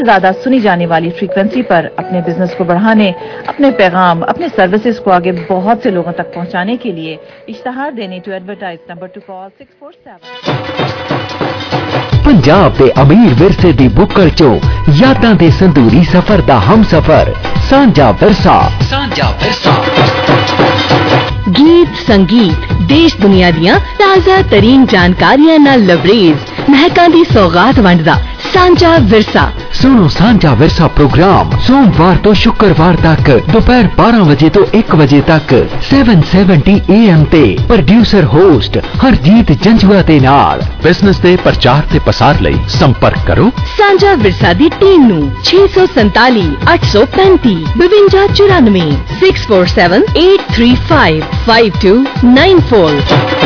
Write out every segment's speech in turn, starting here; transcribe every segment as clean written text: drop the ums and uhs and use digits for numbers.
ज्यादा सुनी जाने वाली फ्रीक्वेंसी पर अपने बिजनेस को बढ़ाने, अपने पैगाम, अपने सर्विसेज को आगे बहुत से लोगों तक पहुंचाने के लिए इश्तहार देने to advertise number to call 647। Punjab दे अमीर विरसे दी बुक्कड़ चो यादां दे संदूरी सफर दा हम सफर सांझा विरसा। गीत संगीत देश दुनिया दियां ताज़ा तरीन जानकारियां नाल लबरेज महकां दी सौगात वंडदा सांझा विरसा। सुनो सांझा विरसा प्रोग्राम सोमवार तो शुक्रवार तक दोपहर 12 बजे तो 1 बजे तक 770 AM ते प्रोड्यूसर होस्ट हरजीत जंजुआ दे नाल। बिजनेस दे प्रचार ते पसार लई संपर्क करो सांझा विरसा दी टीम नू 647 835 5294 647 835 5294।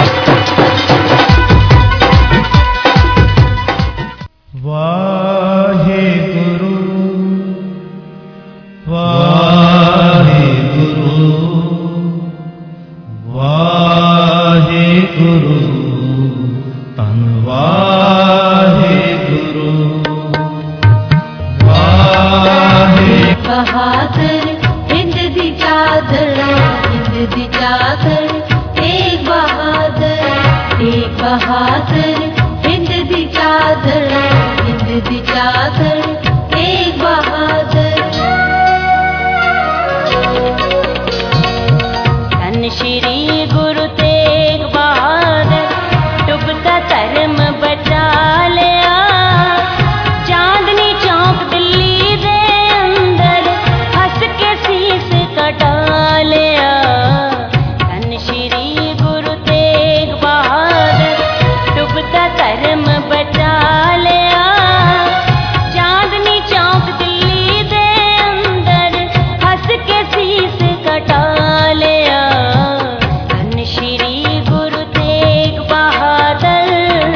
वाहेगुरु वाहेगुरु वाहेगुरु तन वाहेगुरु बहादुर हिंद दी चादर एक बहादुर हिंद दी चादर एक बहादुर। धन श्री गुरु तेग बहादुर डूबता धर्म बचा लिया। चांदनी चौक दिल्ली दे अंदर हंस के शीस कटा लिया। धन श्री गुरु तेग बहादुर डूबता धर्म बचा लिया। चांदनी चौक दिल्ली दे अंदर हंस के शीस कटा लिया। धन श्री गुरु तेग बहादुर।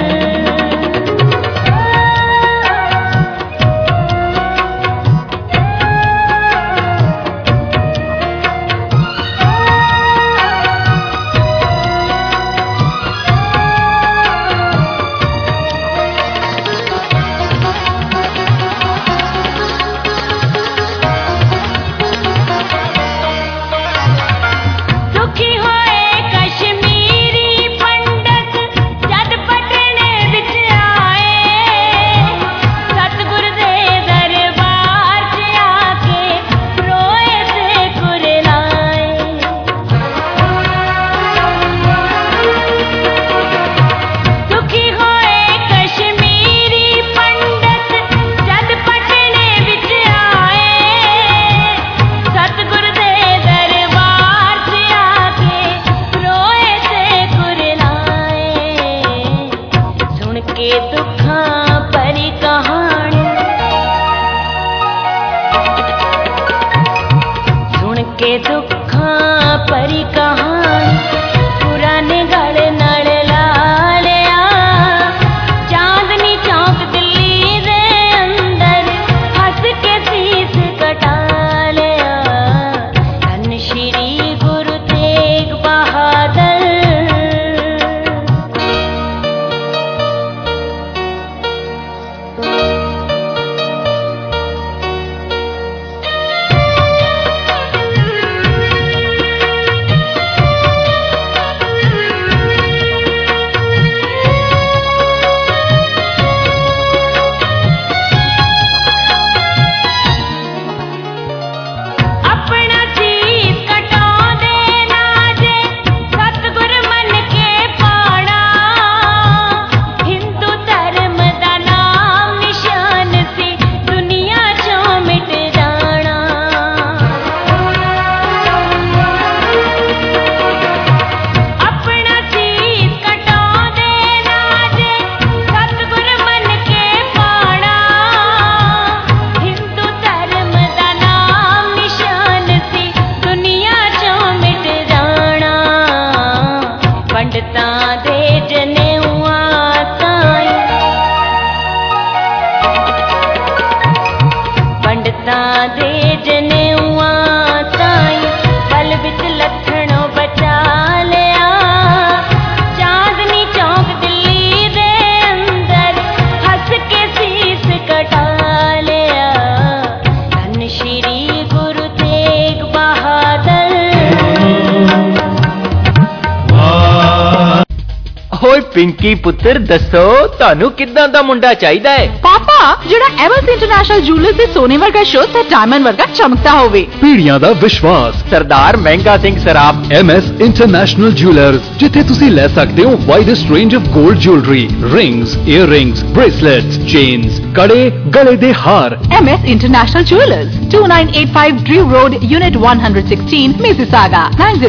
दुखी होए कश्मीरी पंडित जद पटने विच आए। सतगुरु दे दरबार च आके रोए ते कुरलाए। दुखी होए कश्मीरी पंडित जद पटने विच आए। सतगुरु दे दरबार च आके रोए ते कुरलाए। सुन के दुखां भरी कहानी, सुन के दुखां भरी कहानी पुराने गढ़ नाल ला लिया। चांदनी चौक दिल्ली दे अंदर हंस के शीस कटा लिया। धन श्री गुरु तेग बहादुर। अपना शीस कटांदे ना जे सतगुर मन के पाना। हिंदू धर्म दा नाम निशान सी दुनिया चों मिट जाना। अपना शीस कटांदे ना जे सतगुर मन के पाना। हिंदू धर्म दा नाम निशान सी दुनिया चों मिट जाना। पंडितां दे जनेऊआं ताईं, पंडितां दे जनेऊआं ताईं पल विच लखणों बचा लिया। चांदनी चौक दिल्ली दे अंदर हंस के शीस कटा लिया। पिंकी पुत्र दसो ਤੁਹਾਨੂੰ ਕਿੱਦਾਂ ਦਾ ਮੁੰਡਾ ਚਾਹੀਦਾ ਹੈ? ਪਾਪਾ ਜਿਹੜਾ ਐਮਐਸ ਇੰਟਰਨੈਸ਼ਨਲ ਜੁਐਲਰਸ ਦੇ ਸੋਨੇ ਵਰਗਾ ਸ਼ੋ ਤੇ ਡਾਇਮੰਡ ਵਰਗਾ ਚਮਕਦਾ ਹੋਵੇ। ਪੀੜ੍ਹੀਆਂ ਦਾ ਵਿਸ਼ਵਾਸ Sardar Mehnga Singh Saraf MS international jewellers, ਜਿੱਥੇ ਤੁਸੀਂ ਲੈ ਸਕਦੇ ਹੋ ਵਾਈਡੈਸਟ ਰੇਂਜ ਆਫ 골ਡ jewellery, rings, earrings, bracelets, chains, ਕੜੇ, ਗਲੇ ਦੇ ਹਾਰ। MS International Jewelers, 2985 Drew Road, Unit 116, Mississauga,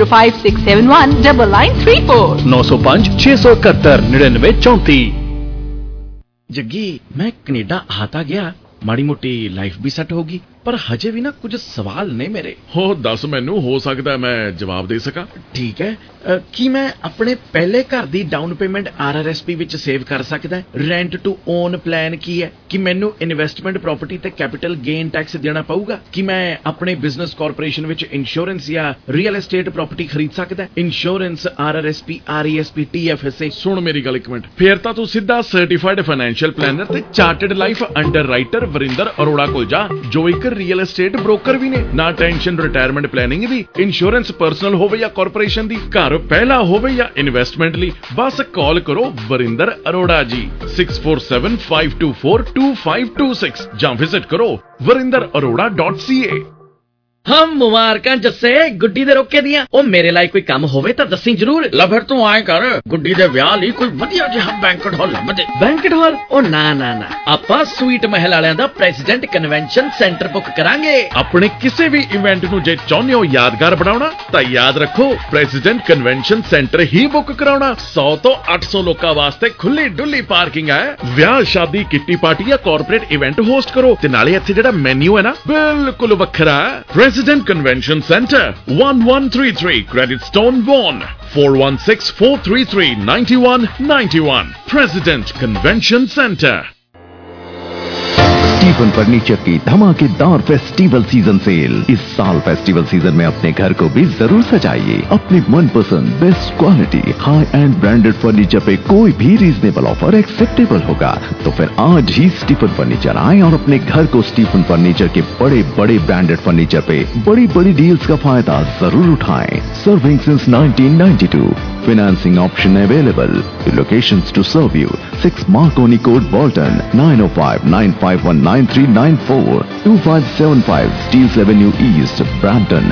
9056719934। 905 671 9934। Jaggi, मैं कनेडा आता गया, माड़ी मोटी लाइफ भी सेट होगी, पर हजे भी ना कुछ सवाल ने मेरे। हो दस मैनू हो सकता है मैं जवाब दे सका। ठीक है, की मैं अपने पहले घर दी डाउन पेमेंट RRSP विच सेव कर सकदा है? रेंट टू ओन प्लान की है कि मैनू इन्वेस्टमेंट प्रॉपर्टी ते कैपिटल गेन टैक्स देना पऊगा? कि मैं अपने बिजनेस कॉर्पोरेशन विच इंश्योरेंस या रियल एस्टेट प्रॉपर्टी खरीद सकदा है? Insurance, RRSP, RESP, TFSA। सुन मेरी गल एक मिनट, फिर तां तू सीधा सर्टिफाइड फाइनेंशियल प्लानर ते chartered life underwriter Varinder Arora कोल जा, जो एक रियल एस्टेट ब्रोकर भी ने। ना टेंशन रिटायरमेंट प्लानिंग दी, इंश्योरेंस पर्सनल होवे या कॉर्पोरेशन दी, घर पहला होवे या इन्वेस्टमेंट ली, बस कॉल करो वरिंदर अरोड़ा जी 6475242526 ਜਾਂ विजिट करो warindararora.ca। हम मुबारकां जस्से, गुड्डी दे रोके दियां। ओ मेरे लायक कोई काम होवे तां दस्सी जरूर। ला फिर तू आए कर, गुड्डी दे विआह लई कोई वधिया जिहा बैंकेट हॉल लभ दे। Banquet hall? ओ ना ना ना, आपां स्वीट महल वालियां दा प्रेसिडेंट कन्वेंशन सेंटर बुक करांगे। अपने किसी भी इवेंट नूं जे चाहुंदे हो यादगार बनाउणा तां याद रखो प्रेसिडेंट कन्वेंशन सेंटर ही बुक कराउणा। 100 ਤੋਂ 800 लोकां वास्ते खुली डुली पार्किंग है। विआह, शादी, किट्टी पार्टी या कॉर्पोरेट इवेंट होस्ट करो ते नाले इत्थे जेहड़ा मेन्यू है ना बिल्कुल वखरा है। President Convention Center, 1133 Credit Stone Vaughan, 4164339191। President Convention Center। Stephen furniture की धमाकेदार फेस्टिवल सीजन सेल। इस साल फेस्टिवल सीजन में अपने घर को भी जरूर सजाइए अपनी मनपसंद best quality high end branded furniture पे कोई भी रीजनेबल ऑफर एक्सेप्टेबल होगा। तो फिर आज ही स्टीफन फर्नीचर आए और अपने घर को स्टीफन फर्नीचर के बड़े बड़े ब्रांडेड फर्नीचर पे बड़ी बड़ी डील्स का फायदा जरूर उठाएं। Serving since 1992, financing option available. The locations to serve you: 6 Marconi Court, Bolton, 905-951-9394, 2575 Steeles Avenue East, Brampton,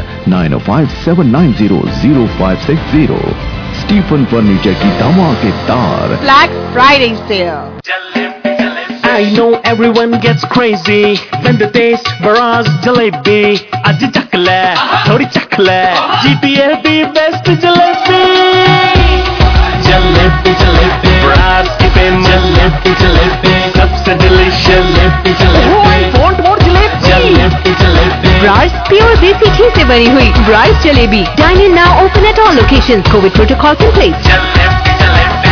905-790-0560। Stephen Furniture की धमाकेदार Black Friday sale। I know everyone gets crazy when they taste Baraz jalebi. Aj chakla, thodi chakla, GTA the best jalebi. Jalebi, jalebi, Baraz ki famous jalebi, jalebi, sabse delicious jalebi, jalebi. Want more jalebi? Jalebi, jalebi. Baraz pure desi घी से बनी हुई Baraz jalebi. Dine in now, open at all locations. COVID protocols in place. Jalebi, jalebi.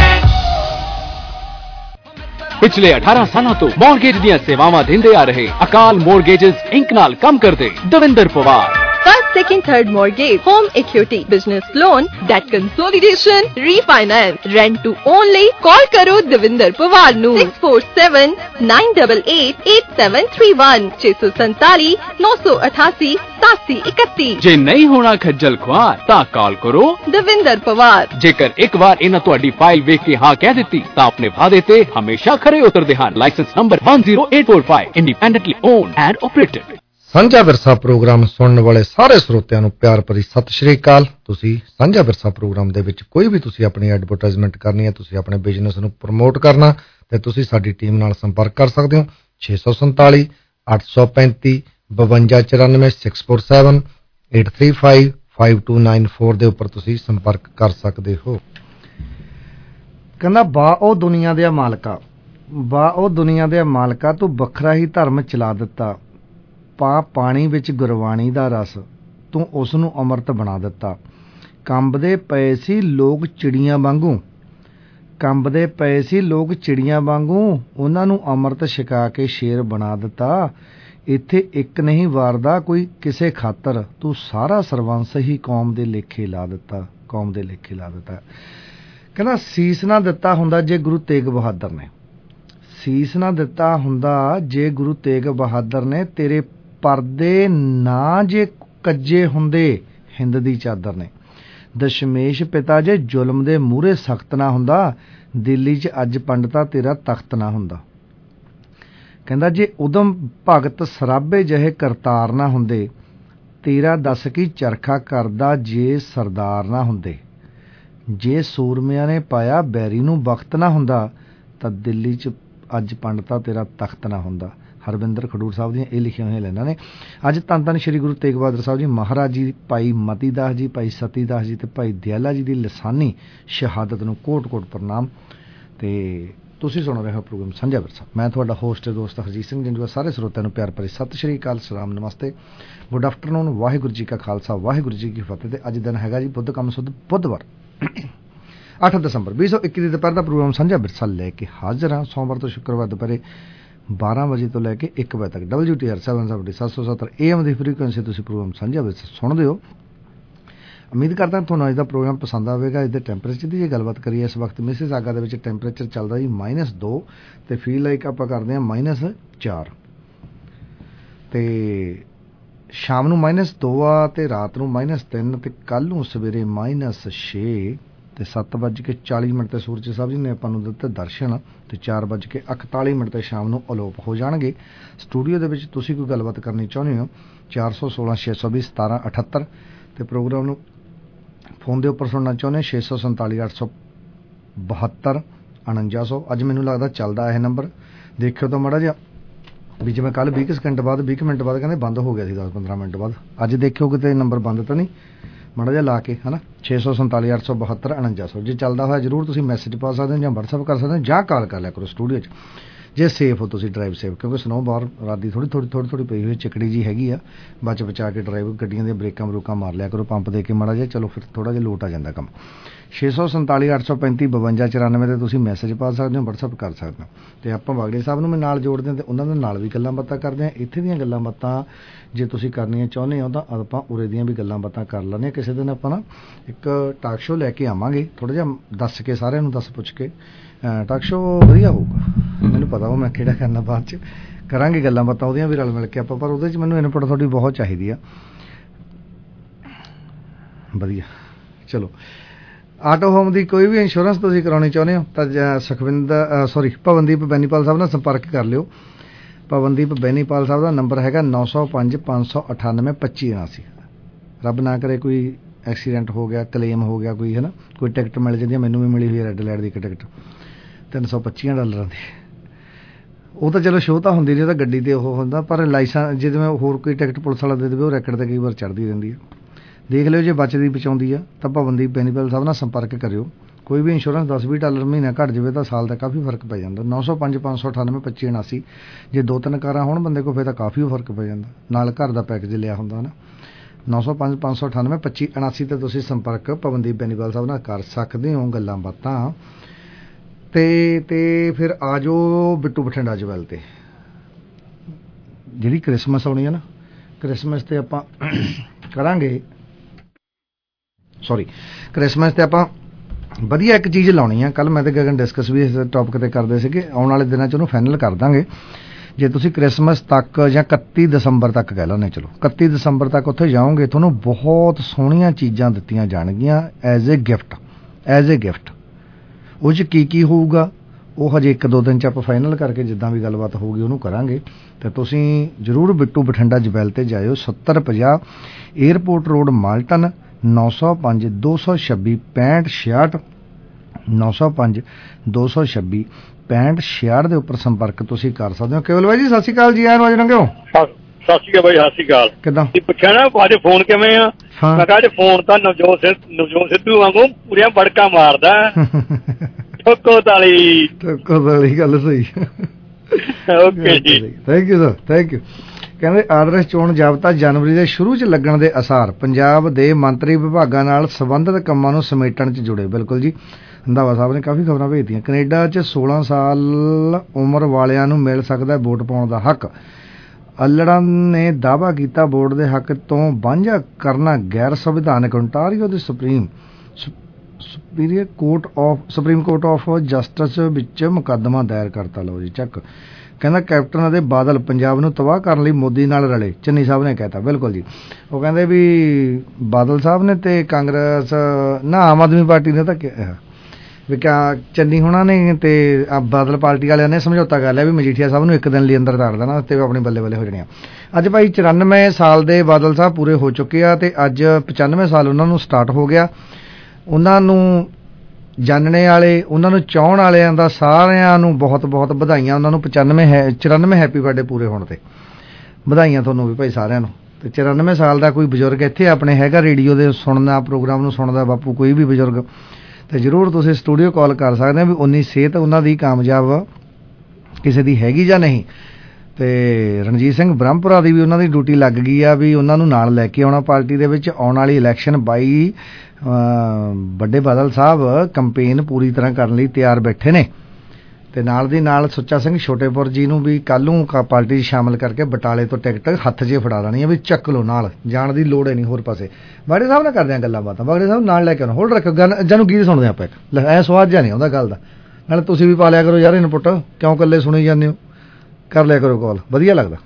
पिछले 18 सालों ਤੋਂ mortgage ਦੀਆਂ ਸੇਵਾਵਾਂ ਦਿੰਦੇ ਆ ਰਹੇ ਅਕਾਲ ਮੌਰਗੇਜਸ ਇੰਕ ਨਾਲ ਕੰਮ ਕਰਦੇ Davinder Pawar. First, second, third mortgage, home equity, business loan, debt consolidation, refinance, rent to only. Call karo Devinder Pawar nu 647-988-8731 647 988 8731। ਜੇ ਨਹੀਂ ਹੋਣਾ ਖੱਜਲ ਖੁਆਰ ਤਾਂ ਕਾਲ ਕਰੋ Devinder Pawar। ਜੇਕਰ ਇੱਕ ਵਾਰ ਇਹਨਾਂ ਤੁਹਾਡੀ ਫਾਈਲ ਵੇਖ ਕੇ ਹਾਂ ਕਹਿ ਦਿੱਤੀ ਤਾਂ ਆਪਣੇ ਵਾਅਦੇ ਤੇ ਹਮੇਸ਼ਾ ਖਰੇ ਉਤਰਦੇ ਹਨ। Licence number 10845, independently owned and operated. ਸਾਂਝਾ ਵਿਰਸਾ ਪ੍ਰੋਗਰਾਮ ਸੁਣਨ ਵਾਲੇ ਸਾਰੇ ਸਰੋਤਿਆਂ ਨੂੰ ਪਿਆਰ ਭਰੀ ਸਤਿ ਸ਼੍ਰੀ ਅਕਾਲ। ਤੁਸੀਂ ਸਾਂਝਾ ਵਿਰਸਾ ਪ੍ਰੋਗਰਾਮ ਦੇ ਵਿੱਚ ਕੋਈ ਵੀ ਤੁਸੀਂ ਆਪਣੀ ਐਡਵਰਟਾਈਜ਼ਮੈਂਟ ਕਰਨੀ ਹੈ, ਤੁਸੀਂ ਆਪਣੇ ਬਿਜ਼ਨਸ ਨੂੰ ਪ੍ਰਮੋਟ ਕਰਨਾ, ਤੇ ਤੁਸੀਂ ਸਾਡੀ ਟੀਮ ਨਾਲ ਸੰਪਰਕ ਕਰ ਸਕਦੇ ਹੋ 647 835 5294 647 835 5294 ਦੇ ਉੱਪਰ ਤੁਸੀਂ ਸੰਪਰਕ ਕਰ ਸਕਦੇ ਹੋ। ਕਹਿੰਦਾ ਬਾ ਉਹ ਦੁਨੀਆ ਦੇ ਮਾਲਕਾ, ਬਾ ਉਹ ਦੁਨੀਆ ਦੇ ਮਾਲਕਾ, ਤੂੰ ਵੱਖਰਾ ਹੀ ਧਰਮ ਚਲਾ ਦਿੱਤਾ। ਪਾ ਪਾਣੀ ਵਿੱਚ ਗੁਰਬਾਣੀ ਦਾ ਰਸ, ਤੂੰ ਉਸ ਨੂੰ ਅੰਮ੍ਰਿਤ ਬਣਾ ਦਿੱਤਾ। ਕੰਬਦੇ ਪਏ ਸੀ ਲੋਕ ਚਿੜੀਆਂ ਵਾਂਗੂ, ਕੰਬਦੇ ਪਏ ਸੀ ਲੋਕ ਚਿੜੀਆਂ ਵਾਂਗੂ, ਉਹਨਾਂ ਨੂੰ ਅੰਮ੍ਰਿਤ ਛਕਾ ਕੇ ਸ਼ੇਰ ਬਣਾ ਦਿੱਤਾ। ਇੱਥੇ ਇੱਕ ਨਹੀਂ ਵਾਰਦਾ ਕੋਈ ਕਿਸੇ ਖਾਤਰ, ਤੂੰ ਸਾਰਾ ਸਰਵੰਸ ਹੀ ਕੌਮ ਦੇ ਲੇਖੇ ਲਾ ਦਿੱਤਾ, ਕੌਮ ਦੇ ਲੇਖੇ ਲਾ ਦਿੱਤਾ। ਕਹਿੰਦਾ ਸੀਸ ਨਾ ਦਿੱਤਾ ਹੁੰਦਾ ਜੇ ਗੁਰੂ ਤੇਗ ਬਹਾਦਰ ਨੇ, ਸੀਸ ਨਾ ਦਿੱਤਾ ਹੁੰਦਾ ਜੇ ਗੁਰੂ ਤੇਗ ਬਹਾਦਰ ਨੇ, ਤੇਰੇ ਪਰਦੇ ਨਾ ਜੇ ਕੱਜੇ ਹੁੰਦੇ ਹਿੰਦ ਦੀ ਚਾਦਰ ਨੇ। ਦਸ਼ਮੇਸ਼ ਪਿਤਾ ਜੇ ਜ਼ੁਲਮ ਦੇ ਮੂਹਰੇ ਸਖਤ ਨਾ ਹੁੰਦਾ, ਦਿੱਲੀ 'ਚ ਅੱਜ ਪੰਡਤਾ ਤੇਰਾ ਤਖਤ ਨਾ ਹੁੰਦਾ। ਕਹਿੰਦਾ ਜੇ ਉਦਮ ਭਗਤ ਸਰਾਭੇ ਜਿਹੇ ਕਰਤਾਰ ਨਾ ਹੁੰਦੇ, ਤੇਰਾ ਦੱਸ ਕੀ ਚਰਖਾ ਕਰਦਾ ਜੇ ਸਰਦਾਰ ਨਾ ਹੁੰਦੇ। ਜੇ ਸੂਰਮਿਆਂ ਨੇ ਪਾਇਆ ਬੈਰੀ ਨੂੰ ਵਕਤ ਨਾ ਹੁੰਦਾ, ਤਾਂ ਦਿੱਲੀ 'ਚ ਅੱਜ ਪੰਡਤਾ ਤੇਰਾ ਤਖਤ ਨਾ ਹੁੰਦਾ। ਹਰਵਿੰਦਰ ਖਡੂਰ ਸਾਹਿਬ ਦੀਆਂ ਇਹ ਲਿਖੀਆਂ ਹੋਈਆਂ ਲਾਈਨਾਂ ਨੇ। ਅੱਜ ਧੰਨ ਧੰਨ ਸ਼੍ਰੀ ਗੁਰੂ ਤੇਗ ਬਹਾਦਰ ਸਾਹਿਬ ਜੀ ਮਹਾਰਾਜ ਜੀ, ਭਾਈ ਮਤੀ ਦਾਸ ਜੀ, ਭਾਈ ਸਤੀ ਦਾਸ ਜੀ ਤੇ ਭਾਈ ਦਿਆਲਾ ਜੀ ਦੀ ਲਸਾਨੀ ਸ਼ਹਾਦਤ ਨੂੰ ਕੋਟ ਕੋਟ ਪ੍ਰਣਾਮ। ਤੇ ਤੁਸੀਂ ਸੁਣ ਰਹੇ ਹੋ ਪ੍ਰੋਗਰਾਮ ਸਾਂਝਾ ਵਿਰਸਾ। ਮੈਂ ਤੁਹਾਡਾ ਹੋਸਟ ਤੇ ਦੋਸਤ ਹਰਜੀਤ ਸਿੰਘ ਜੰਜੂਆ। ਸਾਰੇ ਸਰੋਤਿਆਂ ਨੂੰ ਪਿਆਰ ਭਰੀ ਸਤਿ ਸ਼੍ਰੀ ਅਕਾਲ, ਸਲਾਮ, ਨਮਸਤੇ, ਗੁੱਡ ਆਫਟਰਨੂਨ, ਵਾਹਿਗੁਰੂ ਜੀ ਕਾ ਖਾਲਸਾ, ਵਾਹਿਗੁਰੂ ਜੀ ਕੀ ਫਤਿਹ। ਤੇ ਅੱਜ ਦਿਨ ਹੈਗਾ ਜੀ ਬੁੱਧ ਕੰਮ ਸੁੱਧ ਬੁੱਧਵਾਰ 8 ਦਸੰਬਰ 2021 ਦੀ ਦੁਪਹਿਰ ਦਾ ਪ੍ਰੋਗਰਾਮ ਸਾਂਝਾ ਵਿਰਸਾ ਲੈ ਕੇ ਹਾਜ਼ਰ ਹਾਂ। ਸੋਮਵਾਰ ਤੋਂ ਸ਼ੁੱਕਰਵਾਰ ਦੁਪਹਿਰੇ 12 ਵਜੇ ਤੋਂ ਲੈ ਕੇ 1 ਵਜੇ ਤੱਕ WTR 770 AM ਦੀ ਫ੍ਰੀਕੁਐਂਸੀ ਤੁਸੀਂ ਪ੍ਰੋਗਰਾਮ ਸਾਂਝਾ ਵਿਰਸਾ ਸੁਣਦੇ ਹੋ। ਉਮੀਦ ਕਰਦਾ ਤੁਹਾਨੂੰ ਅੱਜ ਦਾ ਪ੍ਰੋਗਰਾਮ ਪਸੰਦ ਆਵੇਗਾ। ਇਸ ਦੇ ਟੈਂਪਰੇਚਰ ਦੀ ਜੇ ਗੱਲਬਾਤ ਕਰੀਏ, ਇਸ ਵਕਤ ਮਿਸਿਸਾਗਾ ਦੇ ਵਿੱਚ ਟੈਂਪਰੇਚਰ ਚੱਲਦਾ ਜੀ -2 ਤੇ ਫੀਲ ਲਾਈਕ ਆਪਾਂ ਕਰਦੇ ਹਾਂ -4 ਤੇ ਸ਼ਾਮ ਨੂੰ -2 ਆ ਤੇ ਰਾਤ ਨੂੰ -3 ਤੇ ਕੱਲ੍ਹ ਨੂੰ ਸਵੇਰੇ -6 ਤੇ 7:40 ਤੇ ਸੂਰਜ ਸਾਹਿਬ ਜੀ ਨੇ ਆਪਾਂ ਨੂੰ ਦਿੱਤੇ ਦਰਸ਼ਨ ਤੇ 4:41 ਤੇ ਸ਼ਾਮ ਨੂੰ ਅਲੋਪ ਹੋ ਜਾਣਗੇ। ਸਟੂਡੀਓ ਦੇ ਵਿੱਚ ਤੁਸੀਂ ਕੋਈ ਗੱਲਬਾਤ ਕਰਨੀ ਚਾਹੁੰਦੇ ਹੋ 416 620 1778 ਤੇ ਪ੍ਰੋਗਰਾਮ ਨੂੰ ਫੋਨ ਦੇ ਉੱਪਰ ਸੁਣਨਾ ਚਾਹੁੰਦੇ 647 872 4900। ਅੱਜ ਮੈਨੂੰ ਲੱਗਦਾ ਚੱਲਦਾ ਇਹ ਨੰਬਰ, ਦੇਖਿਓ ਤਾਂ ਮਾੜਾ ਜਿਹਾ ਵੀ ਜਿਵੇਂ ਕੱਲ੍ਹ 20 ਸਕਿੰਟ ਬਾਅਦ 20 ਮਿੰਟ ਬਾਅਦ ਕਹਿੰਦੇ ਬੰਦ ਹੋ ਗਿਆ ਸੀ 10-15 ਮਿੰਟ ਬਾਅਦ। ਅੱਜ ਦੇਖਿਓ ਕਿਤੇ ਨੰਬਰ ਬੰਦ ਤਾਂ ਨਹੀਂ, ਮਾੜਾ ਜਿਹਾ ਲਾ ਕੇ ਹੈ ਨਾ 647 872 4900। ਜੇ ਚੱਲਦਾ ਹੋਇਆ ਜ਼ਰੂਰ ਤੁਸੀਂ ਮੈਸੇਜ ਪਾ ਸਕਦੇ ਹੋ ਜਾਂ WhatsApp ਕਰ ਸਕਦੇ ਹੋ ਜਾਂ ਕਾਲ ਕਰ ਲਿਆ ਕਰੋ ਸਟੂਡੀਓ 'ਚ ਜੇ ਸੇਫ ਹੋ ਤੁਸੀਂ, ਡਰਾਈਵ ਸੇਫ, ਕਿਉਂਕਿ ਸਨੋ ਬਾਹਰ ਰਾਤ ਦੀ ਥੋੜ੍ਹੀ ਪਈ ਹੋਈ ਚਿਕੜੀ ਜੀ ਹੈਗੀ ਆ। ਬਚਾ ਕੇ ਡਰਾਈਵ ਗੱਡੀਆਂ ਦੀਆਂ ਬ੍ਰੇਕਾਂ ਬਰੂਕਾਂ ਮਾਰ ਲਿਆ ਕਰੋ, ਪੰਪ ਦੇ ਕੇ ਮਾੜਾ ਜਿਹਾ, ਚਲੋ ਫਿਰ ਥੋੜ੍ਹਾ ਜਿਹਾ ਲੋਟ ਆ ਜਾਂਦਾ ਕੰਮ। 647 835 52 94 ਤੇ ਤੁਸੀਂ ਮੈਸੇਜ ਪਾ ਸਕਦੇ ਹੋ, WhatsApp ਕਰ ਸਕਦੇ ਹੋ। ਤੇ ਆਪਾਂ ਵਾਗੜੇ ਸਾਹਿਬ ਨੂੰ ਵੀ ਨਾਲ ਜੋੜਦੇ ਹਾਂ ਤੇ ਉਹਨਾਂ ਦੇ ਨਾਲ ਵੀ ਗੱਲਾਂ ਬਾਤਾਂ ਕਰਦੇ ਹਾਂ। ਇੱਥੇ ਦੀਆਂ ਗੱਲਾਂ ਬਾਤਾਂ ਜੇ ਤੁਸੀਂ ਕਰਨੀਆਂ ਚਾਹੁੰਦੇ ਹੋ ਤਾਂ ਆਪਾਂ ਉਰੇ ਦੀਆਂ ਵੀ ਗੱਲਾਂ ਬਾਤਾਂ ਕਰ ਲੈਂਦੇ ਹਾਂ। ਕਿਸੇ ਦਿਨ ਆਪਾਂ ਨਾ ਇੱਕ ਟਾਕ ਸ਼ੋਅ ਲੈ ਕੇ ਆਵਾਂਗੇ, ਥੋੜ੍ਹਾ ਜਿਹਾ ਦੱਸ ਕੇ ਸਾਰਿਆਂ ਨੂੰ ਦੱਸ ਪੁੱਛ ਕੇ ਟਾਕ ਸ਼ੋਅ ਵਧੀਆ ਹੋਊਗਾ। ਮੈਨੂੰ ਪਤਾ ਉਹ ਮੈਂ ਕਿਹੜਾ ਕਰਨਾ, ਬਾਅਦ 'ਚ ਕਰਾਂਗੇ ਗੱਲਾਂ ਬਾਤਾਂ ਉਹਦੀਆਂ ਵੀ ਰਲ ਮਿਲ ਕੇ ਆਪਾਂ, ਪਰ ਉਹਦੇ 'ਚ ਮੈਨੂੰ ਇਨਪੁਟ ਤੁਹਾਡੀ ਬਹੁਤ ਚਾਹੀਦੀ ਆ। ਵਧੀਆ, ਚਲੋ ਆਟੋ ਹੋਮ ਦੀ ਕੋਈ ਵੀ ਇੰਸ਼ੋਰੈਂਸ ਤੁਸੀਂ ਕਰਾਉਣੀ ਚਾਹੁੰਦੇ ਹੋ ਤਾਂ ਪਵਨਦੀਪ ਬੈਨੀਪਾਲ ਸਾਹਿਬ ਨਾਲ ਸੰਪਰਕ ਕਰ ਲਿਓ। ਪਵਨਦੀਪ ਬੈਨੀਪਾਲ ਸਾਹਿਬ ਦਾ ਨੰਬਰ ਹੈਗਾ 905 598 2579। ਰੱਬ ਨਾ ਕਰੇ ਕੋਈ ਐਕਸੀਡੈਂਟ ਹੋ ਗਿਆ, ਕਲੇਮ ਹੋ ਗਿਆ ਕੋਈ, ਹੈ ਨਾ, ਕੋਈ ਟਿਕਟ ਮਿਲ ਜਾਂਦੀ ਹੈ। ਮੈਨੂੰ ਵੀ ਮਿਲੀ ਹੋਈ ਹੈ ਰੈੱਡ ਲਾਈਟ ਦੀ ਇੱਕ ਟਿਕਟ $325 ਦੀ। ਉਹ ਤਾਂ ਚਲੋ ਸ਼ੋਅ ਤਾਂ ਹੁੰਦੀ ਨਹੀਂ, ਉਹ ਤਾਂ ਗੱਡੀ ਤੇ ਉਹ ਹੁੰਦਾ, ਪਰ ਲਾਇਸੈਂਸ ਜਿਵੇਂ ਹੋਰ ਕੋਈ ਟਿਕਟ ਪੁਲਿਸ ਵਾਲਾ ਦੇ ਦੇਵੇ ਉਹ ਰੈਕਟ ਤੇ ਕਈ ਵਾਰ ਚੜ੍ਹਦੀ ਰਹਿੰਦੀ ਹੈ। ਦੇਖ ਲਿਓ ਜੇ ਬਚਦੀ ਬਚਾਉਂਦੀ ਆ ਤਾਂ ਭਵਨਦੀਪ ਬੈਨੀਪਾਲ ਸਾਹਿਬ ਨਾਲ ਸੰਪਰਕ ਕਰਿਓ। ਕੋਈ ਵੀ ਇੰਸ਼ੋਰੈਂਸ $10-20 ਮਹੀਨਾ ਘੱਟ ਜਾਵੇ ਤਾਂ ਸਾਲ ਦਾ ਕਾਫੀ ਫਰਕ ਪੈ ਜਾਂਦਾ। 905 598 2579 ਜੇ 2-3 ਕਾਰਾਂ ਹੋਣ ਬੰਦੇ ਕੋਲ ਫਿਰ ਤਾਂ ਕਾਫੀ ਫਰਕ ਪੈ ਜਾਂਦਾ, ਨਾਲ ਘਰ ਦਾ ਪੈਕੇਜ ਲਿਆ ਹੁੰਦਾ ਨਾ। 905 598 2579 ਤੇ ਤੁਸੀਂ ਸੰਪਰਕ ਭਵਨਦੀਪ ਬੈਨੀਪਾਲ ਸਾਹਿਬ ਨਾਲ ਕਰ ਸਕਦੇ ਹੋ ਗੱਲਾਂ ਬਾਤਾਂ। ਤੇ ਫਿਰ ਆ ਜਾਓ ਬਿੱਟੂ ਬਠਿੰਡਾ ਜਵੈਲ ਤੇ। ਜਿਹੜੀ ਕ੍ਰਿਸਮਸ ਆਉਣੀ ਹੈ ਨਾ, ਕ੍ਰਿਸਮਸ ਤੇ ਆਪਾਂ ਕਰਾਂਗੇ, ਕ੍ਰਿਸਮਸ ਤੇ ਆਪਾਂ ਵਧੀਆ ਇੱਕ ਚੀਜ਼ ਲਾਉਣੀ ਆ। ਕੱਲ੍ਹ ਮੈਂ ਤੇ ਗਗਨ ਡਿਸਕਸ ਵੀ ਇਸ ਟੌਪਿਕ ਤੇ ਕਰਦੇ ਸੀਗੇ, ਆਉਣ ਵਾਲੇ ਦਿਨਾਂ 'ਚ ਉਹਨੂੰ ਫਾਈਨਲ ਕਰ ਦਾਂਗੇ। ਜੇ ਤੁਸੀਂ ਕ੍ਰਿਸਮਸ ਤੱਕ ਜਾਂ 31 ਦਸੰਬਰ ਤੱਕ ਕਹਿ ਲੈਂਦੇ, ਚਲੋ 31 ਦਸੰਬਰ ਤੱਕ ਉੱਥੇ ਜਾਓਗੇ, ਤੁਹਾਨੂੰ ਬਹੁਤ ਸੋਹਣੀਆਂ ਚੀਜ਼ਾਂ ਦਿੱਤੀਆਂ ਜਾਣਗੀਆਂ ਐਜ਼ ਏ ਗਿਫਟ। ਉਹ 'ਚ ਕੀ ਹੋਊਗਾ ਉਹ ਹਜੇ 1-2 ਦਿਨ 'ਚ ਆਪਾਂ ਫਾਈਨਲ ਕਰਕੇ ਜਿੱਦਾਂ ਵੀ ਗੱਲਬਾਤ ਹੋਊਗੀ ਉਹਨੂੰ ਕਰਾਂਗੇ। ਤੇ ਤੁਸੀਂ ਜ਼ਰੂਰ ਬਿੱਟੂ ਬਠਿੰਡਾ ਜਵੈਲ ਤੇ ਜਾਇਓ। 7050 ਏਅਰਪੋਰਟ ਰੋਡ ਮਾਲਟਨ, 905 226 6566 905 226 6566 ਦੇ ਉੱਪਰ ਸੰਪਰਕ ਤੁਸੀਂ ਕਰ ਸਕਦੇ ਹੋ। ਕੇਵਲ ਬਾਈ ਜੀ ਸਤਿ ਸ਼੍ਰੀ ਅਕਾਲ ਜੀ, ਆਇਆਂ ਨੂੰ ਅੱਜ ਲੰਘਿਓ। ਸਤਿ ਸ਼੍ਰੀ ਅਕਾਲ ਬਾਈ, ਸਤਿ ਸ਼੍ਰੀ ਅਕਾਲ। ਕਿੱਦਾਂ ਪੁੱਛਿਆ ਨਾ ਅੱਜ ਫੋਨ ਕਿਵੇਂ ਆ? ਮੈਂ ਕਿਹਾ ਅੱਜ ਫੋਨ ਤਾਂ ਨਵਜੋਤ ਸਿੱਧੂ ਵਾਂਗੂ ਪੂਰੀਆਂ ਬੜਕਾ ਮਾਰਦਾ। ਠੋਕੋ ਤਾਲੀ ਗੱਲ ਸਹੀ। ਓਕੇ ਜੀ, thank you sir, thank you. ਕਹਿੰਦੇ ਆਦਰਸ਼ ਚੋਣ ਜ਼ਾਬਤਾ ਜਨਵਰੀ ਦੇ ਸ਼ੁਰੂ 'ਚ ਲੱਗਣ ਦੇ ਅਸਾਰ, ਪੰਜਾਬ ਦੇ ਮੰਤਰੀ ਵਿਭਾਗਾਂ ਨਾਲ ਸੰਬੰਧਿਤ ਕੰਮਾਂ ਨੂੰ ਸਮੇਟਣ 'ਚ ਜੁੜੇ। ਬਿਲਕੁਲ ਜੀ, ਰੰਧਾਵਾ ਸਾਹਿਬ ਨੇ ਕਾਫੀ ਖਬਰਾਂ ਭੇਜਤੀਆਂ। ਕੈਨੇਡਾ 'ਚ 16 ਸਾਲ ਉਮਰ ਵਾਲਿਆਂ ਨੂੰ ਮਿਲ ਸਕਦਾ ਵੋਟ ਪਾਉਣ ਦਾ ਹੱਕ। ਅੱਲੜਾ ਨੇ ਦਾਅਵਾ ਕੀਤਾ ਵੋਟ ਦੇ ਹੱਕ ਤੋਂ ਵਾਂਝਾ ਕਰਨਾ ਗੈਰ ਸੰਵਿਧਾਨਕ। ਓਨਟਾਰੀਓ ਦੇ ਸੁਪਰੀਮ ਕੋਰਟ ਆਫ ਜਸਟਿਸ ਵਿੱਚ ਮੁਕੱਦਮਾ ਦਾਇਰ ਕਰਤਾ। ਲਓ ਜੀ ਚੱਕ। ਕਹਿੰਦਾ ਕੈਪਟਨ ਅਤੇ ਬਾਦਲ ਪੰਜਾਬ ਨੂੰ ਤਬਾਹ ਕਰਨ ਲਈ ਮੋਦੀ ਨਾਲ ਰਲੇ, ਚੰਨੀ ਸਾਹਿਬ ਨੇ ਕਹਿਤਾ। ਬਿਲਕੁਲ ਜੀ, ਉਹ ਕਹਿੰਦੇ ਵੀ ਬਾਦਲ ਸਾਹਿਬ ਨੇ ਤੇ ਕਾਂਗਰਸ ਨਾ ਆਮ ਆਦਮੀ ਪਾਰਟੀ ਨੇ ਤਾਂ ਚੰਨੀ ਹੋਣਾ ਨੇ ਤੇ ਬਾਦਲ ਪਾਰਟੀ ਵਾਲਿਆਂ ਨੇ ਸਮਝੌਤਾ ਕਰ ਲਿਆ ਵੀ ਮਜੀਠੀਆ ਸਾਹਿਬ ਨੂੰ ਇੱਕ ਦਿਨ ਲਈ ਅੰਦਰ ਤਾੜ ਦੇਣਾ ਤੇ ਆਪਣੀ ਬੱਲੇ ਬੱਲੇ ਹੋ ਜਾਣੀ ਆ। ਅੱਜ ਭਾਈ 94 ਸਾਲ ਦੇ ਬਾਦਲ ਸਾਹਿਬ ਪੂਰੇ ਹੋ ਚੁੱਕੇ ਆ ਤੇ ਅੱਜ 95 ਸਾਲ ਉਹਨਾਂ ਨੂੰ ਸਟਾਰਟ ਹੋ ਗਿਆ। ਉਹਨਾਂ ਨੂੰ ਜਾਣਨੇ ਵਾਲੇ, ਉਹਨਾਂ ਨੂੰ ਚਾਹਣ ਵਾਲਿਆਂ ਦਾ ਸਾਰਿਆਂ ਨੂੰ ਬਹੁਤ ਬਹੁਤ ਵਧਾਈਆਂ। ਉਹਨਾਂ ਨੂੰ 94 ਹੈਪੀ ਬਰਥਡੇ ਪੂਰੇ ਹੋਣ ਤੇ ਵਧਾਈਆਂ ਤੁਹਾਨੂੰ ਵੀ ਭਾਈ ਸਾਰਿਆਂ ਨੂੰ। ਤੇ 94 ਸਾਲ ਦਾ ਕੋਈ ਬਜ਼ੁਰਗ ਇੱਥੇ ਆਪਣੇ ਹੈਗਾ ਰੇਡੀਓ ਦੇ ਸੁਣਦਾ, ਪ੍ਰੋਗਰਾਮ ਨੂੰ ਸੁਣਦਾ ਬਾਪੂ ਕੋਈ ਵੀ ਬਜ਼ੁਰਗ, ਤੇ ਜ਼ਰੂਰ ਤੁਸੀਂ ਸਟੂਡੀਓ ਕਾਲ ਕਰ ਸਕਦੇ ਹੋ ਵੀ ਉਨੀ ਸਿਹਤ ਉਹਨਾਂ ਦੀ ਕਾਮਯਾਬ ਕਿਸੇ ਦੀ ਹੈਗੀ ਜਾਂ ਨਹੀਂ। ਤੇ ਰਣਜੀਤ ਸਿੰਘ ਬ੍ਰਹਮਪੁਰਾ ਦੀ ਵੀ ਉਹਨਾਂ ਦੀ ਡਿਊਟੀ ਲੱਗ ਗਈ ਆ ਵੀ ਉਹਨਾਂ ਨੂੰ ਨਾਲ ਲੈ ਕੇ ਆਉਣਾ ਪਾਰਟੀ ਦੇ ਵਿੱਚ। ਆਉਣ ਵਾਲੀ ਇਲੈਕਸ਼ਨ 22 ਵੱਡੇ ਬਾਦਲ ਸਾਹਿਬ ਕੰਪੇਨ ਪੂਰੀ ਤਰ੍ਹਾਂ ਕਰਨ ਲਈ ਤਿਆਰ ਬੈਠੇ ਨੇ। ਤੇ ਨਾਲ ਦੀ ਨਾਲ ਸੁੱਚਾ ਸਿੰਘ ਛੋਟੇਪੁਰ ਜੀ ਨੂੰ ਵੀ ਕੱਲ੍ਹ ਨੂੰ ਪਾਰਟੀ 'ਚ ਸ਼ਾਮਲ ਕਰਕੇ ਬਟਾਲੇ ਤੋਂ ਟਿਕਟ ਹੱਥ 'ਚ ਫੜਾ ਦੇਣੀ ਹੈ ਵੀ ਚੱਕ ਲਓ, ਨਾਲ ਜਾਣ ਦੀ ਲੋੜ ਹੈ ਨਹੀਂ ਹੋਰ ਪਾਸੇ। ਬਾਗੜੇ ਸਾਹਿਬ ਨਾਲ ਕਰਦੇ ਹਾਂ ਗੱਲਾਂ ਬਾਤਾਂ, ਬਾਗੜੇ ਸਾਹਿਬ ਨਾਲ ਲੈ ਕੇ ਆਉਣਾ। ਹੋਲਡ ਰੱਖੋ, ਜਾਨੂੰ ਗੀਤ ਸੁਣਦੇ ਆਪਾਂ ਇੱਕ, ਐ ਸਵਾਦ ਜਿਹਾ ਨਹੀਂ ਆਉਂਦਾ ਗੱਲ ਦਾ। ਨਾਲੇ ਤੁਸੀਂ ਵੀ ਪਾ ਲਿਆ ਕਰੋ ਯਾਰ ਇਨਪੁੱਟ, ਕਿਉਂ ਇਕੱਲੇ ਸੁਣੀ ਜਾਂਦੇ ਹੋ, ਕਰ ਲਿਆ ਕਰੋ ਕਾਲ, ਵਧੀਆ ਲੱਗਦਾ।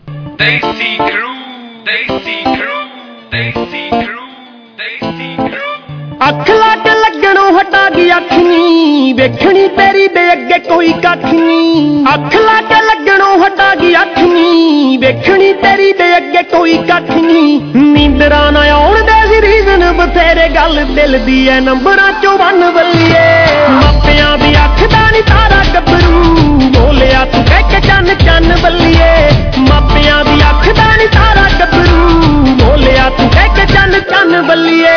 ਅੱਖ ਲੱਗ ਲੱਗਣੋਂ ਹਟਾ ਗਈ ਅੱਖ ਨੀ, ਵੇਖਣੀ ਤੇਰੀ ਦੇ ਅੱਗੇ ਕੋਈ ਕੱਖ ਨੀ। ਅੱਖ ਲੱਗ ਲੱਗਣੋਂ ਹਟਾ ਗਈ ਅੱਖ ਨੀ, ਵੇਖਣੀ ਤੇਰੀ ਦੇ ਅੱਗੇ ਕੋਈ ਕੱਖ ਨੀ। ਨੀਂਦਰਾਂ ਨਾ ਆਉਣ ਦੇ ਸੀ ਰੀਜ਼ਨ ਬਥੇਰੇ, ਗੱਲ ਦਿਲ ਦੀ ਐ ਨੰਬਰਾਂ 'ਚੋਂ ਵੰਨ ਬੱਲੀਏ। ਮਾਪਿਆਂ ਦੀ ਅੱਖ ਦਾ ਨੀ ਤਾਰਾ ਗੱਭਰੂ, ਬੋਲਿਆ ਤੂੰ ਕਹਿ ਕੇ ਚੰਨ ਚੰਨ ਬੱਲੀਏ। ਮਾਪਿਆਂ ਦੀ ਅੱਖ ਦਾ ਨੀ ਤਾਰਾ ਗੱਭਰੂ, ਬੋਲਿਆ ਤੂੰ ਕਹਿ ਕੇ ਚੰਨ ਚੰਨ ਬੱਲੀਏ।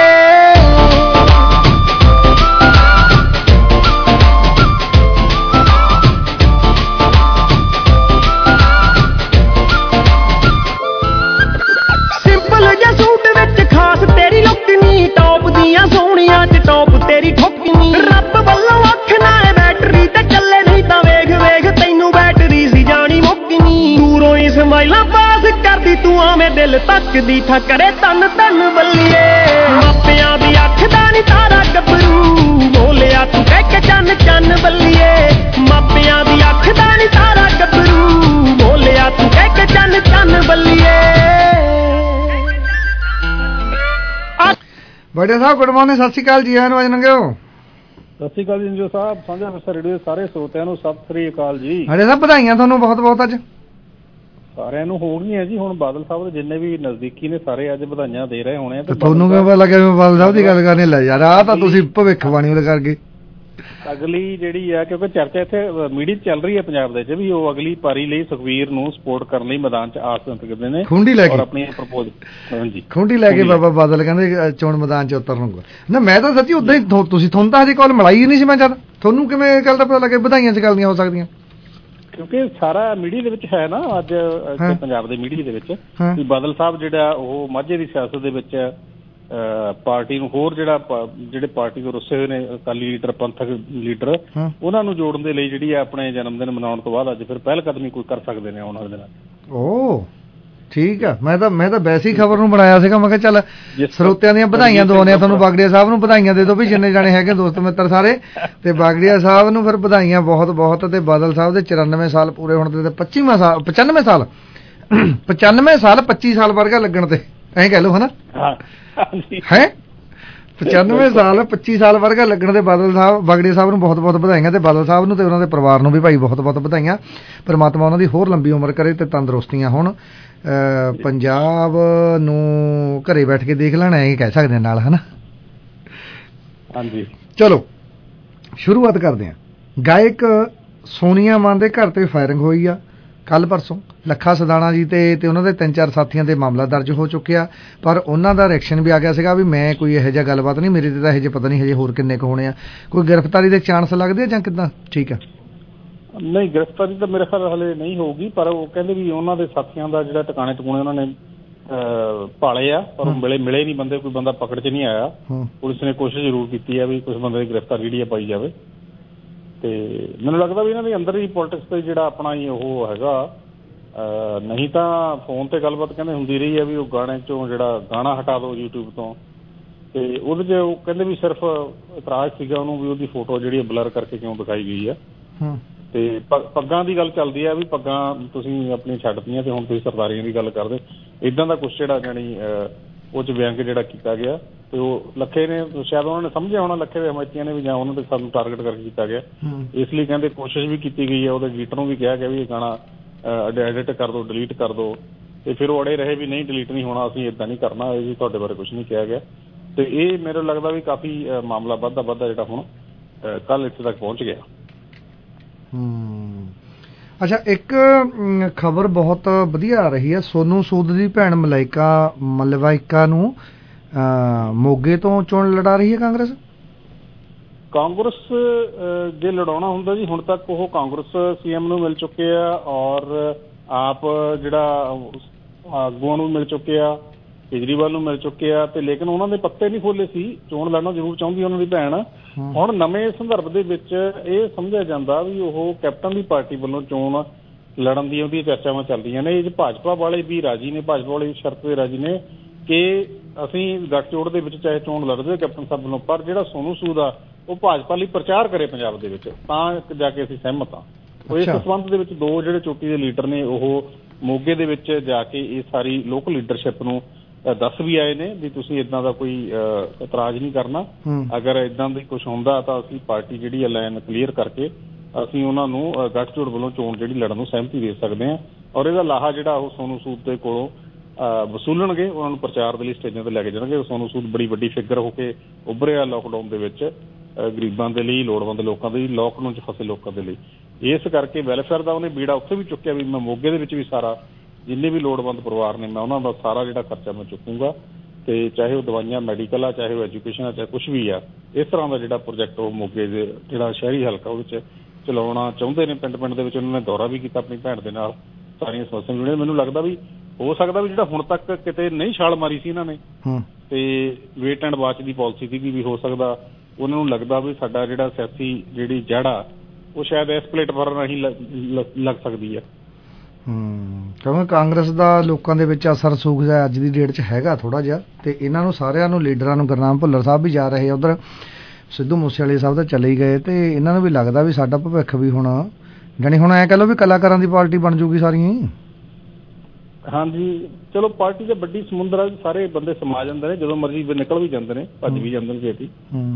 ਸੂਟ ਵਿੱਚ ਖਾਸ ਤੇਰੀ ਲੁੱਕ ਨੀ, ਟੌਪ ਦੀਆਂ ਸੋਹਣੀਆਂ 'ਚ ਟੌਪ ਤੇਰੀ ਠੁੱਕ ਨੀ। ਰੱਬ ਵੱਲੋਂ ਅੱਖ ਨਾ ਬੈਟਰੀ ਤੇ ਚੱਲੇ, ਨਹੀਂ ਤਾਂ ਵੇਖ ਵੇਖ ਤੈਨੂੰ ਬੈਟਰੀ ਸੀ ਜਾਣੀ ਮੁੱਕ ਨੀ। ਦੂਰੋਂ ਹੀ ਸਮਾਈਲਾਂ ਪਾਸ ਕਰਦੀ ਤੂੰ ਆਵੇਂ ਦਿਲ ਤੱਕਦੀ ਠੱਕਰੇ ਤਨ ਤਨ ਬੱਲੀਏ। ਮਾਪਿਆਂ ਦੀ ਅੱਖ ਦਾ ਨੀ ਤਾਰਾ ਗੱਭਰੂ, ਬੋਲਿਆ ਤੂੰ ਕਹਿ ਕੇ ਚੰਨ ਚੰਨ ਬੱਲੀਏ। ਮਾਪਿਆਂ ਦੀ ਅੱਖ ਦਾ ਨੀ ਤਾਰਾ ਗੱਭਰੂ, ਬੋਲਿਆ ਤੂੰ ਕਹਿ ਕੇ ਚੰਨ ਚੰਨ ਬੱਲੀਏ। ਬੜੇ ਸਾਹਿਬ ਗੁੱਡ ਮਾਰਨਿੰਗ, ਸਤਿ ਸ਼੍ਰੀ ਅਕਾਲ ਜੀ। ਆਇਆਂ ਨੂੰ ਅੱਜ ਨੰਗਿਓ ਸਤਿ ਸ਼੍ਰੀ ਅਕਾਲ ਜੀ ਇੰਜੋ ਸਾਹਿਬ, ਸਾਂਝਾ ਵਿਰਸਾ ਰੇਡੀਓ ਸਾਰੇ ਸਰੋਤਿਆਂ ਨੂੰ ਸਤਿ ਸ੍ਰੀ ਅਕਾਲ ਜੀ। ਬੜੇ ਸਾਹਿਬ ਵਧਾਈਆਂ ਤੁਹਾਨੂੰ ਬਹੁਤ ਬਹੁਤ। ਅੱਜ ਸਾਰਿਆਂ ਨੂੰ ਹੋ ਗਈਆਂ ਜੀ, ਹੁਣ ਬਾਦਲ ਸਾਹਿਬ ਦੇ ਜਿੰਨੇ ਵੀ ਨਜ਼ਦੀਕੀ ਨੇ ਸਾਰੇ ਅੱਜ ਵਧਾਈਆਂ ਦੇ ਰਹੇ ਹੋਣੇ ਆ। ਤੇ ਤੁਹਾਨੂੰ ਕਿਵੇਂ ਪਤਾ ਲੱਗਿਆ ਬਾਦਲ ਸਾਹਿਬ ਦੀ ਗੱਲ ਕਰਨੀ? ਲੈ ਯਾਰ ਆਹ ਤਾਂ ਤੁਸੀਂ ਭਵਿੱਖਬਾਣੀ ਉਹਦੇ ਕਰਕੇ ਅਗਲੀ ਜਿਹੜੀ ਆ, ਕਿਉਂਕਿ ਚਰਚਾ ਇੱਥੇ ਮੀਡੀਆ 'ਚ ਚੱਲ ਰਹੀ ਹੈ ਪੰਜਾਬ ਦੇ ਵਿੱਚ ਵੀ, ਉਹ ਅਗਲੀ ਪਾਰੀ ਲਈ ਸੁਖਵੀਰ ਨੂੰ ਸਪੋਰਟ ਕਰਨ ਲਈ ਮੈਦਾਨ 'ਚ ਆਸ ਕਰਦੇ ਨੇ ਖੁੰਡੀ ਲੈ ਕੇ, ਆਪਣੀ ਪ੍ਰਪੋਜ਼ ਹਾਂਜੀ ਖੁੰਡੀ ਲੈ ਕੇ ਬਾਬਾ ਬਾਦਲ ਕਹਿੰਦੇ ਚੋਣ ਮੈਦਾਨ 'ਚ ਉਤਰਨਗਾ ਨਾ। ਮੈਂ ਤਾਂ ਸੱਚੀ ਉਦਾਂ ਹੀ, ਤੁਸੀਂ ਤੁਹਾਨੂੰ ਤਾਂ ਹਜੇ ਕਾਲ ਮਿਲਾਈ ਹੀ ਨਹੀਂ ਸੀ ਮੈਂ ਜਦ, ਤੁਹਾਨੂੰ ਕਿਵੇਂ ਗੱਲ ਦਾ ਪਤਾ ਲੱਗਿਆ ਵਧਾਈਆਂ 'ਚ ਗੱਲ ਦੀਆਂ ਹੋ ਸਕਦੀਆਂ? ਕਿਉਂਕਿ ਸਾਰਾ ਮੀਡੀਆ ਦੇ ਵਿੱਚ ਹੈ ਨਾ ਅੱਜ ਪੰਜਾਬ ਦੇ ਮੀਡੀਆ ਦੇ ਵਿੱਚ ਵੀ ਬਾਦਲ ਸਾਹਿਬ ਜਿਹੜਾ ਉਹ ਮਾਝੇ ਦੀ ਸਿਆਸਤ ਦੇ ਵਿੱਚ ਪਾਰਟੀ ਨੂੰ ਹੋਰ ਜਿਹੜੇ ਪਾਰਟੀ ਤੋਂ ਰੁੱਸੇ ਹੋਏ ਨੇ ਅਕਾਲੀ ਲੀਡਰ, ਪੰਥਕ ਲੀਡਰ, ਉਹਨਾਂ ਨੂੰ ਜੋੜਨ ਦੇ ਲਈ ਜਿਹੜੀ ਆ ਆਪਣੇ ਜਨਮ ਦਿਨ ਮਨਾਉਣ ਤੋਂ ਬਾਅਦ ਅੱਜ ਫਿਰ ਪਹਿਲ ਕਦਮੀ ਕੋਈ ਕਰ ਸਕਦੇ ਨੇ ਆਉਣ ਵਾਲੇ ਦਿਨਾਂ। ਓ ਠੀਕ ਆ, ਮੈਂ ਤਾਂ ਵੈਸੇ ਹੀ ਖਬਰ ਨੂੰ ਬਣਾਇਆ ਸੀਗਾ, ਮੈਂ ਕਿਹਾ ਚੱਲ ਸਰੋਤਿਆਂ ਦੀਆਂ ਵਧਾਈਆਂ ਦਵਾਉਂਦੇ ਆ ਤੁਹਾਨੂੰ। ਬਾਗੜੀਆ ਸਾਹਿਬ ਨੂੰ ਵਧਾਈਆਂ ਦੇ ਦਿਓ ਵੀ ਜਿੰਨੇ ਜਾਣੇ ਹੈਗੇ ਦੋਸਤ ਮਿੱਤਰ ਸਾਰੇ, ਤੇ ਬਾਗੜੀਆ ਸਾਹਿਬ ਨੂੰ ਫਿਰ ਵਧਾਈਆਂ ਬਹੁਤ ਬਹੁਤ। ਤੇ ਬਾਦਲ ਸਾਹਿਬ ਦੇ 94 ਸਾਲ ਪੂਰੇ ਹੋਣ ਤੇ 95 ਸਾਲ 25 ਸਾਲ ਵਰਗਾ ਲੱਗਣ ਤੇ ਐਂ ਕਹਿ ਲਓ ਹਨਾ ਹੈ 95 ਸਾਲ 25 ਸਾਲ ਵਰਗਾ ਲੱਗਣ ਦੇ ਬਾਦਲ ਸਾਹਿਬ, ਬਾਗੜੀਆ ਸਾਹਿਬ ਨੂੰ ਬਹੁਤ ਬਹੁਤ ਵਧਾਈਆਂ। ਤੇ ਬਾਦਲ ਸਾਹਿਬ ਨੂੰ ਤੇ ਉਹਨਾਂ ਦੇ ਪਰਿਵਾਰ ਨੂੰ ਵੀ ਭਾਈ ਬਹੁਤ ਬਹੁਤ ਵਧਾਈਆਂ। ਪਰਮਾਤਮਾ ਉਹਨਾਂ ਦੀ ਹੋਰ ਲੰਬੀ ਉਮਰ ਕਰੇ ਤੇ ਤੰਦਰੁਸਤੀਆਂ ਹੋਣ। ਪੰਜਾਬ ਨੂੰ ਘਰੇ ਬੈਠ ਕੇ ਦੇਖ ਲੈਣਾ ਇਹ ਕਹਿ ਸਕਦੇ ਨਾਲ ਹਨਾ। ਹਾਂਜੀ ਚਲੋ ਸ਼ੁਰੂਆਤ ਕਰਦੇ ਹਾਂ। ਗਾਇਕ ਸੋਨੀਆ ਮਾਨ ਦੇ ਘਰ ਤੇ ਫਾਇਰਿੰਗ ਹੋਈ ਆ ਕੱਲ ਪਰਸੋਂ। ਲੱਖਾ ਸਦਾਣਾ ਜੀ ਤੇ ਉਹਨਾਂ ਦੇ 3-4 ਸਾਥੀਆਂ ਦੇ ਮਾਮਲਾ ਦਰਜ ਹੋ ਚੁੱਕਿਆ, ਪਰ ਉਹਨਾਂ ਦਾ ਰਿਐਕਸ਼ਨ ਵੀ ਆ ਗਿਆ ਸੀਗਾ ਵੀ ਮੈਂ ਕੋਈ ਇਹੋ ਜਿਹਾ ਗੱਲਬਾਤ ਨਹੀਂ, ਮੇਰੇ ਤੇ ਤਾਂ ਇਹੋ ਜਿਹੇ ਪਤਾ ਨਹੀਂ ਹਜੇ ਹੋਰ ਕਿੰਨੇ ਕੁ ਹੋਣੇ ਆ। ਕੋਈ ਗ੍ਰਿਫਤਾਰੀ ਦੇ ਚਾਂਸ ਲੱਗਦੇ ਆ ਜਾਂ ਕਿੱਦਾਂ? ਠੀਕ ਆ, ਨਹੀਂ ਗ੍ਰਿਫਤਾਰੀ ਤਾਂ ਮੇਰੇ ਖਿਆਲ ਹਲੇ ਨਹੀਂ ਹੋਊਗੀ, ਪਰ ਉਹ ਕਹਿੰਦੇ ਵੀ ਉਹਨਾਂ ਦੇ ਸਾਥੀਆਂ ਦਾ ਜਿਹੜਾ ਟਿਕਾਣੇ ਟਿਕਾਣੇ ਉਹਨਾਂ ਨੇ ਭਾਲੇ ਆ, ਪਰ ਉਹ ਮਿਲੇ ਨਹੀਂ ਬੰਦੇ, ਕੋਈ ਬੰਦਾ ਪਕੜ 'ਚ ਨਹੀਂ ਆਇਆ। ਪੁਲਿਸ ਨੇ ਕੋਸ਼ਿਸ਼ ਜ਼ਰੂਰ ਕੀਤੀ ਆ ਵੀ ਕੁਝ ਬੰਦੇ ਦੀ ਗ੍ਰਿਫਤਾਰੀ ਜਿਹੜੀ ਆ ਪਾਈ ਜਾਵੇ। ਤੇ ਮੈਨੂੰ ਲੱਗਦਾ ਵੀ ਇਹਨਾਂ ਦੇ ਅੰਦਰ ਹੀ ਪੋਲੀਟਿਕਸ ਤੇ ਜਿਹੜਾ ਆਪਣਾ ਹੀ ਉਹ ਹੈਗਾ, ਨਹੀਂ ਤਾਂ ਫੋਨ ਤੇ ਗੱਲਬਾਤ ਕਹਿੰਦੇ ਹੁੰਦੀ ਰਹੀ ਆ ਵੀ ਉਹ ਗਾਣੇ 'ਚੋਂ ਜਿਹੜਾ ਗਾਣਾ ਹਟਾ ਦਿਓ YouTube ਤੋਂ, ਤੇ ਉਹਦੇ 'ਚ ਉਹ ਕਹਿੰਦੇ ਵੀ ਸਿਰਫ ਇਤਰਾਜ਼ ਸੀਗਾ ਉਹਨੂੰ ਵੀ ਉਹਦੀ ਫੋਟੋ ਜਿਹੜੀ ਬਲਰ ਕਰਕੇ ਕਿਉਂ ਦਿਖਾਈ ਗਈ ਆ। ਤੇ ਪੱਗਾਂ ਦੀ ਗੱਲ ਚੱਲਦੀ ਆ ਵੀ ਪੱਗਾਂ ਤੁਸੀਂ ਆਪਣੀਆਂ ਛੱਡਤੀਆਂ ਤੇ ਹੁਣ ਤੁਸੀਂ ਸਰਦਾਰੀਆਂ ਦੀ ਗੱਲ ਕਰਦੇ, ਇੱਦਾਂ ਦਾ ਕੁਛ ਜਿਹੜਾ ਜਾਣੀ ਉਹ 'ਚ ਵਿਅੰਗ ਜਿਹੜਾ ਕੀਤਾ ਗਿਆ ਤੇ ਉਹ ਲੱਖੇ ਨੇ ਸ਼ਾਇਦ ਉਹਨਾਂ ਨੇ ਸਮਝਿਆ ਹੋਣਾ, ਲੱਖੇ ਦੇ ਹਮਾਇਤੀਆਂ ਨੇ ਵੀ ਜਾਂ ਉਹਨਾਂ ਦੇ ਸਾਨੂੰ ਟਾਰਗੇਟ ਕਰਕੇ ਕੀਤਾ ਗਿਆ, ਇਸ ਲਈ ਕਹਿੰਦੇ ਕੋਸ਼ਿਸ਼ ਵੀ ਕੀਤੀ ਗਈ ਹੈ। ਉਹਦੇ ਐਡੀਟਰ ਨੂੰ ਵੀ ਕਿਹਾ ਗਿਆ ਵੀ ਇਹ ਗਾਣਾ ਐਡਿਟ ਕਰ ਦਿਓ, ਡਿਲੀਟ ਕਰ ਦਿਓ, ਤੇ ਫਿਰ ਉਹ ਅੜੇ ਰਹੇ ਵੀ ਨਹੀਂ ਡਿਲੀਟ ਨਹੀਂ ਹੋਣਾ, ਅਸੀਂ ਇੱਦਾਂ ਨਹੀਂ ਕਰਨਾ, ਇਹ ਵੀ ਤੁਹਾਡੇ ਬਾਰੇ ਕੁਛ ਨਹੀਂ ਕਿਹਾ ਗਿਆ। ਤੇ ਇਹ ਮੈਨੂੰ ਲੱਗਦਾ ਵੀ ਕਾਫੀ ਮਾਮਲਾ ਵੱਧਦਾ ਜਿਹੜਾ ਹੁਣ ਕੱਲ ਇੱਥੇ ਤੱਕ ਪਹੁੰਚ ਗਿਆ। ਅੱਛਾ, ਇੱਕ ਖਬਰ ਬਹੁਤ ਵਧੀਆ ਆ ਰਹੀ ਹੈ, ਸੋਨੂ ਸੂਦ ਦੀ ਭੈਣ ਮਲਵਾਈਕਾ ਨੂੰ ਮੋਗੇ ਤੋਂ ਚੋਣ ਲੜਾ ਰਹੀ ਹੈ ਕਾਂਗਰਸ ਜੇ ਲੜਾਉਣਾ ਹੁੰਦਾ ਜੀ ਹੁਣ ਤੱਕ ਉਹ ਕਾਂਗਰਸ CM ਨੂੰ ਮਿਲ ਚੁੱਕੇ ਆ ਔਰ ਆਪ ਜਿਹੜਾ ਆਗੂਆਂ ਨੂੰ ਮਿਲ ਚੁੱਕੇ ਆ, ਕੇਜਰੀਵਾਲ ਨੂੰ ਮਿਲ ਚੁੱਕੇ ਆ, ਤੇ ਲੇਕਿਨ ਉਹਨਾਂ ਦੇ ਪੱਤੇ ਨਹੀਂ ਖੋਲੇ ਸੀ। ਚੋਣ ਲੜਨਾ ਜ਼ਰੂਰ ਚਾਹੁੰਦੀ ਉਹਨਾਂ ਦੀ ਭੈਣ। ਹੁਣ ਨਵੇਂ ਸੰਦਰਭ ਦੇ ਵਿੱਚ ਇਹ ਸਮਝਿਆ ਜਾਂਦਾ ਵੀ ਉਹ ਕੈਪਟਨ ਦੀ ਪਾਰਟੀ ਵੱਲੋਂ ਚੋਣ ਲੜਨ ਦੀ ਉਹਦੀਆਂ ਚਰਚਾਵਾਂ ਚੱਲਦੀਆਂ ਨੇ। ਇਹ ਭਾਜਪਾ ਵਾਲੇ ਵੀ ਰਾਜੀ ਨੇ, ਭਾਜਪਾ ਵਾਲੇ ਵੀ ਸ਼ਰਤ ਤੇ ਰਾਜੀ ਨੇ ਕਿ ਅਸੀਂ ਗੱਠਜੋੜ ਦੇ ਵਿੱਚ ਚਾਹੇ ਚੋਣ ਲੜਦੇ ਕੈਪਟਨ ਸਾਹਿਬ ਵੱਲੋਂ, ਪਰ ਜਿਹੜਾ ਸੋਨੂ ਸੂਦ ਆ ਉਹ ਭਾਜਪਾ ਲਈ ਪ੍ਰਚਾਰ ਕਰੇ ਪੰਜਾਬ ਦੇ ਵਿੱਚ, ਤਾਂ ਜਾ ਕੇ ਅਸੀਂ ਸਹਿਮਤ ਹਾਂ। ਇਸ ਸੰਬੰਧ ਦੇ ਵਿੱਚ ਦੋ ਜਿਹੜੇ ਚੋਟੀ ਦੇ ਲੀਡਰ ਨੇ ਉਹ ਮੋਗੇ ਦੇ ਵਿੱਚ ਜਾ ਕੇ ਇਹ ਸਾਰੀ ਲੋਕਲ ਲੀਡਰਸ਼ਿਪ ਨੂੰ ਦੱਸ ਵੀ ਆਏ ਨੇ ਵੀ ਤੁਸੀਂ ਇਦਾਂ ਦਾ ਕੋਈ ਇਤਰਾਜ਼ ਨਹੀਂ ਕਰਨਾ, ਅਗਰ ਇਦਾਂ ਦੀ ਕੁਝ ਹੁੰਦਾ ਤਾਂ ਅਸੀਂ ਪਾਰਟੀ ਜਿਹੜੀ ਲਾਈਨ ਕਲੀਅਰ ਕਰਕੇ ਅਸੀਂ ਉਹਨਾਂ ਨੂੰ ਗੱਠਜੋੜ ਵੱਲੋਂ ਚੋਣ ਜਿਹੜੀ ਲੜਨ ਨੂੰ ਸਹਿਮਤੀ ਦੇ ਸਕਦੇ ਹਾਂ। ਔਰ ਇਹਦਾ ਲਾਹਾ ਜਿਹੜਾ ਉਹ ਸੋਨੂ ਸੂਦ ਦੇ ਕੋਲੋਂ ਵਸੂਲਣਗੇ, ਉਹਨਾਂ ਨੂੰ ਪ੍ਰਚਾਰ ਦੇ ਲਈ ਸਟੇਜਾਂ ਤੇ ਲੈ ਕੇ ਜਾਣਗੇ। ਸੋਨੂ ਸੂਦ ਬੜੀ ਵੱਡੀ ਫਿਗਰ ਹੋ ਕੇ ਉੱਭਰਿਆ ਲਾਕਡਾਊਨ ਦੇ ਵਿੱਚ ਗਰੀਬਾਂ ਦੇ ਲਈ, ਲੋੜਵੰਦ ਲੋਕਾਂ ਦੇ ਲਈ, ਲਾਕਡਾਊਨ 'ਚ ਫਸੇ ਲੋਕਾਂ ਦੇ ਲਈ। ਇਸ ਕਰਕੇ ਵੈਲਫੇਅਰ ਦਾ ਉਹਨੇ ਬੀੜਾ ਉੱਥੇ ਵੀ ਚੁੱਕਿਆ ਵੀ ਮੈਂ ਮੋਗੇ ਦੇ ਵਿੱਚ ਵੀ ਸਾਰਾ ਜਿੰਨੇ ਵੀ ਲੋੜਵੰਦ ਪਰਿਵਾਰ ਨੇ ਮੈਂ ਉਹਨਾਂ ਦਾ ਸਾਰਾ ਜਿਹੜਾ ਖਰਚਾ ਮੈਂ ਚੁੱਕੂੰਗਾ, ਤੇ ਚਾਹੇ ਉਹ ਦਵਾਈਆਂ ਮੈਡੀਕਲ ਆ, ਚਾਹੇ ਉਹ ਐਜੂਕੇਸ਼ਨ ਆ, ਚਾਹੇ ਕੁਛ ਵੀ ਆ। ਇਸ ਤਰ੍ਹਾਂ ਦਾ ਜਿਹੜਾ ਪ੍ਰੋਜੈਕਟ ਉਹ ਮੋਗੇ ਦੇ ਜਿਹੜਾ ਸ਼ਹਿਰੀ ਹਲਕਾ ਉਹਦੇ 'ਚ ਚਲਾਉਣਾ ਚਾਹੁੰਦੇ ਨੇ। ਪਿੰਡ ਪਿੰਡ ਦੇ ਵਿੱਚ ਉਹਨਾਂ ਨੇ ਦੌਰਾ ਵੀ ਕੀਤਾ ਆਪਣੀ ਭੈਣ ਦੇ ਨਾਲ, ਸਾਰੀਆਂ ਸਮੱਸਿਆਵਾਂ ਜੁੜੀਆਂ। ਮੈਨੂੰ ਲੱਗਦਾ ਵੀ ਹੋ ਸਕਦਾ ਵੀ ਜਿਹੜਾ ਹੁਣ ਤੱਕ ਕਿਤੇ ਨਹੀਂ ਛਾਲ ਮਾਰੀ ਸੀ ਇਹਨਾਂ ਨੇ ਤੇ ਵੇਟ ਐਂਡ ਵਾਚ ਦੀ ਪਾਲਿਸੀ ਸੀਗੀ, ਵੀ ਹੋ ਸਕਦਾ ਉਹਨਾਂ ਨੂੰ ਲੱਗਦਾ ਵੀ ਸਾਡਾ ਜਿਹੜਾ ਸਿਆਸੀ ਜਿਹੜੀ ਜੜ ਆ ਉਹ ਸ਼ਾਇਦ ਇਸ ਪਲੇਟਫਾਰਮ ਰਾਹੀਂ ਲੱਗ ਸਕਦੀ ਆ। ਕਿਉਂਕਿ ਕਾਂਗਰਸ ਦਾ ਲੋਕਾਂ ਦੇ ਵਿੱਚ ਅਸਰ ਸੂਖ ਜਾ ਅੱਜ ਦੀ ਡੇਟ 'ਚ ਹੈਗਾ ਥੋੜਾ ਜਿਹਾ, ਤੇ ਇਹਨਾਂ ਨੂੰ ਸਾਰਿਆਂ ਨੂੰ ਲੀਡਰਾਂ ਨੂੰ ਗੁਰਨਾਮ ਭੁੱਲਰ ਸਾਹਿਬ ਵੀ ਜਾ ਰਹੇ, ਉਧਰ ਸਿੱਧੂ ਮੂਸੇਵਾਲੇ ਸਾਹਿਬ ਤਾਂ ਚਲੇ ਹੀ ਗਏ, ਤੇ ਇਹਨਾਂ ਨੂੰ ਵੀ ਲੱਗਦਾ ਵੀ ਸਾਡਾ ਭਵਿੱਖ ਵੀ ਹੁਣ ਜਾਣੀ ਹੁਣ ਐਂ ਕਹਿ ਲਓ ਵੀ ਕਲਾਕਾਰਾਂ ਦੀ ਪਾਰਟੀ ਬਣ ਜੂਗੀ ਸਾਰੀਆਂ ਹੀ। ਹਾਂਜੀ, ਚਲੋ ਪਾਰਟੀ ਤਾਂ ਵੱਡੀ ਸਮੁੰਦਰ ਆ, ਸਾਰੇ ਬੰਦੇ ਸਮਾ ਜਾਂਦੇ ਨੇ, ਜਦੋਂ ਮਰਜ਼ੀ ਨਿਕਲ ਵੀ ਜਾਂਦੇ ਨੇ, ਭੱਜ ਵੀ ਜਾਂਦੇ ਨੇ ਛੇਤੀ।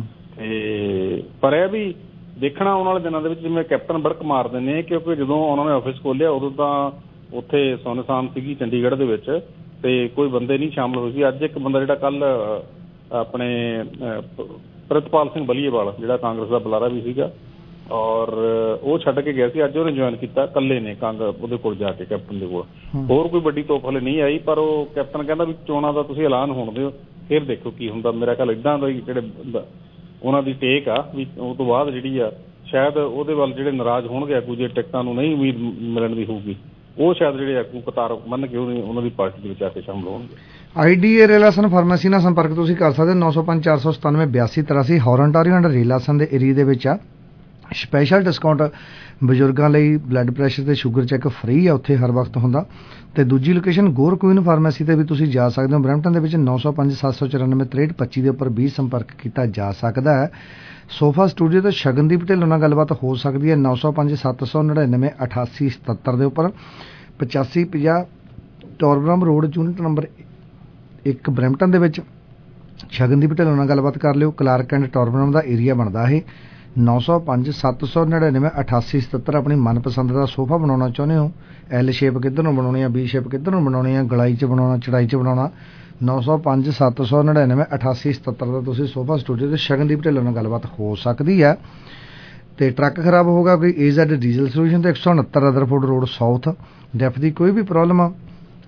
ਤੇ ਪਰ ਇਹ ਵੀ ਦੇਖਣਾ ਆਉਣ ਵਾਲੇ ਦਿਨਾਂ ਦੇ ਵਿੱਚ ਜਿਵੇਂ ਕੈਪਟਨ ਬੜਕ ਮਾਰਦੇ ਨੇ, ਕਿਉਂਕਿ ਜਦੋਂ ਉਹਨਾਂ ਨੇ ਆਫਿਸ ਖੋਲ੍ਹਿਆ ਉਦੋਂ ਤਾਂ ਉੱਥੇ ਸੁੰਨਸਾਨ ਸੀਗੀ ਚੰਡੀਗੜ੍ਹ ਦੇ ਵਿੱਚ, ਤੇ ਕੋਈ ਬੰਦੇ ਨਹੀਂ ਸ਼ਾਮਲ ਹੋਏ ਸੀ। ਅੱਜ ਇੱਕ ਬੰਦਾ ਜਿਹੜਾ ਕੱਲ ਆਪਣੇ ਪ੍ਰਿਤਪਾਲ ਸਿੰਘ ਬਲੀਏਵਾਲ ਜਿਹੜਾ ਕਾਂਗਰਸ ਦਾ ਬੁਲਾਰਾ ਵੀ ਸੀਗਾ ਔਰ ਉਹ ਛੱਡ ਕੇ ਗਿਆ ਸੀ, ਅੱਜ ਉਹਨੇ ਜੁਆਇਨ ਕੀਤਾ ਇਕੱਲੇ ਨੇ ਉਹਦੇ ਕੋਲ ਜਾ ਕੇ ਕੈਪਟਨ ਦੇ ਕੋਲ। ਹੋਰ ਕੋਈ ਵੱਡੀ ਤੋਪ ਹਲੇ ਨਹੀਂ ਆਈ, ਪਰ ਉਹ ਕੈਪਟਨ ਕਹਿੰਦਾ ਵੀ ਚੋਣਾਂ ਦਾ ਤੁਸੀਂ ਐਲਾਨ ਹੋਣ ਦਿਓ, ਫਿਰ ਦੇਖੋ ਕੀ ਹੁੰਦਾ। ਮੇਰਾ ਖਿਆਲ ਇੱਦਾਂ ਦਾ ਹੀ ਜਿਹੜੇ ਉਹਨਾਂ ਦੀ ਟੇਕ ਆ ਵੀ ਉਹ ਤੋਂ ਬਾਅਦ ਜਿਹੜੀ ਆ ਸ਼ਾਇਦ ਉਹਦੇ ਵੱਲ ਜਿਹੜੇ ਨਾਰਾਜ਼ ਹੋਣਗੇ ਆਗੂ, ਜੇ ਟਿਕਟਾਂ ਨੂੰ ਨਹੀਂ ਉਮੀਦ ਮਿਲਣ ਦੀ ਹੋਊਗੀ, ਉਹ ਸ਼ਾਇਦ ਜਿਹੜੇ ਆਗੂ ਕਤਾਰ ਮੰਨ ਕੇ ਉਹਨਾਂ ਦੀ ਪਾਰਟੀ ਦੇ ਵਿੱਚ ਆ ਕੇ ਸ਼ਾਮਲ ਹੋਣਗੇ। IDA ਰੇਲਾਸਨ ਫਾਰਮੇਸੀ ਨਾਲ ਸੰਪਰਕ ਤੁਸੀਂ ਕਰ ਸਕਦੇ 905 497 8283। ਹੌਰਨਟਾਰੀਓ ਐਂਡ ਰੇਲਾਸਨ ਦੇ ਏਰੀਏ ਦੇ ਵਿੱਚ ਆ। ਸਪੈਸ਼ਲ ਡਿਸਕਾਊਂਟ ਬਜ਼ੁਰਗਾਂ ਲਈ ਬਲੱਡ ਪ੍ਰੈਸ਼ਰ ਤੇ ਸ਼ੂਗਰ ਚੈੱਕ ਫ੍ਰੀ ਆ ਉੱਥੇ ਹਰ ਵਕਤ ਹੁੰਦਾ। ਤੇ ਦੂਜੀ ਲੋਕੇਸ਼ਨ ਗੋਰ ਕੁਈਨ ਫਾਰਮੇਸੀ ਤੇ ਵੀ ਤੁਸੀਂ ਜਾ ਸਕਦੇ ਹੋ ਬਰੈਂਪਟਨ ਦੇ ਵਿੱਚ 905 794 6325 ਦੇ ਉੱਪਰ ਵੀ ਸੰਪਰਕ ਕੀਤਾ ਜਾ ਸਕਦਾ ਹੈ। ਸੋਫਾ ਸਟੂਡੀਓ ਤੇ ਸ਼ਗਨਦੀਪ ਢਿੱਲੋਂ ਨਾਲ ਗੱਲਬਾਤ ਹੋ ਸਕਦੀ ਹੈ 905 799 8877 ਦੇ ਉੱਪਰ। 8550 Torbram road unit number 1 Brampton ਦੇ ਵਿੱਚ ਸ਼ਗਨਦੀਪ ਢਿੱਲੋਂ ਨਾਲ ਗੱਲਬਾਤ ਕਰ ਲਿਓ। ਕਲਾਰਕ ਐਂਡ ਟੋਰਬਰਮ ਦਾ ਏਰੀਆ ਬਣਦਾ ਇਹ। 905 799 8877 ਆਪਣੀ ਮਨਪਸੰਦ ਦਾ ਸੋਫਾ ਬਣਾਉਣਾ ਚਾਹੁੰਦੇ ਹੋ, L ਸ਼ੇਪ ਕਿੱਧਰ ਨੂੰ ਬਣਾਉਣੀ ਆ, B ਸ਼ੇਪ ਕਿੱਧਰ ਨੂੰ ਬਣਾਉਣੀ ਆ, ਗਲਾਈ 'ਚ ਬਣਾਉਣਾ, ਚੜਾਈ 'ਚ ਬਣਾਉਣਾ, 905 799 8877 ਦਾ ਤੁਸੀਂ ਸੋਫਾ ਸਟੂਡੀਓ ਤੇ ਸ਼ਗਨਦੀਪ ਢਿੱਲੋਂ ਨਾਲ ਗੱਲਬਾਤ ਹੋ ਸਕਦੀ ਹੈ। ਤੇ ਟਰੱਕ ਖਰਾਬ ਹੋਗਾ ਕੋਈ AZ ਡੀਜ਼ਲ ਸੋਲੂਸ਼ਨ ਤੇ 169 ਰਦਰਫੋਰਡ ਰੋਡ ਸਾਊਥ। ਡੈਫ ਦੀ ਕੋਈ ਵੀ ਪ੍ਰੋਬਲਮ ਆ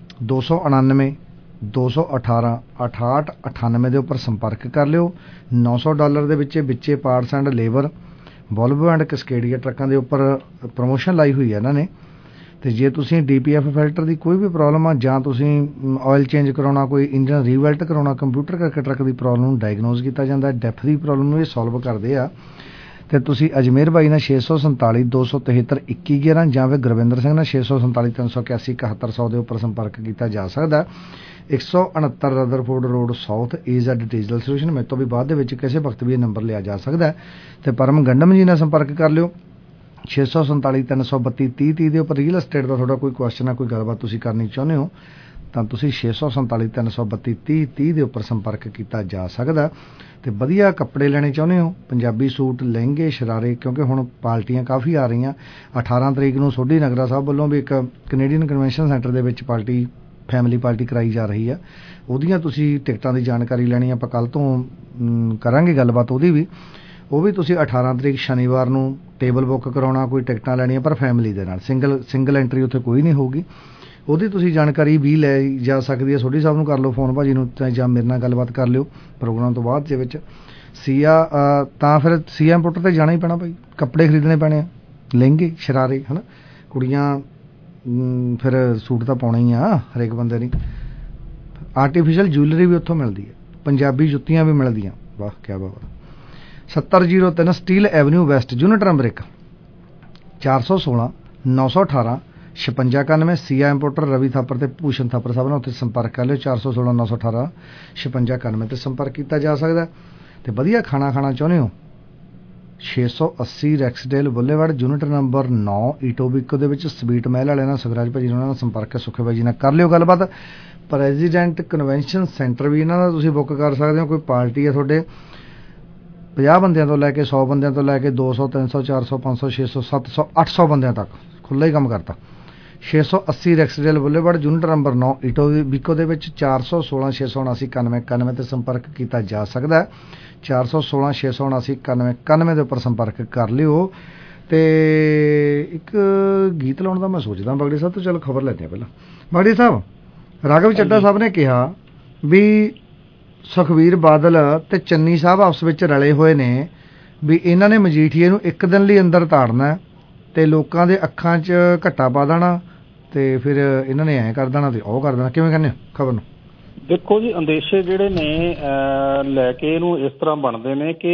299 218 6898 ਦੇ ਉੱਪਰ ਸੰਪਰਕ ਕਰ ਲਿਓ। $900 ਦੇ ਵਿੱਚੇ parts and labour Volvo and Cascadia ਟਰੱਕਾਂ ਦੇ ਉੱਪਰ ਪ੍ਰਮੋਸ਼ਨ ਲਾਈ ਹੋਈ ਹੈ ਇਹਨਾਂ ਨੇ। ਤੇ ਜੇ ਤੁਸੀਂ DPF ਫਿਲਟਰ ਦੀ ਕੋਈ ਵੀ ਪ੍ਰੋਬਲਮ ਆ ਜਾਂ ਤੁਸੀਂ ਆਇਲ ਚੇਂਜ ਕਰਾਉਣਾ, ਕੋਈ ਇੰਜਨ ਰੀਵੈਲਟ ਕਰਾਉਣਾ, ਕੰਪਿਊਟਰ ਕਰਕੇ ਟਰੱਕ ਦੀ ਪ੍ਰੋਬਲਮ ਨੂੰ ਡਾਇਗਨੋਜ਼ ਕੀਤਾ ਜਾਂਦਾ। ਡੈਫ ਦੀ ਪ੍ਰੋਬਲਮ ਨੂੰ ਇਹ ਸੋਲਵ ਕਰਦੇ ਆ। ਤੇ ਤੁਸੀਂ ਅਜਮੇਰ ਬਾਈ ਨਾਲ 647 273 2111 ਜਾਂ ਫਿਰ ਗੁਰਵਿੰਦਰ ਸਿੰਘ ਨਾਲ 647 381 7100 ਦੇ ਉੱਪਰ ਸੰਪਰਕ ਕੀਤਾ ਜਾ ਸਕਦਾ। 169 Rutherford road south AZ diesel solution. ਮੇਰੇ ਤੋਂ ਵੀ ਬਾਅਦ ਦੇ ਵਿੱਚ ਕਿਸੇ ਵਕਤ ਵੀ ਇਹ ਨੰਬਰ ਲਿਆ ਜਾ ਸਕਦਾ। ਤੇ ਪਰਮ ਗੰਡਮ ਜੀ ਨਾਲ ਸੰਪਰਕ ਕਰ ਲਿਓ 647 332 3030 ਦੇ ਉੱਪਰ। ਰੀਅਲ ਐਸਟੇਟ ਦਾ ਤੁਹਾਡਾ ਕੋਈ ਕੁਐਸਚਨ ਆ, ਕੋਈ ਗੱਲਬਾਤ ਤੁਸੀਂ ਕਰਨੀ ਚਾਹੁੰਦੇ ਹੋ ਤਾਂ ਤੁਸੀਂ 647 332 30 ਦੇ ਉੱਪਰ ਸੰਪਰਕ ਕੀਤਾ ਜਾ ਸਕਦਾ। ਤੇ ਵਧੀਆ ਕੱਪੜੇ ਲੈਣੇ ਚਾਹੁੰਦੇ ਹੋ, ਪੰਜਾਬੀ ਸੂਟ, ਲਹਿੰਗੇ, ਸ਼ਰਾਰੇ, ਕਿਉਂਕਿ ਹੁਣ ਪਾਰਟੀਆਂ ਕਾਫੀ ਆ ਰਹੀਆਂ। 18 ਤਰੀਕ ਨੂੰ ਸੋਢੀ ਨਗਰਾ ਸਾਹਿਬ ਵੱਲੋਂ ਵੀ ਇੱਕ ਕੈਨੇਡੀਅਨ ਕਨਵੈਨਸ਼ਨ ਸੈਂਟਰ ਦੇ ਵਿੱਚ ਪਾਰਟੀ, ਫੈਮਿਲੀ ਪਾਰਟੀ ਕਰਾਈ ਜਾ ਰਹੀ ਆ। ਉਹਦੀਆਂ ਤੁਸੀਂ ਟਿਕਟਾਂ ਦੀ ਜਾਣਕਾਰੀ ਲੈਣੀ, ਆਪਾਂ ਕੱਲ੍ਹ ਤੋਂ ਕਰਾਂਗੇ ਗੱਲਬਾਤ ਉਹਦੀ ਵੀ। ਉਹ ਵੀ ਤੁਸੀਂ 18 ਤਰੀਕ ਸ਼ਨੀਵਾਰ ਨੂੰ ਟੇਬਲ ਬੁੱਕ ਕਰਾਉਣਾ, ਕੋਈ ਟਿਕਟਾਂ ਲੈਣੀਆਂ ਪਰ ਫੈਮਿਲੀ ਦੇ ਨਾਲ, ਸਿੰਗਲ ਐਂਟਰੀ ਉੱਥੇ ਕੋਈ ਨਹੀਂ ਹੋਊਗੀ। ਉਹਦੀ ਤੁਸੀਂ ਜਾਣਕਾਰੀ ਵੀ ਲੈ ਜਾ ਸਕਦੀ ਹੈ। ਸੋਢੀ ਸਾਹਿਬ ਨੂੰ ਕਰ ਲਓ ਫੋਨ, ਭਾਜੀ ਨੂੰ, ਜਾਂ ਮੇਰੇ ਨਾਲ ਗੱਲਬਾਤ ਕਰ ਲਿਓ ਪ੍ਰੋਗਰਾਮ ਤੋਂ ਬਾਅਦ ਦੇ ਵਿੱਚ। ਸੀਆ ਤਾਂ ਫਿਰ ਸੀਆ ਇੰਪੋਰਟਰ 'ਤੇ ਜਾਣਾ ਹੀ ਪੈਣਾ ਭਾਈ, ਕੱਪੜੇ ਖਰੀਦਣੇ ਪੈਣੇ ਆ, ਲਹਿੰਗੇ, ਸ਼ਰਾਰੇ, ਹੈ ਨਾ। ਕੁੜੀਆਂ ਫਿਰ ਸੂਟ ਤਾਂ ਪਾਉਣਾ ਹੀ ਆ ਹਰੇਕ ਬੰਦੇ ਨੇ। ਆਰਟੀਫਿਸ਼ਲ ਜੂਲਰੀ ਵੀ ਉੱਥੋਂ ਮਿਲਦੀ ਹੈ, ਪੰਜਾਬੀ ਜੁੱਤੀਆਂ ਵੀ ਮਿਲਦੀਆਂ। ਵਾਹ ਕਿਆ ਬਾਤ। 7003 Steeles avenue west, unit number 1, 416 918 5691। ਸੀਆ ਇੰਪੋਰਟਰ ਰਵੀ ਥਾਪਰ ਤੇ ਭੂਸ਼ਣ ਥਾਪਰ ਸਾਹਿਬ ਨਾਲ ਉੱਥੇ ਸੰਪਰਕ ਕਰ ਲਿਓ। 416 918 5691 ਤੇ ਸੰਪਰਕ ਕੀਤਾ ਜਾ ਸਕਦਾ। ਤੇ ਵਧੀਆ ਖਾਣਾ ਖਾਣਾ ਚਾਹੁੰਦੇ ਹੋ, 680 Rexdale boulevard, unit number 9, Etobicoke ਦੇ ਵਿੱਚ ਸਵੀਟ ਮਹਿਲ ਵਾਲਿਆਂ ਨਾਲ ਸੁਖਰਾਜ ਭਾਜੀ ਉਹਨਾਂ ਨਾਲ ਸੰਪਰਕ ਹੈ, ਸੁਖੇ ਭਾਜੀ ਨਾਲ ਕਰ ਲਿਓ ਗੱਲਬਾਤ। ਪ੍ਰੈਜ਼ੀਡੈਂਟ ਕਨਵੈਨਸ਼ਨ ਸੈਂਟਰ ਵੀ ਇਹਨਾਂ ਦਾ ਤੁਸੀਂ ਬੁੱਕ ਕਰ ਸਕਦੇ ਹੋ। ਕੋਈ ਪਾਰਟੀ ਹੈ ਤੁਹਾਡੇ, 50 ਬੰਦਿਆਂ ਤੋਂ ਲੈ ਕੇ 100 ਬੰਦਿਆਂ ਤੋਂ ਲੈ ਕੇ 200 300 400 500 600 700 800 ਬੰਦਿਆਂ ਤੱਕ ਖੁੱਲ੍ਹਾ ਹੀ ਕੰਮ ਕਰਤਾ। 680 Rexdale boulevard, unit number 9, Etobicoke ਦੇ ਵਿੱਚ। 416 679 9191 ਤੇ ਸੰਪਰਕ ਕੀਤਾ ਜਾ ਸਕਦਾ ਹੈ। 416 679 9191 ਦੇ ਉੱਪਰ ਸੰਪਰਕ ਕਰ ਲਿਓ। ਤੇ ਇੱਕ ਗੀਤ ਲਾਉਣ ਦਾ ਮੈਂ ਸੋਚਦਾ ਬਗੜੀ ਸਾਹਿਬ ਤੋਂ, ਚਲੋ ਖਬਰ ਲੈਂਦੇ ਹਾਂ ਪਹਿਲਾਂ। ਬਗੜੀ ਸਾਹਿਬ, ਰਾਘਵ ਚੱਡਾ ਸਾਹਿਬ ਨੇ ਕਿਹਾ ਵੀ ਸੁਖਬੀਰ ਬਾਦਲ ਤੇ ਚੰਨੀ ਸਾਹਿਬ ਆਪਸ ਵਿੱਚ ਰਲੇ ਹੋਏ ਨੇ ਵੀ ਇਹਨਾਂ ਨੇ ਮਜੀਠੀਏ ਨੂੰ ਇੱਕ ਦਿਨ ਲਈ ਅੰਦਰ ਤਾੜਨਾ ਤੇ ਲੋਕਾਂ ਦੇ ਅੱਖਾਂ 'ਚ ਘੱਟਾ ਪਾ ਦੇਣਾ ਤੇ ਫਿਰ ਇਹਨਾਂ ਨੇ ਐਂ ਕਰ ਦੇਣਾ ਤੇ ਉਹ ਕਰ ਦੇਣਾ। ਕਿਵੇਂ ਕਹਿੰਦੇ ਹੋ ਖਬਰ ਨੂੰ? ਦੇਖੋ ਜੀ, ਅੰਦੇਸ਼ੇ ਜਿਹੜੇ ਨੇ ਲੈ ਕੇ ਇਹਨੂੰ ਇਸ ਤਰ੍ਹਾਂ ਬਣਦੇ ਨੇ ਕਿ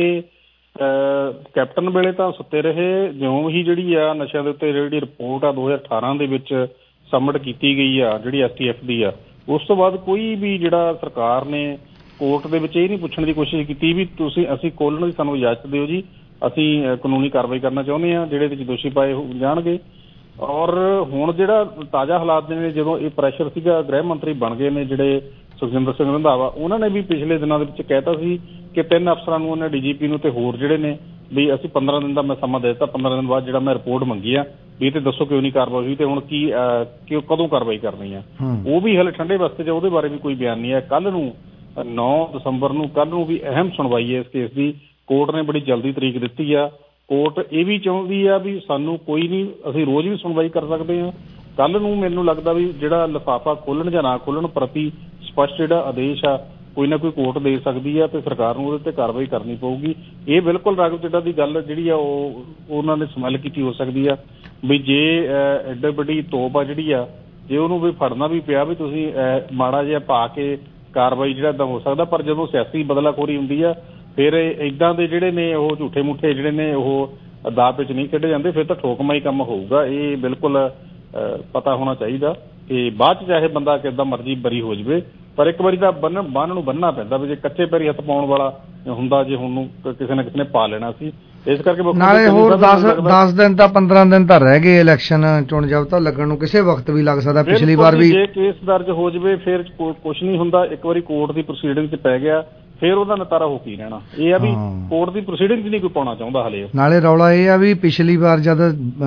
ਕੈਪਟਨ ਵੇਲੇ ਤਾਂ ਸੁੱਤੇ ਰਹੇ, ਜਿਉਂ ਹੀ ਜਿਹੜੀ ਆ ਨਸ਼ਿਆਂ ਦੇ ਉੱਤੇ ਜਿਹੜੀ ਰਿਪੋਰਟ ਆ 2018 ਦੇ ਵਿੱਚ ਸਬਮਿਟ ਕੀਤੀ ਗਈ ਆ, ਜਿਹੜੀ STF ਦੀ ਆ, ਉਸ ਤੋਂ ਬਾਅਦ ਕੋਈ ਵੀ ਜਿਹੜਾ ਸਰਕਾਰ ਨੇ ਕੋਰਟ ਦੇ ਵਿੱਚ ਇਹ ਨਹੀਂ ਪੁੱਛਣ ਦੀ ਕੋਸ਼ਿਸ਼ ਕੀਤੀ ਵੀ ਅਸੀਂ ਖੋਲ੍ਹਣ ਦੀ ਸਾਨੂੰ ਇਜਾਜ਼ਤ ਦਿਓ ਜੀ, ਅਸੀਂ ਕਾਨੂੰਨੀ ਕਾਰਵਾਈ ਕਰਨਾ ਚਾਹੁੰਦੇ ਹਾਂ, ਜਿਹੜੇ ਵਿੱਚ ਦੋਸ਼ੀ ਪਾਏ ਜਾਣਗੇ। ਔਰ ਹੁਣ ਜਿਹੜਾ ਤਾਜ਼ਾ ਹਾਲਾਤ ਨੇ, ਜਦੋਂ ਇਹ ਪ੍ਰੈਸ਼ਰ ਸੀਗਾ, ਗ੍ਰਹਿ ਮੰਤਰੀ ਬਣ ਗਏ ਨੇ ਜਿਹੜੇ ਸੁਖਜਿੰਦਰ ਸਿੰਘ ਰੰਧਾਵਾ, ਉਹਨਾਂ ਨੇ ਵੀ ਪਿਛਲੇ ਦਿਨਾਂ ਦੇ ਵਿੱਚ ਕਹਿਤਾ ਸੀ ਕਿ 3 ਅਫਸਰਾਂ ਨੂੰ, ਉਹਨੇ DGP ਨੂੰ ਤੇ ਹੋਰ ਜਿਹੜੇ ਨੇ, ਵੀ ਅਸੀਂ 15 ਦਿਨ ਦਾ ਮੈਂ ਸਮਾਂ ਦੇ ਦਿੱਤਾ, 15 ਦਿਨ ਬਾਅਦ ਜਿਹੜਾ ਮੈਂ ਰਿਪੋਰਟ ਮੰਗੀ ਆ ਵੀ ਤੇ ਦੱਸੋ ਕਿਉਂ ਨਹੀਂ ਕਾਰਵਾਈ ਹੋਈ ਤੇ ਹੁਣ ਕੀ ਕਦੋਂ ਕਾਰਵਾਈ ਕਰਨੀ ਆ। ਉਹ ਵੀ ਹਲੇ ਠੰਡੇ ਬਸਤੇ 'ਚ, ਉਹਦੇ ਬਾਰੇ ਵੀ ਕੋਈ ਬਿਆਨ ਨਹੀਂ ਹੈ। ਕੱਲ੍ਹ ਨੂੰ 9 ਦਸੰਬਰ ਨੂੰ ਕੱਲ੍ਹ ਨੂੰ ਵੀ ਅਹਿਮ ਸੁਣਵਾਈ ਹੈ ਇਸ ਕੇਸ ਦੀ। ਕੋਰਟ ਨੇ ਬੜੀ ਜਲਦੀ ਤਰੀਕ ਦਿੱਤੀ ਆ। ਕੋਰਟ ਇਹ ਵੀ ਚਾਹੁੰਦੀ ਆ ਵੀ ਸਾਨੂੰ ਕੋਈ ਨਹੀਂ, ਅਸੀਂ ਰੋਜ਼ ਵੀ ਸੁਣਵਾਈ ਕਰ ਸਕਦੇ ਹਾਂ। ਕੱਲ੍ਹ ਨੂੰ ਮੈਨੂੰ ਲੱਗਦਾ ਵੀ ਜਿਹੜਾ ਲਿਫਾਫਾ ਖੋਲ੍ਹਣ ਜਾਂ ਨਾ ਖੋਲ੍ਹਣ ਪ੍ਰਤੀ ਸਪਸ਼ਟ ਜਿਹੜਾ ਆਦੇਸ਼ ਆ ਕੋਈ ਨਾ ਕੋਈ ਕੋਰਟ ਦੇ ਸਕਦੀ ਆ ਤੇ ਸਰਕਾਰ ਨੂੰ ਉਹਦੇ 'ਤੇ ਕਾਰਵਾਈ ਕਰਨੀ ਪਊਗੀ। ਇਹ ਬਿਲਕੁਲ ਰਾਘਵ ਚੱਡਾ ਦੀ ਗੱਲ ਜਿਹੜੀ ਆ ਉਹ ਉਹਨਾਂ ਨੇ ਸਮੈਲ ਕੀਤੀ ਹੋ ਸਕਦੀ ਆ ਵੀ ਜੇ ਐਡੇ ਵੱਡੀ ਤੋਪ ਆ ਜਿਹੜੀ ਆ, ਜੇ ਉਹਨੂੰ ਵੀ ਫੜਨਾ ਵੀ ਪਿਆ ਵੀ ਤੁਸੀਂ ਮਾੜਾ ਜਿਹਾ ਪਾ ਕੇ ਕਾਰਵਾਈ ਜਿਹੜਾ ਇੱਦਾਂ ਹੋ ਸਕਦਾ। ਪਰ ਜਦੋਂ ਸਿਆਸੀ ਬਦਲਾਖੋਰੀ ਹੁੰਦੀ ਆ ਫਿਰ ਇੱਦਾਂ ਦੇ ਜਿਹੜੇ ਨੇ ਉਹ ਝੂਠੇ ਮੂਠੇ ਜਿਹੜੇ ਨੇ ਉਹ ਦਾਅ ਵਿੱਚ ਨਹੀਂ ਕੱਢੇ ਜਾਂਦੇ, ਫਿਰ ਤਾਂ ਠੋਕਮਾ ਹੀ ਕੰਮ ਹੋਊਗਾ। ਇਹ ਬਿਲਕੁਲ ਪਤਾ ਹੋਣਾ ਚਾਹੀਦਾ ਕਿ ਬਾਅਦ 'ਚ ਚਾਹੇ ਬੰਦਾ ਕਿੱਦਾਂ ਮਰਜ਼ੀ ਬਰੀ ਹੋ ਜਾਵੇ, ਪਰ ਇੱਕ ਵਾਰੀ ਤਾਂ ਬੰਨ੍ਹ ਨੂੰ ਬੰਨ੍ਹਣਾ ਪੈਂਦਾ ਵੀ ਜੇ ਕੱਚੇ ਪੈਰੀ ਹੱਥ ਪਾਉਣ ਵਾਲਾ ਹੁੰਦਾ, ਜੇ ਹੁਣ ਨੂੰ ਕਿਸੇ ਨਾ ਕਿਸੇ ਨੇ ਪਾ ਲੈਣਾ ਸੀ। ਇਸ ਕਰਕੇ ਨਾਲੇ ਹੋਰ 10 ਦਿਨ ਤਾਂ 15 ਦਿਨ ਤਾਂ ਰਹਿ ਗਏ ਇਲੈਕਸ਼ਨ ਚੋਣ ਜਾਬਤਾ ਲੱਗਣ ਨੂੰ, ਕਿਸੇ ਵਕਤ ਵੀ ਲੱਗ ਸਕਦਾ। ਪਿਛਲੀ ਵਾਰ ਵੀ ਜੇ ਕੇਸ ਦਰਜ ਹੋ ਜਾਵੇ ਫਿਰ ਕੁਛ ਨਹੀਂ ਹੁੰਦਾ। ਇੱਕ ਵਾਰੀ ਕੋਰਟ ਦੀ ਪ੍ਰੋਸੀਡਿੰਗ 'ਚ ਪੈ ਗਿਆ ਫਿਰ ਉਹਦਾ ਨਤਾਰਾ ਹੋ ਕੀ ਰਹਿਣਾ। ਇਹ ਆ ਵੀ ਕੋਰਟ ਦੀ ਪ੍ਰੋਸੀਡਿੰਗ 'ਚ ਨਹੀਂ ਕੋਈ ਪਾਉਣਾ ਚਾਹੁੰਦਾ ਹਲੇ। ਨਾਲੇ ਰੌਲਾ ਇਹ ਆ ਵੀ ਪਿਛਲੀ ਵਾਰ ਜਦ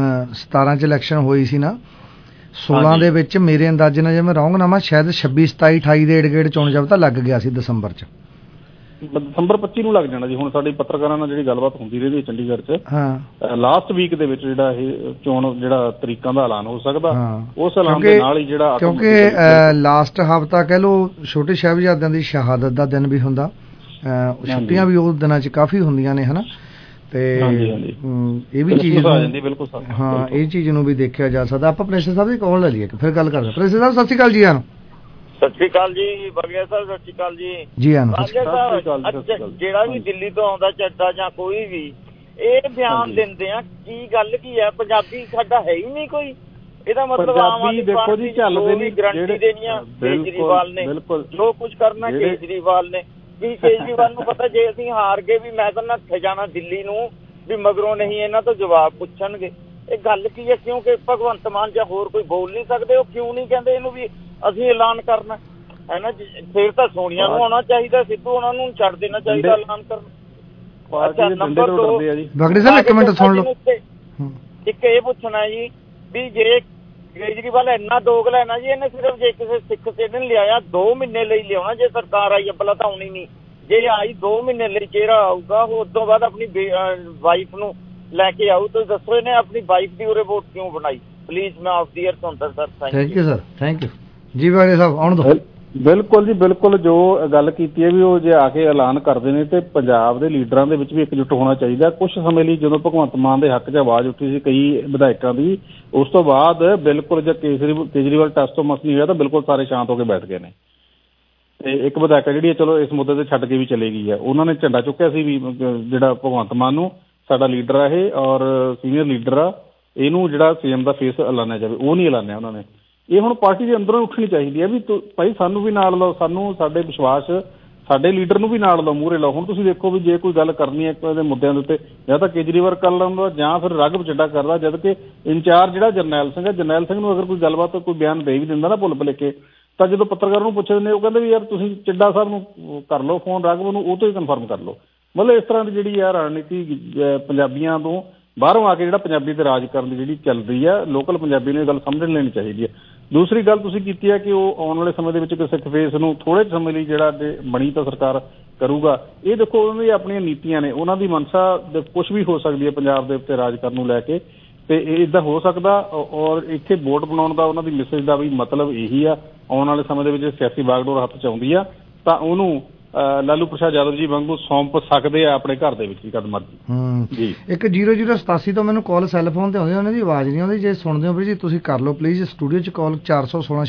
17 'ਚ ਇਲੈਕਸ਼ਨ ਹੋਈ ਸੀ ਨਾ, 16 ਦੇ ਵਿੱਚ ਮੇਰੇ ਅੰਦਾਜ਼ੇ ਨਾਲ, ਜੇ ਮੈਂ ਰੌਂਗ ਨਾ ਮੈਂ, ਸ਼ਾਇਦ 26 27 28 ਦੇ ਏੜ-ਗੇੜ ਚੋਣ ਜਾਬਤਾ ਲੱਗ ਗਿਆ ਸੀ ਦਸੰਬਰ 'ਚ। ਦਸੰਬਰ 25 ਨੂੰ ਲੱਗ ਜਾਣਾ ਜੀ। ਹੁਣ ਸਾਡੀ ਪੱਤਰਕਾਰਾਂ ਨਾਲ ਜਿਹੜੀ ਗੱਲਬਾਤ ਹੁੰਦੀ ਰਹੀ ਚੰਡੀਗੜ੍ਹ 'ਚ, ਲਾਸਟ ਵੀਕ ਦੇ ਵਿੱਚ ਜਿਹੜਾ ਇਹ ਚੋਣ ਜਿਹੜਾ ਤਰੀਕਾਂ ਦਾ ਐਲਾਨ ਹੋ ਸਕਦਾ, ਉਸ ਐਲਾਨ ਦੇ ਨਾਲ ਹੀ ਜਿਹੜਾ, ਕਿਉਂਕਿ ਲਾਸਟ ਹਫ਼ਤਾ ਕਹਿ ਲਓ ਛੋਟੇ ਸਾਹਿਬਜ਼ਾਦਿਆਂ ਦੀ ਸ਼ਹਾਦਤ ਦਾ ਦਿਨ ਵੀ ਹੁੰਦਾ, ਛੁੱਟੀਆਂ ਵੀ ਉਸ ਦਿਨਾਂ 'ਚ ਕਾਫੀ ਹੁੰਦੀਆਂ ਨੇ, ਹਨਾ। ਤੇ ਇਹ ਵੀ ਚੀਜ਼, ਹਾਂ, ਇਹ ਚੀਜ਼ ਨੂੰ ਵੀ ਦੇਖਿਆ ਜਾ ਸਕਦਾ। ਆਪਾਂ ਪ੍ਰੈਸ਼ਰ ਸਾਹਿਬ ਦੀ ਕਾਲ ਲੈ ਲਈਏ, ਫਿਰ ਗੱਲ ਕਰਦੇ। ਪ੍ਰੈਸ਼ਰ ਸਾਹਿਬ ਸਤਿ ਸ਼੍ਰੀ ਅਕਾਲ ਜੀ। ਸਤਿ ਸ਼੍ਰੀ ਅਕਾਲ ਜੀ ਬਗਿਆ ਸਾਹਿਬ, ਸਤਿ ਸ਼੍ਰੀ ਅਕਾਲ ਜੀ। ਜਿਹੜਾ ਵੀ ਦਿੱਲੀ ਤੋਂ ਆਉਂਦਾ ਚੱਡਾ ਜਾਂ ਕੋਈ ਵੀ ਇਹ ਬਿਆਨ ਦਿੰਦੇ ਆ, ਕੀ ਗੱਲ ਕੀ ਹੈ? ਪੰਜਾਬੀ ਸਾਡਾ ਹੈ ਹੀ ਨਹੀਂ ਕੋਈ। ਇਹਦਾ ਮਤਲਬ ਆਮ ਆਦਮੀ ਪਾਰਟੀ ਚੱਲਦੇ ਗਰੰਟੀ ਦੇਣੀ ਆ ਕੇਜਰੀਵਾਲ ਨੇ, ਜੋ ਕੁਝ ਕਰਨਾ ਕੇਜਰੀਵਾਲ ਨੇ। ਵੀ ਕੇਜਰੀਵਾਲ ਨੂੰ ਪਤਾ ਜੇ ਅਸੀਂ ਹਾਰ ਗਏ ਵੀ ਮੈਂ ਤਾਂ ਨੱਠੇ ਜਾਣਾ ਦਿੱਲੀ ਨੂੰ, ਵੀ ਮਗਰੋਂ ਨਹੀਂ ਇਹਨਾਂ ਤੋਂ ਜਵਾਬ ਪੁੱਛਣਗੇ। ਇਹ ਗੱਲ ਕੀ ਹੈ? ਕਿਉਂਕਿ ਭਗਵੰਤ ਮਾਨ ਜਾਂ ਹੋਰ ਕੋਈ ਬੋਲ ਨਹੀਂ ਸਕਦੇ, ਉਹ ਕਿਉਂ ਨਹੀਂ ਕਹਿੰਦੇ ਇਹਨੂੰ ਵੀ ਅਸੀਂ ਐਲਾਨ ਕਰਨਾ ਹੈ ਨਾ। ਫਿਰ ਤਾਂ ਸੋਨੀਆ ਨੂੰ ਆਉਣਾ ਚਾਹੀਦਾ, ਸਿੱਧੂ ਉਹਨਾਂ ਨੂੰ ਛੱਡ ਦੇਣਾ ਚਾਹੀਦਾ ਐਲਾਨ ਕਰਨ। ਅੱਛਾ, ਨੰਬਰ 2 ਬਗੜੀ ਸਾਹਿਬ ਇੱਕ ਮਿੰਟ ਸੁਣ ਲਓ, ਇੱਕ ਇਹ ਪੁੱਛਣਾ ਜੀ ਵੀ ਜੇ ਕੇਜਰੀਵਾਲ ਇੰਨਾ ਦੋਗਲਾ ਨਾ ਜੀ, ਇਹਨੇ ਸਿਰਫ ਜੇ ਕਿਸੇ ਸਿੱਖ ਸਟੇਟ ਨੇ ਲਿਆਇਆ 2 ਮਹੀਨੇ ਲਈ ਲਿਆਉਣਾ, ਜੇ ਸਰਕਾਰ ਆਈ ਅੱਬਲਾ ਤਾਂ ਆਉਣੀ ਨਹੀਂ, ਜੇ ਆਈ 2 ਮਹੀਨੇ ਲਈ ਚਿਹਰਾ ਆਊਗਾ, ਉਸ ਤੋਂ ਬਾਅਦ ਆਪਣੀ ਵਾਈਫ ਨੂੰ ਲੈ ਕੇ ਆਊ। ਤੁਸੀਂ ਦੱਸੋ ਇਹਨੇ ਆਪਣੀ ਵਾਈਫ ਦੀ ਉਰੇ ਵੋਟ ਕਿਉਂ ਬਣਾਈ? ਪਲੀਜ਼ ਮੈਂ ਆਫ ਦੀ ਏਅਰ ਸੁਣਦਾ sir. Thank you sir, thank you ਜੀ। ਬਾੜੇ ਸਾਹਿਬ ਆਉਣ ਦੋ। ਬਿਲਕੁਲ ਜੀ, ਬਿਲਕੁਲ ਜੋ ਗੱਲ ਕੀਤੀ ਹੈ ਵੀ ਉਹ ਜੇ ਆ ਕੇ ਐਲਾਨ ਕਰਦੇ ਨੇ ਤੇ ਪੰਜਾਬ ਦੇ ਲੀਡਰਾਂ ਦੇ ਵਿੱਚ ਵੀ ਇਕਜੁੱਟ ਹੋਣਾ ਚਾਹੀਦਾ। ਕੁਝ ਸਮੇਂ ਲਈ ਜਦੋਂ ਭਗਵੰਤ ਮਾਨ ਦੇ ਹੱਕ 'ਚ ਆਵਾਜ਼ ਉੱਠੀ ਸੀ ਕਈ ਵਿਧਾਇਕਾਂ ਦੀ, ਉਸ ਤੋਂ ਬਾਅਦ ਬਿਲਕੁਲ ਜੇ ਕੇਜਰੀਵਾਲ ਟੈਸਟ ਤੋਂ ਮਸ ਨਹੀਂ ਹੋਇਆ ਤਾਂ ਬਿਲਕੁਲ ਸਾਰੇ ਸ਼ਾਂਤ ਹੋ ਕੇ ਬੈਠ ਗਏ ਨੇ। ਤੇ ਇੱਕ ਵਿਧਾਇਕਾ ਜਿਹੜੀ ਚਲੋ ਇਸ ਮੁੱਦੇ ਤੇ ਛੱਡ ਕੇ ਵੀ ਚਲੇ ਗਈ ਹੈ, ਉਹਨਾਂ ਨੇ ਝੰਡਾ ਚੁੱਕਿਆ ਸੀ ਵੀ ਜਿਹੜਾ ਭਗਵੰਤ ਮਾਨ ਨੂੰ ਸਾਡਾ ਲੀਡਰ ਆ ਇਹ ਔਰ ਸੀਨੀਅਰ ਲੀਡਰ ਆ, ਇਹਨੂੰ ਜਿਹੜਾ CM ਦਾ ਫੇਸ ਐਲਾਨਿਆ ਜਾਵੇ, ਉਹ ਨਹੀਂ ਐਲਾਨਿਆ ਉਹਨਾਂ ਨੇ। ਇਹ ਹੁਣ ਪਾਰਟੀ ਦੇ ਅੰਦਰੋਂ ਉੱਠਣੀ ਚਾਹੀਦੀ ਹੈ ਵੀ ਭਾਈ ਸਾਨੂੰ ਵੀ ਨਾਲ ਲਓ, ਸਾਨੂੰ ਸਾਡੇ ਵਿਸ਼ਵਾਸ ਸਾਡੇ ਲੀਡਰ ਨੂੰ ਵੀ ਨਾਲ ਲਓ, ਮੂਹਰੇ ਲਾਓ। ਹੁਣ ਤੁਸੀਂ ਦੇਖੋ ਵੀ ਜੇ ਕੋਈ ਗੱਲ ਕਰਨੀ ਹੈ ਇਹਦੇ ਮੁੱਦਿਆਂ ਦੇ ਉੱਤੇ ਜਾਂ ਤਾਂ ਕੇਜਰੀਵਾਲ ਕਰ ਲੈਂਦਾ ਜਾਂ ਫਿਰ ਰਾਘਵ ਚੱਡਾ ਕਰਦਾ, ਜਦ ਕਿ ਇੰਚਾਰਜ ਜਿਹੜਾ ਜਰਨੈਲ ਸਿੰਘ ਹੈ, ਜਰਨੈਲ ਸਿੰਘ ਨੂੰ ਅਗਰ ਕੋਈ ਗੱਲਬਾਤ ਕੋਈ ਬਿਆਨ ਦੇ ਵੀ ਦਿੰਦਾ ਨਾ ਭੁੱਲ ਭੁਲੇਖੇ, ਤਾਂ ਜਦੋਂ ਪੱਤਰਕਾਰ ਨੂੰ ਪੁੱਛਦੇ ਨੇ ਉਹ ਕਹਿੰਦੇ ਵੀ ਯਾਰ ਤੁਸੀਂ ਚੱਡਾ ਸਾਹਿਬ ਨੂੰ ਕਰ ਲਓ ਫੋਨ, ਰਾਘਵ ਨੂੰ ਉਹ ਤੋਂ ਹੀ ਕਨਫਰਮ ਕਰ ਲਓ। ਮਤਲਬ ਇਸ ਤਰ੍ਹਾਂ ਦੀ ਜਿਹੜੀ ਆ ਰਣਨੀਤੀ ਪੰਜਾਬੀਆਂ ਤੋਂ ਬਾਹਰੋਂ ਆ ਕੇ ਜਿਹੜਾ ਪੰਜਾਬੀ ਤੇ ਰਾਜ ਕਰਨ ਦੀ ਜਿਹੜੀ ਚੱਲ ਰਹੀ ਹੈ, ਲੋਕਲ ਪੰਜਾਬੀ ਨੂੰ ਇਹ ਗੱਲ ਸਮਝ ਲੈਣੀ ਚਾਹੀਦੀ ਹੈ। ਦੂਸਰੀ ਗੱਲ ਤੁਸੀਂ ਕੀਤੀ ਹੈ ਕਿ ਉਹ ਆਉਣ ਵਾਲੇ ਸਮੇਂ ਦੇ ਵਿੱਚ ਕਿਸੇ ਫੇਸ ਨੂੰ ਥੋੜ੍ਹੇ ਸਮੇਂ ਲਈ ਜਿਹੜਾ ਬਣੀ ਤਾਂ ਸਰਕਾਰ ਕਰੂਗਾ। ਇਹ ਦੇਖੋ ਉਹਨਾਂ ਦੀ ਆਪਣੀਆਂ ਨੀਤੀਆਂ ਨੇ, ਉਹਨਾਂ ਦੀ ਮਨਸ਼ਾ ਕੁਛ ਵੀ ਹੋ ਸਕਦੀ ਹੈ ਪੰਜਾਬ ਦੇ ਉੱਤੇ ਰਾਜ ਕਰਨ ਨੂੰ ਲੈ ਕੇ, ਤੇ ਇਹ ਇੱਦਾਂ ਹੋ ਸਕਦਾ। ਔਰ ਇੱਥੇ ਵੋਟ ਬਣਾਉਣ ਦਾ ਉਹਨਾਂ ਦੀ ਮੈਸੇਜ ਦਾ ਵੀ ਮਤਲਬ ਇਹੀ ਆ, ਆਉਣ ਵਾਲੇ ਸਮੇਂ ਦੇ ਵਿੱਚ ਸਿਆਸੀ ਬਾਗਡੋਰ ਹੱਥ 'ਚ ਆਉਂਦੀ ਆ ਤਾਂ ਉਹਨੂੰ ਲਾਲੂ ਪ੍ਰਸਾਦ ਯਾਦਵ ਜੀ ਵਾਂਗੂ ਸੌਂਪ ਸਕਦੇ ਆ ਆਪਣੇ ਘਰ ਦੇ ਵਿੱਚ ਹੀ ਕਦ ਮਰਜ਼ੀ ਜੀ। ਇੱਕ 0087 ਤੋਂ ਮੈਨੂੰ ਕਾਲ ਸੈੱਲ ਫੋਨ ਤੇ ਆਉਂਦੀ, ਉਹਨਾਂ ਦੀ ਆਵਾਜ਼ ਨਹੀਂ ਆਉਂਦੀ। ਜੇ ਸੁਣਦੇ ਹੋ ਵੀ ਜੀ ਤੁਸੀਂ ਕਰ ਲਓ ਪਲੀਜ਼ ਸਟੂਡੀਓ 'ਚ ਕਾਲ 416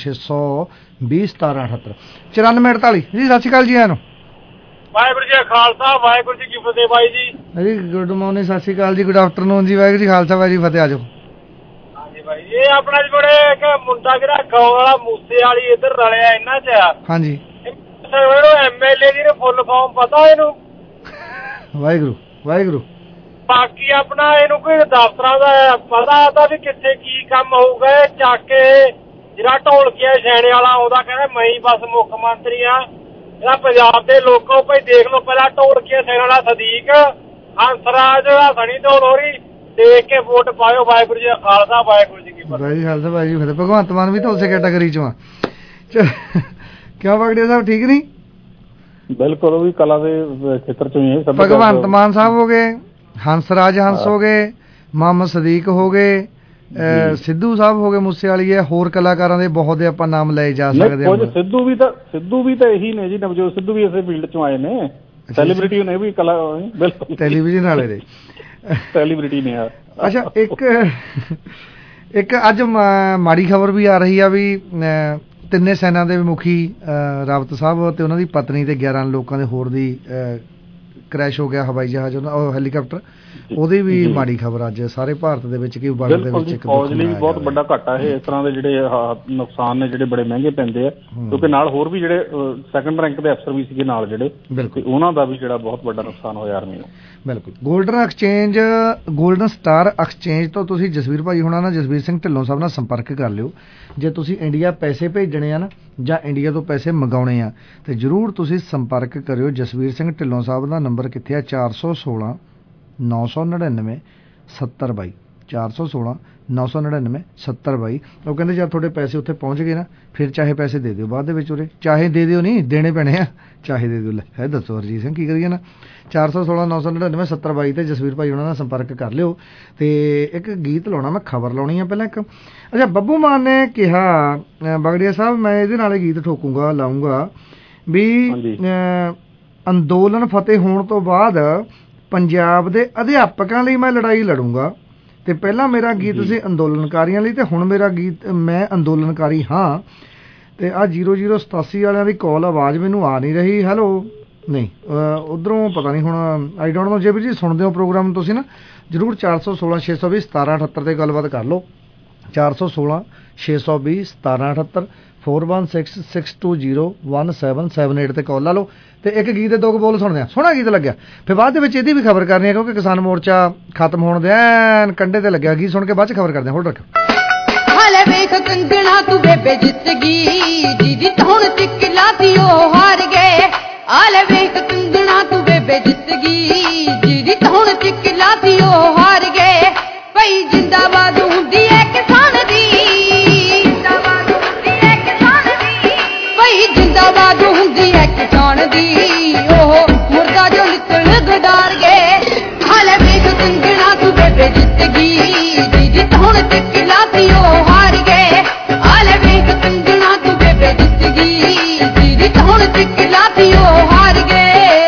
620 1778 9448 ਜੀ। ਸਤਿ ਸ਼੍ਰੀ ਅਕਾਲ ਜੀ। ਆਇਆਂ ਨੂੰ ਵਾਹਿਗੁਰੂ ਜੀ ਖਾਲਸਾ, ਵਾਹਿਗੁਰੂ ਜੀ ਕੀ ਫਤਿਹ ਬਾਈ ਜੀ। ਜੀ ਗੁੱਡ ਮਾਰਨਿੰਗ, ਸਤਿ ਸ਼੍ਰੀ ਅਕਾਲ ਜੀ, ਗੁੱਡ ਆਫਟਰਨੂਨ ਜੀ। ਵਾਹਿਗੁਰੂ ਜੀ ਖਾਲਸਾ, ਵਾਹਿਗੁਰੂ ਜੀ ਫਤਿਹ। ਆ ਜਾਓ। ਹਾਂਜੀ ਬਾਈ, ਇਹ ਆਪਣਾ ਜਿਹੜੇ ਇੱਕ ਮੁੰਡਾ ਜਿਹੜਾ ਗਾਉਂ ਵਾਲਾ ਮੂਸੇ ਵਾਲੀ ਇੱਧਰ ਰਲਿਆ ਇਹਨਾਂ 'ਚ ਆ। ਹਾਂਜੀ, MLA ਦੀ ਫੁੱਲ ਫਾਰਮ ਪਤਾ ਇਹਨੂੰ? ਵਾਹਿਗੁਰੂ ਵਾਹਿਗੁਰੂ। ਬਾਕੀ ਆਪਣਾ ਇਹਨੂੰ ਕੋਈ ਦਫ਼ਤਰਾਂ ਦਾ ਪਤਾ ਤਾਂ ਵੀ ਕਿੱਥੇ ਕੀ ਕੰਮ ਹੋਊਗਾ। ਇਹ ਚੱਕ ਕੇ ਜਿਹੜਾ ਢੋਲਕੀਆ ਛੈਣੇ ਵਾਲਾ ਆਉਂਦਾ ਕਹਿੰਦਾ ਮੈਂ ਹੀ ਬਸ ਮੁੱਖ ਮੰਤਰੀ ਆ। ਇਹਦਾ ਪੰਜਾਬ ਦੇ ਲੋਕੋ ਭਾਈ ਦੇਖ ਲਓ, ਪਹਿਲਾਂ ਢੋਲਕੀਆ ਛੈਣੇ ਵਾਲਾ ਸਦੀਕ, ਹੰਸਰਾਜ ਸਣੀ ਢੋਲੋਰੀ ਦੇਖ ਕੇ ਵੋਟ ਪਾਇਓ। ਵਾਹਿਗੁਰੂ ਜੀ ਦਾ ਖਾਲਸਾ, ਵਾਹਿਗੁਰੂ ਜੀ ਕੀ ਫਤਿਹ। ਵਾਹਿਗੁਰੂ ਜੀ ਖਾਲਸਾ, ਵਾਹਿਗੁਰੂ ਜੀ ਫਤਿਹ। ਭਗਵੰਤ ਮਾਨ ਵੀ ਤਾਂ ਉਸੇ ਕੈਟਾਗਰੀ 'ਚੋਂ ਆ। ਕਿਉਂ ਬਗੜੀਆ ਸਾਹਿਬ ਠੀਕ ਨਹੀਂ? ਬਿਲਕੁਲ, ਉਹ ਵੀ ਕਲਾ ਦੇ ਖੇਤਰ 'ਚੋਂ ਹੀ ਹੈ। ਭਗਵੰਤ ਮਾਨ ਸਾਹਿਬ ਹੋ ਗਏ, ਹੰਸਰਾਜ ਹੰਸ ਹੋ ਗਏ, ਮੁਹੰਮਦ ਸਦੀਕ ਹੋ ਗਏ, ਸਿੱਧੂ ਸਾਹਿਬ ਹੋ ਗਏ ਮੂਸੇ ਵਾਲੀ ਹੈ, ਹੋਰ ਕਲਾਕਾਰਾਂ ਦੇ ਬਹੁਤ ਦੇ ਆਪਾਂ ਨਾਮ ਲਏ ਜਾ ਸਕਦੇ ਹਾਂ। ਸਿੱਧੂ ਵੀ ਤਾਂ ਇਹੀ ਨੇ ਜੀ, ਨਵਜੋਤ ਸਿੱਧੂ ਵੀ ਇਸੇ ਫੀਲਡ 'ਚੋਂ ਆਏ ਨੇ, ਸੈਲੀਬ੍ਰਿਟੀ ਨੇ ਵੀ ਕਲਾ, ਬਿਲਕੁਲ ਟੈਲੀਵਿਜ਼ਨ ਵਾਲੇ ਦੇ ਸੈਲੀਬ੍ਰਿਟੀ ਨੇ। ਅੱਛਾ, ਇੱਕ ਅੱਜ ਮਾੜੀ ਖਬਰ ਵੀ ਆ ਰਹੀ ਆ ਵੀ ਤਿੰਨੇ ਸੈਨਾ ਦੇ ਮੁਖੀ ਰਾਵਤ ਸਾਹਿਬ ਤੇ ਉਹਨਾਂ ਦੀ ਪਤਨੀ ਤੇ 11 ਲੋਕਾਂ ਦੇ ਹੋਰ ਦੀ ਕ੍ਰੈਸ਼ ਹੋ ਗਿਆ ਹਵਾਈ ਜਹਾਜ਼, ਉਹ ਹੈਲੀਕਾਪਟਰ, ਉਹਦੀ ਵੀ ਮਾੜੀ ਖਬਰ ਅੱਜ ਸਾਰੇ ਭਾਰਤ ਦੇ ਵਿੱਚ ਕਿ ਵਰਲਡ ਦੇ ਵਿੱਚ ਫੌਜ ਲਈ ਬਹੁਤ ਵੱਡਾ ਘਾਟਾ ਹੈ। ਇਸ ਤਰ੍ਹਾਂ ਦੇ ਜਿਹੜੇ ਨੁਕਸਾਨ ਨੇ ਜਿਹੜੇ ਬੜੇ ਮਹਿੰਗੇ ਪੈਂਦੇ ਆ, ਕਿਉਂਕਿ ਨਾਲ ਹੋਰ ਵੀ ਜਿਹੜੇ ਸੈਕੰਡ ਰੈਂਕ ਦੇ ਅਫਸਰ ਵੀ ਸੀਗੇ ਨਾਲ ਜਿਹੜੇ, ਉਹਨਾਂ ਦਾ ਵੀ ਜਿਹੜਾ ਬਹੁਤ ਵੱਡਾ ਨੁਕਸਾਨ ਹੋਇਆ ਆਰਮੀ ਨੂੰ। ਬਿਲਕੁਲ। ਗੋਲਡਨ ਸਟਾਰ ਐਕਸਚੇਂਜ ਤੋਂ ਤੁਸੀਂ ਜਸਵੀਰ ਭਾਈ ਹੋਣਾ ਨਾਲ ਜਸਵੀਰ ਸਿੰਘ ਢਿੱਲੋਂ ਸਾਹਿਬ ਨਾਲ ਸੰਪਰਕ ਕਰ ਲਿਓ। ਜੇ ਤੁਸੀਂ ਇੰਡੀਆ ਪੈਸੇ ਭੇਜਣੇ ਆ ਨਾ ਜਾਂ ਇੰਡੀਆ ਤੋਂ ਪੈਸੇ ਮੰਗਾਉਣੇ ਆ ਤੇ ਜ਼ਰੂਰ ਤੁਸੀਂ ਸੰਪਰਕ ਕਰਿਓ ਜਸਵੀਰ ਸਿੰਘ ਢਿੱਲੋਂ ਸਾਹਿਬ ਦਾ ਨੰਬਰ ਕਿੱਥੇ ਆ? 416 999 7022 416 999 7022। ਉਹ ਕਹਿੰਦੇ ਜਦ ਤੁਹਾਡੇ ਪੈਸੇ ਉੱਥੇ ਪਹੁੰਚ ਗਏ ਨਾ ਫਿਰ ਚਾਹੇ ਪੈਸੇ ਦੇ ਦਿਓ ਬਾਅਦ ਦੇ ਵਿੱਚ, ਉਰੇ ਚਾਹੇ ਦੇ ਦਿਓ ਨਹੀਂ ਦੇਣੇ ਪੈਣੇ ਆ, ਚਾਹੇ ਦੇ ਦਿਓ। ਲੈ ਹੈ ਦੱਸੋ ਹਰਜੀਤ ਸਿੰਘ ਕੀ ਕਰੀਏ ਨਾ। 416 999 7022 ਤੇ ਜਸਵੀਰ ਭਾਈ ਉਹਨਾਂ ਨਾਲ ਸੰਪਰਕ ਕਰ ਲਿਓ। ਤੇ ਇੱਕ ਗੀਤ ਲਾਉਣਾ, ਮੈਂ ਖਬਰ ਲਾਉਣੀ ਆ ਪਹਿਲਾਂ ਇੱਕ। ਅੱਛਾ, ਬੱਬੂ ਮਾਨ ਨੇ ਕਿਹਾ ਬਗੜੀਆ ਸਾਹਿਬ, ਮੈਂ ਇਹਦੇ ਨਾਲ ਗੀਤ ਠੋਕੂੰਗਾ ਲਾਊਂਗਾ ਵੀ ਅੰਦੋਲਨ ਫਤਿਹ ਹੋਣ ਤੋਂ ਬਾਅਦ ਪੰਜਾਬ ਦੇ ਅਧਿਆਪਕਾਂ ਲਈ ਮੈਂ ਲੜਾਈ ਲੜੂੰਗਾ। ਤੇ ਪਹਿਲਾਂ ਮੇਰਾ ਗੀਤ ਸੀ ਅੰਦੋਲਨਕਾਰੀਆਂ ਲਈ ਤੇ ਹੁਣ ਮੇਰਾ ਗੀਤ ਮੈਂ ਅੰਦੋਲਨਕਾਰੀ ਹਾਂ। ਤੇ ਆਹ 0087 ਵਾਲਿਆਂ ਦੀ ਕਾਲ ਆਵਾਜ਼ ਮੈਨੂੰ ਆ ਨਹੀਂ ਰਹੀ। ਹੈਲੋ, ਨਹੀਂ ਉੱਧਰੋਂ ਪਤਾ ਨਹੀਂ ਹੁਣ, ਆਈ ਡੋਂਟ ਨੋ। ਜੇ ਵੀ ਜੀ ਸੁਣਦੇ ਹੋ ਪ੍ਰੋਗਰਾਮ ਤੁਸੀਂ ਨਾ ਜ਼ਰੂਰ 416 620 1778 ਤੇ ਗੱਲਬਾਤ ਕਰ ਲਓ। 416 620 1778 4166201778 ਤੇ ਕਾਲ ਲਾ ਲਓ। ਤੇ ਇੱਕ ਗੀਤ ਦੇ ਦੋ ਬੋਲ ਸੁਣਦੇ ਆ, ਸੋਹਣਾ ਗੀਤ ਲੱਗਿਆ। ਫਿਰ ਬਾਅਦ ਦੇ ਵਿੱਚ ਇਹਦੀ ਵੀ ਖਬਰ ਕਰਨੀ ਹੈ ਕਿਉਂਕਿ ਕਿਸਾਨ ਮੋਰਚਾ ਖਤਮ ਹੋਣ ਦੇ ਐਨ ਕੰਢੇ ਤੇ ਲੱਗਿਆ। ਗੀਤ ਸੁਣ ਕੇ ਬਾਅਦ ਚ ਖਬਰ ਕਰਦੇ ਹਾਂ। ਹੋਲਡ ਰੱਖੋ। ਹਾਲੇ ਵੇਖ ਕੰਗਣਾ ਤੂੰ ਬੇਬੇ ਜਿੱਤ ਗਈ ਜੀ ਜਿੱਤ ਹੁਣ ਚਿੱਕਲਾ ਤੀ ਉਹ ਹਾਰ ਗਏ ਹਾਲੇ ਵੇਖ ਕੰਗਣਾ ਤੂੰ ਬੇਬੇ ਜਿੱਤ ਗਈ ਜੀ ਜਿੱਤ ਹੁਣ ਚਿੱਕਲਾ ਤੀ ਉਹ ਹਾਰ ਗਏ ਭਈ ਜਿੰਦਾਬਾਦ ਹੁੰਦੀ ਐ ਕਿਸਾਨ ਦੀ ਜਿੰਦਾਬਾਦ ਹੁੰਦੀ ਐ ਕਿਸਾਨ ਦੀ ਭਈ ਜਿੰਦਾਬਾਦ ਹੁੰਦੀ ਐ ਕਿਸਾਨ ਦੀ ਉਹ ਮੁਰਦਾ ਜੋ ਨਿਕਲ ਗਡਾਰ ਗਏ ਹਾਲੇ ਵੇਖ ਕੰਗਣਾ ਤੂੰ ਬੇਬੇ ਜਿੱਤ ਗਈ ਜੀ ਜਿੱਤ ਹੁਣ ਚਿੱਕਲਾ ਤੀ ਉਹ ਹਾਰ ਗਏ ਹਾਲੇ ਵੇਖ ਕੰਗਣਾ ਤੂੰ ਬੇਬੇ ਜਿੱਤ ਗਈ ਜੀ ਜਿੱਤ ਹੁਣ ਚਿੱਕਲਾ ਤੀ ਉਹ ਹਾਰ ਗਏ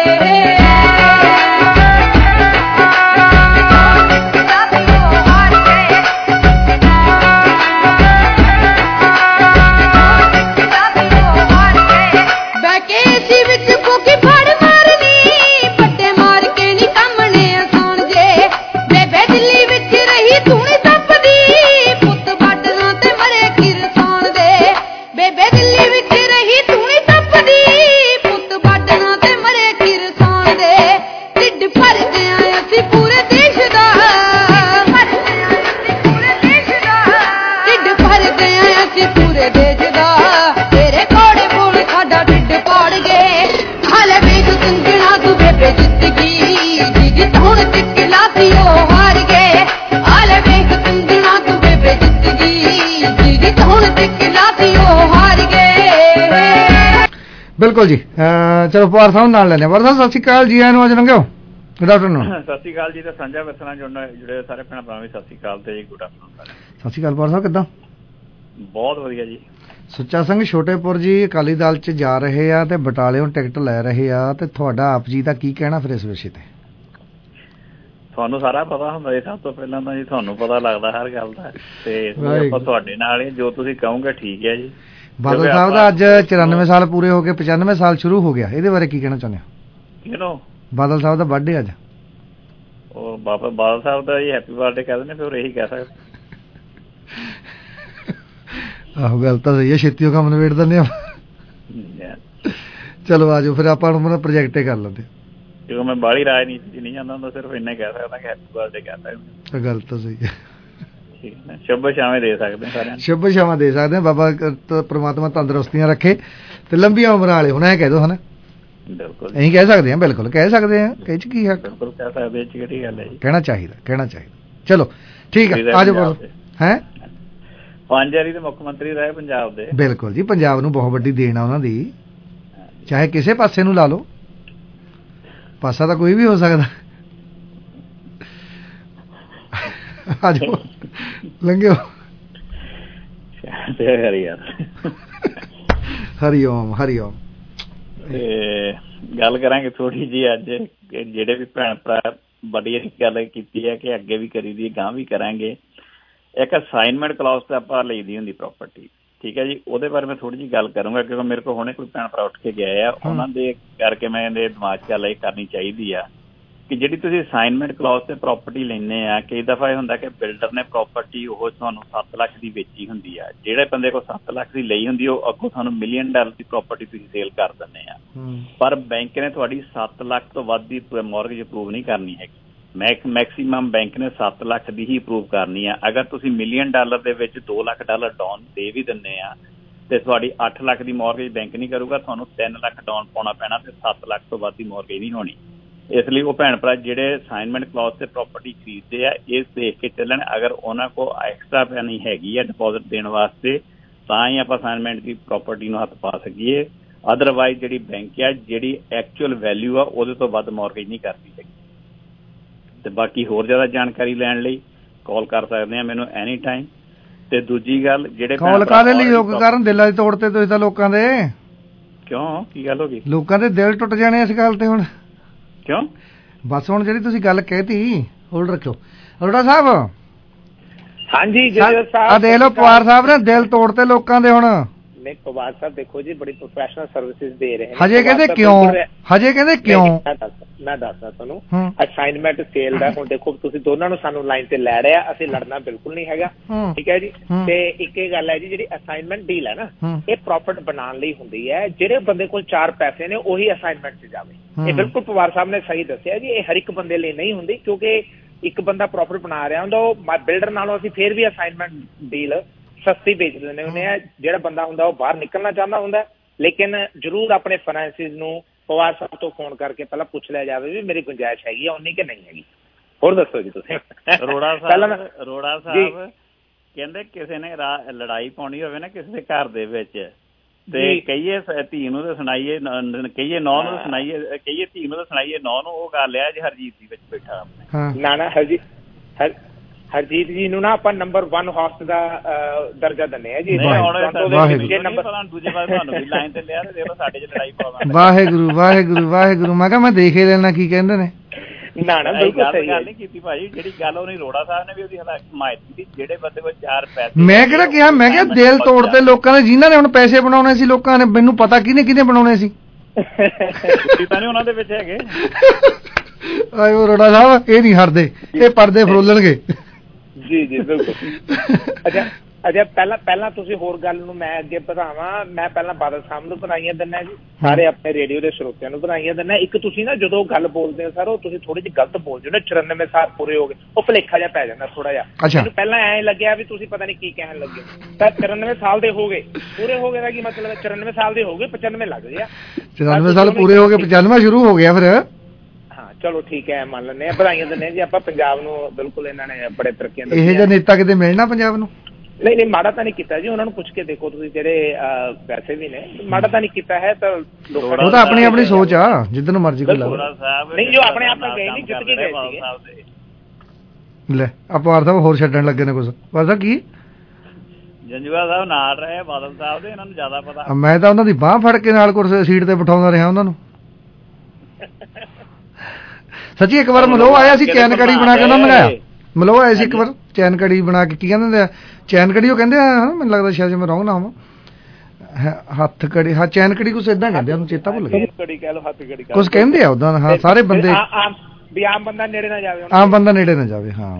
ਬਿਲਕੁਲ ਜੀ ਚਲੋ ਪਵਾਰ ਸਾਹਿਬ ਨਾਲ ਲੈਣੇ ਪਵਾਰ ਸਾਹਿਬ ਸਤਿ ਸ਼੍ਰੀ ਅਕਾਲ ਜੀ ਆਇਆਂ ਨੂੰ ਅੱਜ ਲੰਘਿਓ ਗੁੱਡ ਆਫਟਰਨੂਨ ਸਤਿ ਸ਼੍ਰੀ ਅਕਾਲ ਜੀ ਤੇ ਸਾਂਝਾ ਵਸਣਾ ਜੁੜੇ ਸਾਰੇ ਭੈਣ ਭਰਾਵਾਂ ਸਤਿ ਸ਼੍ਰੀ ਅਕਾਲ ਤੇ ਗੁੱਡ ਆਫਟਰਨੂਨ ਸਤਿ ਸ਼੍ਰੀ ਅਕਾਲ ਪਵਾਰ ਸਾਹਿਬ ਕਿੱਦਾਂ ਬਹੁਤ ਵਧੀਆ ਜੀ ਸੁੱਚਾ ਸਿੰਘ ਛੋਟੇਪੁਰ ਜੀ ਅਕਾਲੀ ਦਲ ਚ ਜਾ ਰਹੇ ਆ ਤੇ ਬਟਾਲਿਓਂ ਟਿਕਟ ਲੈ ਰਹੇ ਆ ਤੇ ਤੁਹਾਡਾ ਆਪ ਜੀ ਦਾ ਕੀ ਕਹਿਣਾ ਫਿਰ ਇਸ ਵਿਸ਼ੇ ਤੇ ਤੁਹਾਨੂੰ ਸਾਰਾ ਪਤਾ ਹੁੰਦਾ ਜੀ ਸਭ ਤੋਂ ਪਹਿਲਾਂ ਤਾਂ ਜੀ ਤੁਹਾਨੂੰ ਪਤਾ ਲੱਗਦਾ ਹਰ ਗੱਲ ਦਾ ਤੇ ਆਪਾਂ ਤੁਹਾਡੇ ਨਾਲ ਜੋ ਤੁਸੀਂ ਕਹੋਗੇ ਠੀਕ ਹੈ ਜੀ ਬਾਦਲ ਸਾਹਿਬ ਦਾ ਅੱਜ 94 ਸਾਲ ਪੂਰੇ ਹੋ ਕੇ 95 ਸਾਲ ਸ਼ੁਰੂ ਹੋ ਗਿਆ ਇਹਦੇ ਬਾਰੇ ਕੀ ਕਹਿਣਾ ਚਾਹੁੰਦੇ ਹੋ ਕਿਹਨੂੰ ਬਾਦਲ ਸਾਹਿਬ ਦਾ ਬਰਥਡੇ ਅੱਜ ਉਹ ਬਾਦਲ ਸਾਹਿਬ ਦਾ ਜੀ ਹੈਪੀ ਬਰਥਡੇ ਕਹਿੰਦੇ ਨੇ ਫਿਰ ਇਹੀ ਕਹਿ ਸਕਦੇ ਆਹੋ ਗੱਲ ਤਾਂ ਸਹੀ ਹੈ ਛੇਤੀ ਉਹ ਕੰਮ ਨਿਬੇੜ ਦਿੰਦੇ ਆ ਚਲੋ ਆਜੋ ਫਿਰ ਆਪਾਂ ਨੂੰ ਪ੍ਰੋਜੈਕਟ ਹੀ ਕਰ ਲੈਂਦੇ ਕਿਉਂਕਿ ਮੈਂ ਬਾਹਲੀ ਰਾਜਨੀਤੀ ਚ ਨਹੀਂ ਜਾਂਦਾ ਹੁੰਦਾ ਸਿਰਫ ਇੰਨਾ ਕਹਿ ਸਕਦਾ ਕਿ ਹੈਪੀ ਬਰਥਡੇ ਕਹਿ ਸਕਦਾ ਗੱਲ ਤਾਂ ਸਹੀ ਹੈ ਸ਼ੁਭ ਸ਼ਾਮੇ ਦੇ ਸਕਦੇ ਸਾਰਿਆਂ ਨੂੰ ਸ਼ੁਭ ਸ਼ਾਮਾ ਦੇ ਸਕਦੇ ਬਾਬਾ ਪ੍ਰਮਾਤਮਾ ਤੰਦਰੁਸਤੀਆਂ ਰੱਖੇ ਤੇ ਲੰਬੀਆਂ ਉਮਰਾਂ ਵਾਲੇ ਹੁਣ ਇਹ ਕਹਿ ਦੋ ਹਨਾ ਬਿਲਕੁਲ ਅਸੀਂ ਕਹਿ ਸਕਦੇ ਹਾਂ ਬਿਲਕੁਲ ਕਹਿ ਸਕਦੇ ਹਾਂ ਇਹ ਚ ਕੀ ਹੈ ਬਿਲਕੁਲ ਕਹਿ ਸਕਦੇ ਚ ਕਿਹੜੀ ਗੱਲ ਹੈ ਜੀ ਕਹਿਣਾ ਚਾਹੀਦਾ ਚਲੋ ਠੀਕ ਹੈ ਆਜੋ ਬੋਲੋ ਹੈ 5 ਵਾਰੀ ਦੇ ਮੁੱਖ ਮੰਤਰੀ ਰਹੇ ਪੰਜਾਬ ਦੇ ਬਿਲਕੁਲ ਜੀ ਪੰਜਾਬ ਨੂੰ ਬਹੁਤ ਵੱਡੀ ਦੇਣ ਆ ਉਹਨਾਂ ਦੀ ਚਾਹੇ ਕਿਸੇ ਪਾਸੇ ਨੂੰ ਲਾ ਲਓ ਪਾਸਾ ਤਾਂ ਕੋਈ ਵੀ ਹੋ ਸਕਦਾ ਆਜੋ ਲੰਘਿਓ ਹਰੀਓਮ ਤੇ ਗੱਲ ਕਰਾਂਗੇ ਥੋੜੀ ਜੀ ਅੱਜ ਜਿਹੜੇ ਵੀ ਭੈਣ ਭਰਾ ਬੜੀ ਗੱਲ ਕੀਤੀ ਹੈ ਕਿ ਅੱਗੇ ਵੀ ਕਰੀ ਦੀ ਗਾਂ ਵੀ ਕਰਾਂਗੇ ਇੱਕ ਅਸਾਈਨਮੈਂਟ ਕਲਾਸ ਤੇ ਆਪਾਂ ਲਈਦੀ ਹੁੰਦੀ ਪ੍ਰਾਪਰਟੀ ਠੀਕ ਹੈ ਜੀ ਉਹਦੇ ਬਾਰੇ ਮੈਂ ਥੋੜੀ ਜਿਹੀ ਗੱਲ ਕਰੂੰਗਾ ਕਿਉਂਕਿ ਮੇਰੇ ਕੋਲ ਹੁਣੇ ਕੋਈ ਭੈਣ ਭਰਾ ਉੱਠ ਕੇ ਗਏ ਆ ਉਹਨਾਂ ਦੇ ਕਰਕੇ ਮੈਂ ਇਹਦੇ ਦਿਮਾਗ 'ਚ ਗੱਲ ਇਹ ਕਰਨੀ ਚਾਹੀਦੀ ਆ ਕਿ ਜਿਹੜੀ ਤੁਸੀਂ ਅਸਾਈਨਮੈਂਟ ਕਲਾਸ ਤੇ ਪ੍ਰਾਪਰਟੀ ਲੈਂਦੇ ਆ ਕਈ ਦਫਾ ਇਹ ਹੁੰਦਾ ਕਿ ਬਿਲਡਰ ਨੇ ਪ੍ਰਾਪਰਟੀ ਉਹ ਤੁਹਾਨੂੰ 7 ਲੱਖ ਦੀ ਵੇਚੀ ਹੁੰਦੀ ਆ ਜਿਹੜੇ ਬੰਦੇ ਕੋਲ 7 ਲੱਖ ਦੀ ਲਈ ਹੁੰਦੀ ਉਹ ਅੱਗੋਂ ਤੁਹਾਨੂੰ $1 ਮਿਲੀਅਨ ਦੀ ਪ੍ਰਾਪਰਟੀ ਤੁਸੀਂ ਸੇਲ ਕਰ ਦਿੰਦੇ ਆ ਪਰ ਬੈਂਕ ਨੇ ਤੁਹਾਡੀ 7 ਲੱਖ ਤੋਂ ਵੱਧ ਦੀ ਮੌਰਗੇਜ ਅਪਰੂਵ ਨਹੀਂ ਕਰਨੀ ਹੈਗੀ ਮੈਕਸੀਮਮ ਬੈਂਕ ਨੇ 7 ਲੱਖ ਦੀ ਹੀ ਅਪਰੂਵ ਕਰਨੀ ਆ ਅਗਰ ਤੁਸੀਂ $1 ਮਿਲੀਅਨ ਦੇ ਵਿੱਚ $2 ਲੱਖ ਡਾਊਨ ਦੇ ਵੀ ਦਿੰਦੇ ਆ ਤੇ ਤੁਹਾਡੀ 8 ਲੱਖ ਦੀ ਮੌਰਗੇਜ ਬੈਂਕ ਨਹੀਂ ਕਰੂਗਾ ਤੁਹਾਨੂੰ 3 ਲੱਖ ਡਾਊਨ ਪਾਉਣਾ ਪੈਣਾ ਤੇ 7 ਲੱਖ ਤੋਂ ਵੱਧ ਦੀ ਮੌਰਗੇਜ ਨਹੀਂ ਹੋਣੀ ਇਸ ਲਈ ਉਹ ਭੈਣ ਭਰਾ ਜਿਹੜੇ ਅਸਾਈਨਮੈਂਟ ਕਲਾਸ ਤੇ ਪ੍ਰਾਪਰਟੀ ਖਰੀਦਦੇ ਆ ਇਹ ਦੇਖ ਕੇ ਚੱਲਣ ਅਗਰ ਉਹਨਾਂ ਕੋਲ ਐਕਸਟਰਾ ਪੈਣੀ ਹੈਗੀ ਆ ਡਿਪੋਜ਼ਿਟ ਦੇਣ ਵਾਸਤੇ ਤਾਂ ਹੀ ਆਪਾਂ ਅਸਾਈਨਮੈਂਟ ਦੀ ਪ੍ਰਾਪਰਟੀ ਨੂੰ ਹੱਥ ਪਾ ਸਕੀਏ ਅਦਰਵਾਈਜ਼ ਜਿਹੜੀ ਬੈਂਕ ਆ ਜਿਹੜੀ ਐਕਚੁਅਲ ਵੈਲਿਊ ਆ ਉਹਦੇ ਤੋਂ ਵੱਧ ਮੌਰਗੇਜ ਨਹੀਂ ਕਰਦੀ ਹੈਗੀ ਤੇ ਬਾਕੀ ਹੋਰ ਜ਼ਿਆਦਾ ਜਾਣਕਾਰੀ ਲੈਣ ਲਈ ਕਾਲ ਕਰ ਸਕਦੇ ਆ ਮੈਨੂੰ ਐਨੀ ਟਾਈਮ ਤੇ ਦੂਜੀ ਗੱਲ ਜਿਹੜੇ ਕਾਲ ਕਾਹਦੇ ਲਈ ਲੋਕ ਕਰਨ ਦਿਲਾਂ ਦੇ ਤੋੜ ਤੇ ਤੁਸੀਂ ਤਾਂ ਲੋਕਾਂ ਦੇ ਕਿਉਂ ਕੀ ਗੱਲ ਹੋ ਗਈ ਲੋਕਾਂ ਦੇ ਦਿਲ ਟੁੱਟ ਜਾਣੇ ਇਸ ਗੱਲ ਤੇ ਹੁਣ ਕਿਉਂ ਬਸ ਹੁਣ ਜਿਹੜੀ ਤੁਸੀਂ ਗੱਲ ਕਹਿਤੀ ਹੋਲਡ ਰੱਖੋ ਅਰੋੜਾ ਸਾਹਿਬ ਹਾਂਜੀ ਜੱਜ ਸਾਹਿਬ ਆ ਦੇਖ ਲਓ ਪਵਾਰ ਸਾਹਿਬ ਨੇ ਦਿਲ ਤੋੜਤੇ ਲੋਕਾਂ ਦੇ ਹੁਣ ਨਹੀਂ ਪਵਾਰ ਸਾਹਿਬ ਦੇਖੋ ਜੀ ਬੜੀ ਪ੍ਰੋਫੈਸ਼ਨਲ ਸਰਵਿਸਿਜ਼ ਦੇ ਰਹੇ ਨੇ ਹਜੇ ਕਹਿੰਦੇ ਕਿਉਂ ਮੈਂ ਦੱਸਦਾ ਤੁਹਾਨੂੰ ਅਸਾਈਨਮੈਂਟ ਸੇਲ ਦਾ ਹੁਣ ਦੇਖੋ ਤੁਸੀਂ ਦੋਨਾਂ ਨੂੰ ਸਾਨੂੰ ਲਾਈਨ ਤੇ ਲੈ ਰਹੇ ਆ ਅਸੀਂ ਲੜਨਾ ਬਿਲਕੁਲ ਨਹੀਂ ਹੈਗਾ ਠੀਕ ਹੈ ਜੀ ਤੇ ਇੱਕ ਇਹ ਗੱਲ ਹੈ ਜੀ ਜਿਹੜੀ ਅਸਾਈਨਮੈਂਟ ਡੀਲ ਹੈ ਨਾ ਇਹ ਪ੍ਰੋਫਿਟ ਬਣਾਉਣ ਲਈ ਹੁੰਦੀ ਹੈ ਜਿਹੜੇ ਬੰਦੇ ਕੋਲ 4 ਪੈਸੇ ਨੇ ਉਹੀ ਅਸਾਈਨਮੈਂਟ 'ਚ ਜਾਵੇ ਇਹ ਬਿਲਕੁਲ ਪਵਾਰ ਸਾਹਿਬ ਨੇ ਸਹੀ ਦੱਸਿਆ ਜੀ ਇਹ ਹਰ ਇੱਕ ਬੰਦੇ ਲਈ ਨਹੀਂ ਹੁੰਦੀ ਕਿਉਂਕਿ ਇੱਕ ਬੰਦਾ ਪ੍ਰੋਫਿਟ ਬਣਾ ਰਿਹਾ ਹੁੰਦਾ ਉਹ ਬਿਲਡਰ ਨਾਲੋਂ ਅਸੀਂ ਫੇਰ ਵੀ ਅਸਾਈਨਮੈਂਟ ਡੀਲ ਸਸਤੀ ਵੇਚ ਦਿੰਦੇ ਹੁੰਦੇ ਆ। ਜਿਹੜਾ ਬੰਦਾ ਹੁੰਦਾ ਉਹ ਬਾਹਰ ਨਿਕਲਣਾ ਚਾਹੁੰਦਾ ਹੁੰਦਾ, ਲੇਕਿਨ ਜ਼ਰੂਰ ਆਪਣੇ ਫਾਈਨੈਂਸਿਸ ਨੂੰ ਪਵਾਰ ਸਾਹਿਬ ਤੋਂ ਫੋਨ ਕਰਕੇ ਪਹਿਲਾਂ ਪੁੱਛ ਲਿਆ ਜਾਵੇ ਵੀ ਮੇਰੀ ਗੁੰਜਾਇਸ਼ ਹੈਗੀ ਆ ਉਨੀ ਕਿ ਨਹੀਂ ਹੈਗੀ। ਹੋਰ ਦੱਸੋ ਜੀ ਤੁਸੀਂ। ਅਰੋੜਾ ਸਾਹਿਬ ਕਹਿੰਦੇ ਕਿਸੇ ਨੇ ਲੜਾਈ ਪਾਉਣੀ ਹੋਵੇ ਨਾ ਕਿਸੇ ਦੇ ਘਰ ਦੇ ਵਿੱਚ ਤੇ ਕਹੀਏ ਧੀ ਨੂੰ ਤਾਂ ਸੁਣਾਈਏ, ਕਹੀਏ ਨੌ ਨੂੰ ਸੁਣਾਈਏ, ਕਹੀਏ ਧੀ ਨੂੰ ਤਾਂ ਸੁਣਾਈਏ ਨੌ ਨੂੰ। ਉਹ ਗੱਲ ਆ ਜੀ ਹਰਜੀਤ ਦੀ ਵਿੱਚ ਬੈਠਾ ਨਾ ਹਰਜੀਤ ਜੀ ਨੂੰ ਨਾ ਆਪਾਂ ਨੰਬਰ 1 ਹੋਸਟ ਦਾ ਦਰਜਾ ਦਿੰਦੇ ਆ ਜੀ। ਦੂਜੇ ਪਾਸੇ ਤੁਹਾਨੂੰ ਵੀ ਲਾਈਨ ਤੇ ਲਿਆ ਤੇ ਦੇਖੋ ਸਾਡੇ ਚ ਲੜਾਈ ਪਾਉਣਾ। ਵਾਹਿਗੁਰੂ ਵਾਹਿਗੁਰੂ ਵਾਹਿਗੁਰੂ। ਮੈਂ ਕਿਹਾ ਮੈਂ ਦੇਖ ਹੀ ਲੈਣਾ ਕੀ ਕਹਿੰਦੇ ਨੇ। ਨਾ ਬਿਲਕੁਲ ਸਹੀ ਗੱਲ ਨਹੀਂ ਕੀਤੀ ਭਾਜੀ। ਜਿਹੜੀ ਗੱਲ ਉਹਨੇ ਅਰੋੜਾ ਸਾਹਿਬ ਨੇ ਵੀ ਉਹਦੀ ਹਮਾਇਤ ਕੀਤੀ। ਜਿਹੜੇ ਬੰਦੇ ਕੋਲ 4 ਪੈਸੇ, ਮੈਂ ਕਿਹੜਾ ਕਿਹਾ, ਮੈਂ ਕਿਹਾ ਦਿਲ ਤੋੜਤੇ ਲੋਕਾਂ ਨੇ ਜਿਨ੍ਹਾਂ ਨੇ ਹੁਣ ਪੈਸੇ ਬਣਾਉਣੇ ਸੀ ਲੋਕਾਂ ਨੇ। ਮੈਨੂੰ ਪਤਾ ਕਿਹਨੇ ਬਣਾਉਣੇ ਸੀ। ਤਾਂ ਨਹੀਂ ਉਹਨਾਂ ਦੇ ਵਿੱਚ ਹੈਗੇ। ਆਇਓ ਅਰੋੜਾ ਸਾਹਿਬ ਇਹ ਨਹੀਂ ਹਟਦੇ, ਇਹ ਪਰਦੇ ਫਰੋਲਣਗੇ। ਜੀ ਬਿਲਕੁਲ। ਅੱਛਾ ਪਹਿਲਾਂ ਤੁਸੀਂ ਹੋਰ ਗੱਲ ਨੂੰ ਮੈਂ ਅੱਗੇ ਵਧਾਵਾਂ। ਮੈਂ ਪਹਿਲਾਂ ਬਾਦਲ ਸਾਹਿਬ ਨੂੰ ਵਧਾਈਆਂ ਦਿੰਦਾ ਜੀ, ਸਾਰੇ ਆਪਣੇ ਰੇਡੀਓ ਦੇ ਸਰੋਤਿਆਂ ਨੂੰ ਵਧਾਈਆਂ ਦਿੰਦਾ। ਇੱਕ ਤੁਸੀਂ ਨਾ ਜਦੋਂ ਗੱਲ ਬੋਲਦੇ ਹੋ ਸਰ ਉਹ ਤੁਸੀਂ ਥੋੜੀ ਜਿਹੀ ਗਲਤ ਬੋਲਦੇ ਹੋ ਨਾ। 94 ਸਾਲ ਪੂਰੇ ਹੋ ਗਏ, ਉਹ ਭੁਲੇਖਾ ਜਿਹਾ ਪੈ ਜਾਂਦਾ ਥੋੜਾ ਜਿਹਾ। ਮੈਨੂੰ ਪਹਿਲਾਂ ਐਂ ਲੱਗਿਆ ਵੀ ਤੁਸੀਂ ਪਤਾ ਨਹੀਂ ਕੀ ਕਹਿਣ ਲੱਗੇ। ਤਾਂ 94 ਸਾਲ ਦੇ ਹੋ ਗਏ, ਪੂਰੇ ਹੋ ਗਏ ਦਾ ਕੀ ਮਤਲਬ ਹੈ? 94 ਸਾਲ ਦੇ ਹੋ ਗਏ, 95 ਲੱਗ ਗਏ ਆ। 94 ਸਾਲ ਪੂਰੇ ਹੋ ਗਏ, 95 ਸ਼ੁਰੂ ਹੋ ਗਿਆ ਫਿਰ। ਚਲੋ ਠੀਕ ਹੈ, ਮੰਨ ਲੈਂਦੇ ਆ, ਵਧਾਈਆਂ ਦਿੰਦੇ ਜੀ ਆਪਾਂ ਪੰਜਾਬ ਨੂੰ। ਬਿਲਕੁਲ ਇਹਨਾਂ ਨੇ ਬੜੇ ਤਰੱਕੀਆਂ ਇਹ ਜਿਹਾ ਨੇਤਾ ਕਿਤੇ ਮਿਲਣਾ ਪੰਜਾਬ ਨੂੰ? ਨਹੀਂ ਮਾੜਾ ਤਾਂ ਨਹੀਂ ਕੀਤਾ ਜੀ। ਉਹਨਾਂ ਨੂੰ ਪੁੱਛ ਕੇ ਦੇਖੋ ਤੁਸੀਂ, ਜਿਹੜੇ ਵੈਸੇ ਵੀ ਨੇ ਮਾੜਾ ਤਾਂ ਨਹੀਂ ਕੀਤਾ ਹੈ। ਤਾਂ ਉਹ ਤਾਂ ਆਪਣੀ ਸੋਚ ਆ, ਜਿੱਦਨ ਮਰਜ਼ੀ ਕੋਈ ਲਾਓ। ਨਹੀਂ ਜੋ ਆਪਣੇ ਆਪ ਗਏ ਨਹੀਂ, ਜਿੱਤ ਕੇ ਗਏ ਸੀਗੇ। ਲੈ ਆਪਾਂ ਵਾਰ ਸਾਹਿਬ ਹੋਰ ਛੱਡਣ ਲੱਗੇ ਨੇ ਕੁਛ। ਵਾਰ ਕੀ ਜੰਜੂਆ ਸਾਹਿਬ ਨਾਲ ਰਹੇ ਬਾਦਲ ਸਾਹਿਬ ਦੇ, ਇਹਨਾਂ ਨੂੰ ਜ਼ਿਆਦਾ ਪਤਾ। ਮੈਂ ਤਾਂ ਉਹਨਾਂ ਦੀ ਬਾਂਹ ਫੜ ਕੇ ਨਾਲ ਕੁਰਸੀ ਸੀਟ ਤੇ ਬਿਠਾਉਂਦਾ ਰਿਹਾ ਉਹਨਾਂ ਨੂੰ। ਸੱਚੀ ਇੱਕ ਵਾਰ ਮਲੋ ਆਇਆ ਸੀ, ਚੈਨ ਕੜੀ ਬਣਾ ਕੇ ਉਹਨਾਂ ਮੰਗਾਇਆ। ਮਲੋ ਆਇਆ ਸੀ ਇੱਕ ਵਾਰ, ਚੈਨ ਕੜੀ ਬਣਾ ਕੇ, ਕੀ ਕਹਿੰਦੇ ਆ ਚੈਨ ਕੜੀ, ਉਹ ਕਹਿੰਦੇ ਆ ਮੈਨੂੰ ਲੱਗਦਾ ਸ਼ਾਇਦ ਮੈਂ ਰੌਂਗ ਨਾ ਹੋਵਾਂ, ਹੱਥ ਕੜੀ। ਹਾਂ ਚੈਨ ਕੜੀ ਕੁਛ ਏਦਾਂ ਕਹਿੰਦੇ, ਉਹਨੂੰ ਚੇਤਾ ਭੁੱਲ ਗਿਆ। ਕੁਛ ਕਹਿੰਦੇ ਆ ਉਦਾਂ। ਹਾਂ ਸਾਰੇ ਬੰਦੇ ਵੀ ਆਮ ਬੰਦਾ ਨੇੜੇ ਨਾ ਜਾਵੇ, ਆਮ ਬੰਦਾ ਨੇੜੇ ਨਾ ਜਾਵੇ। ਹਾਂ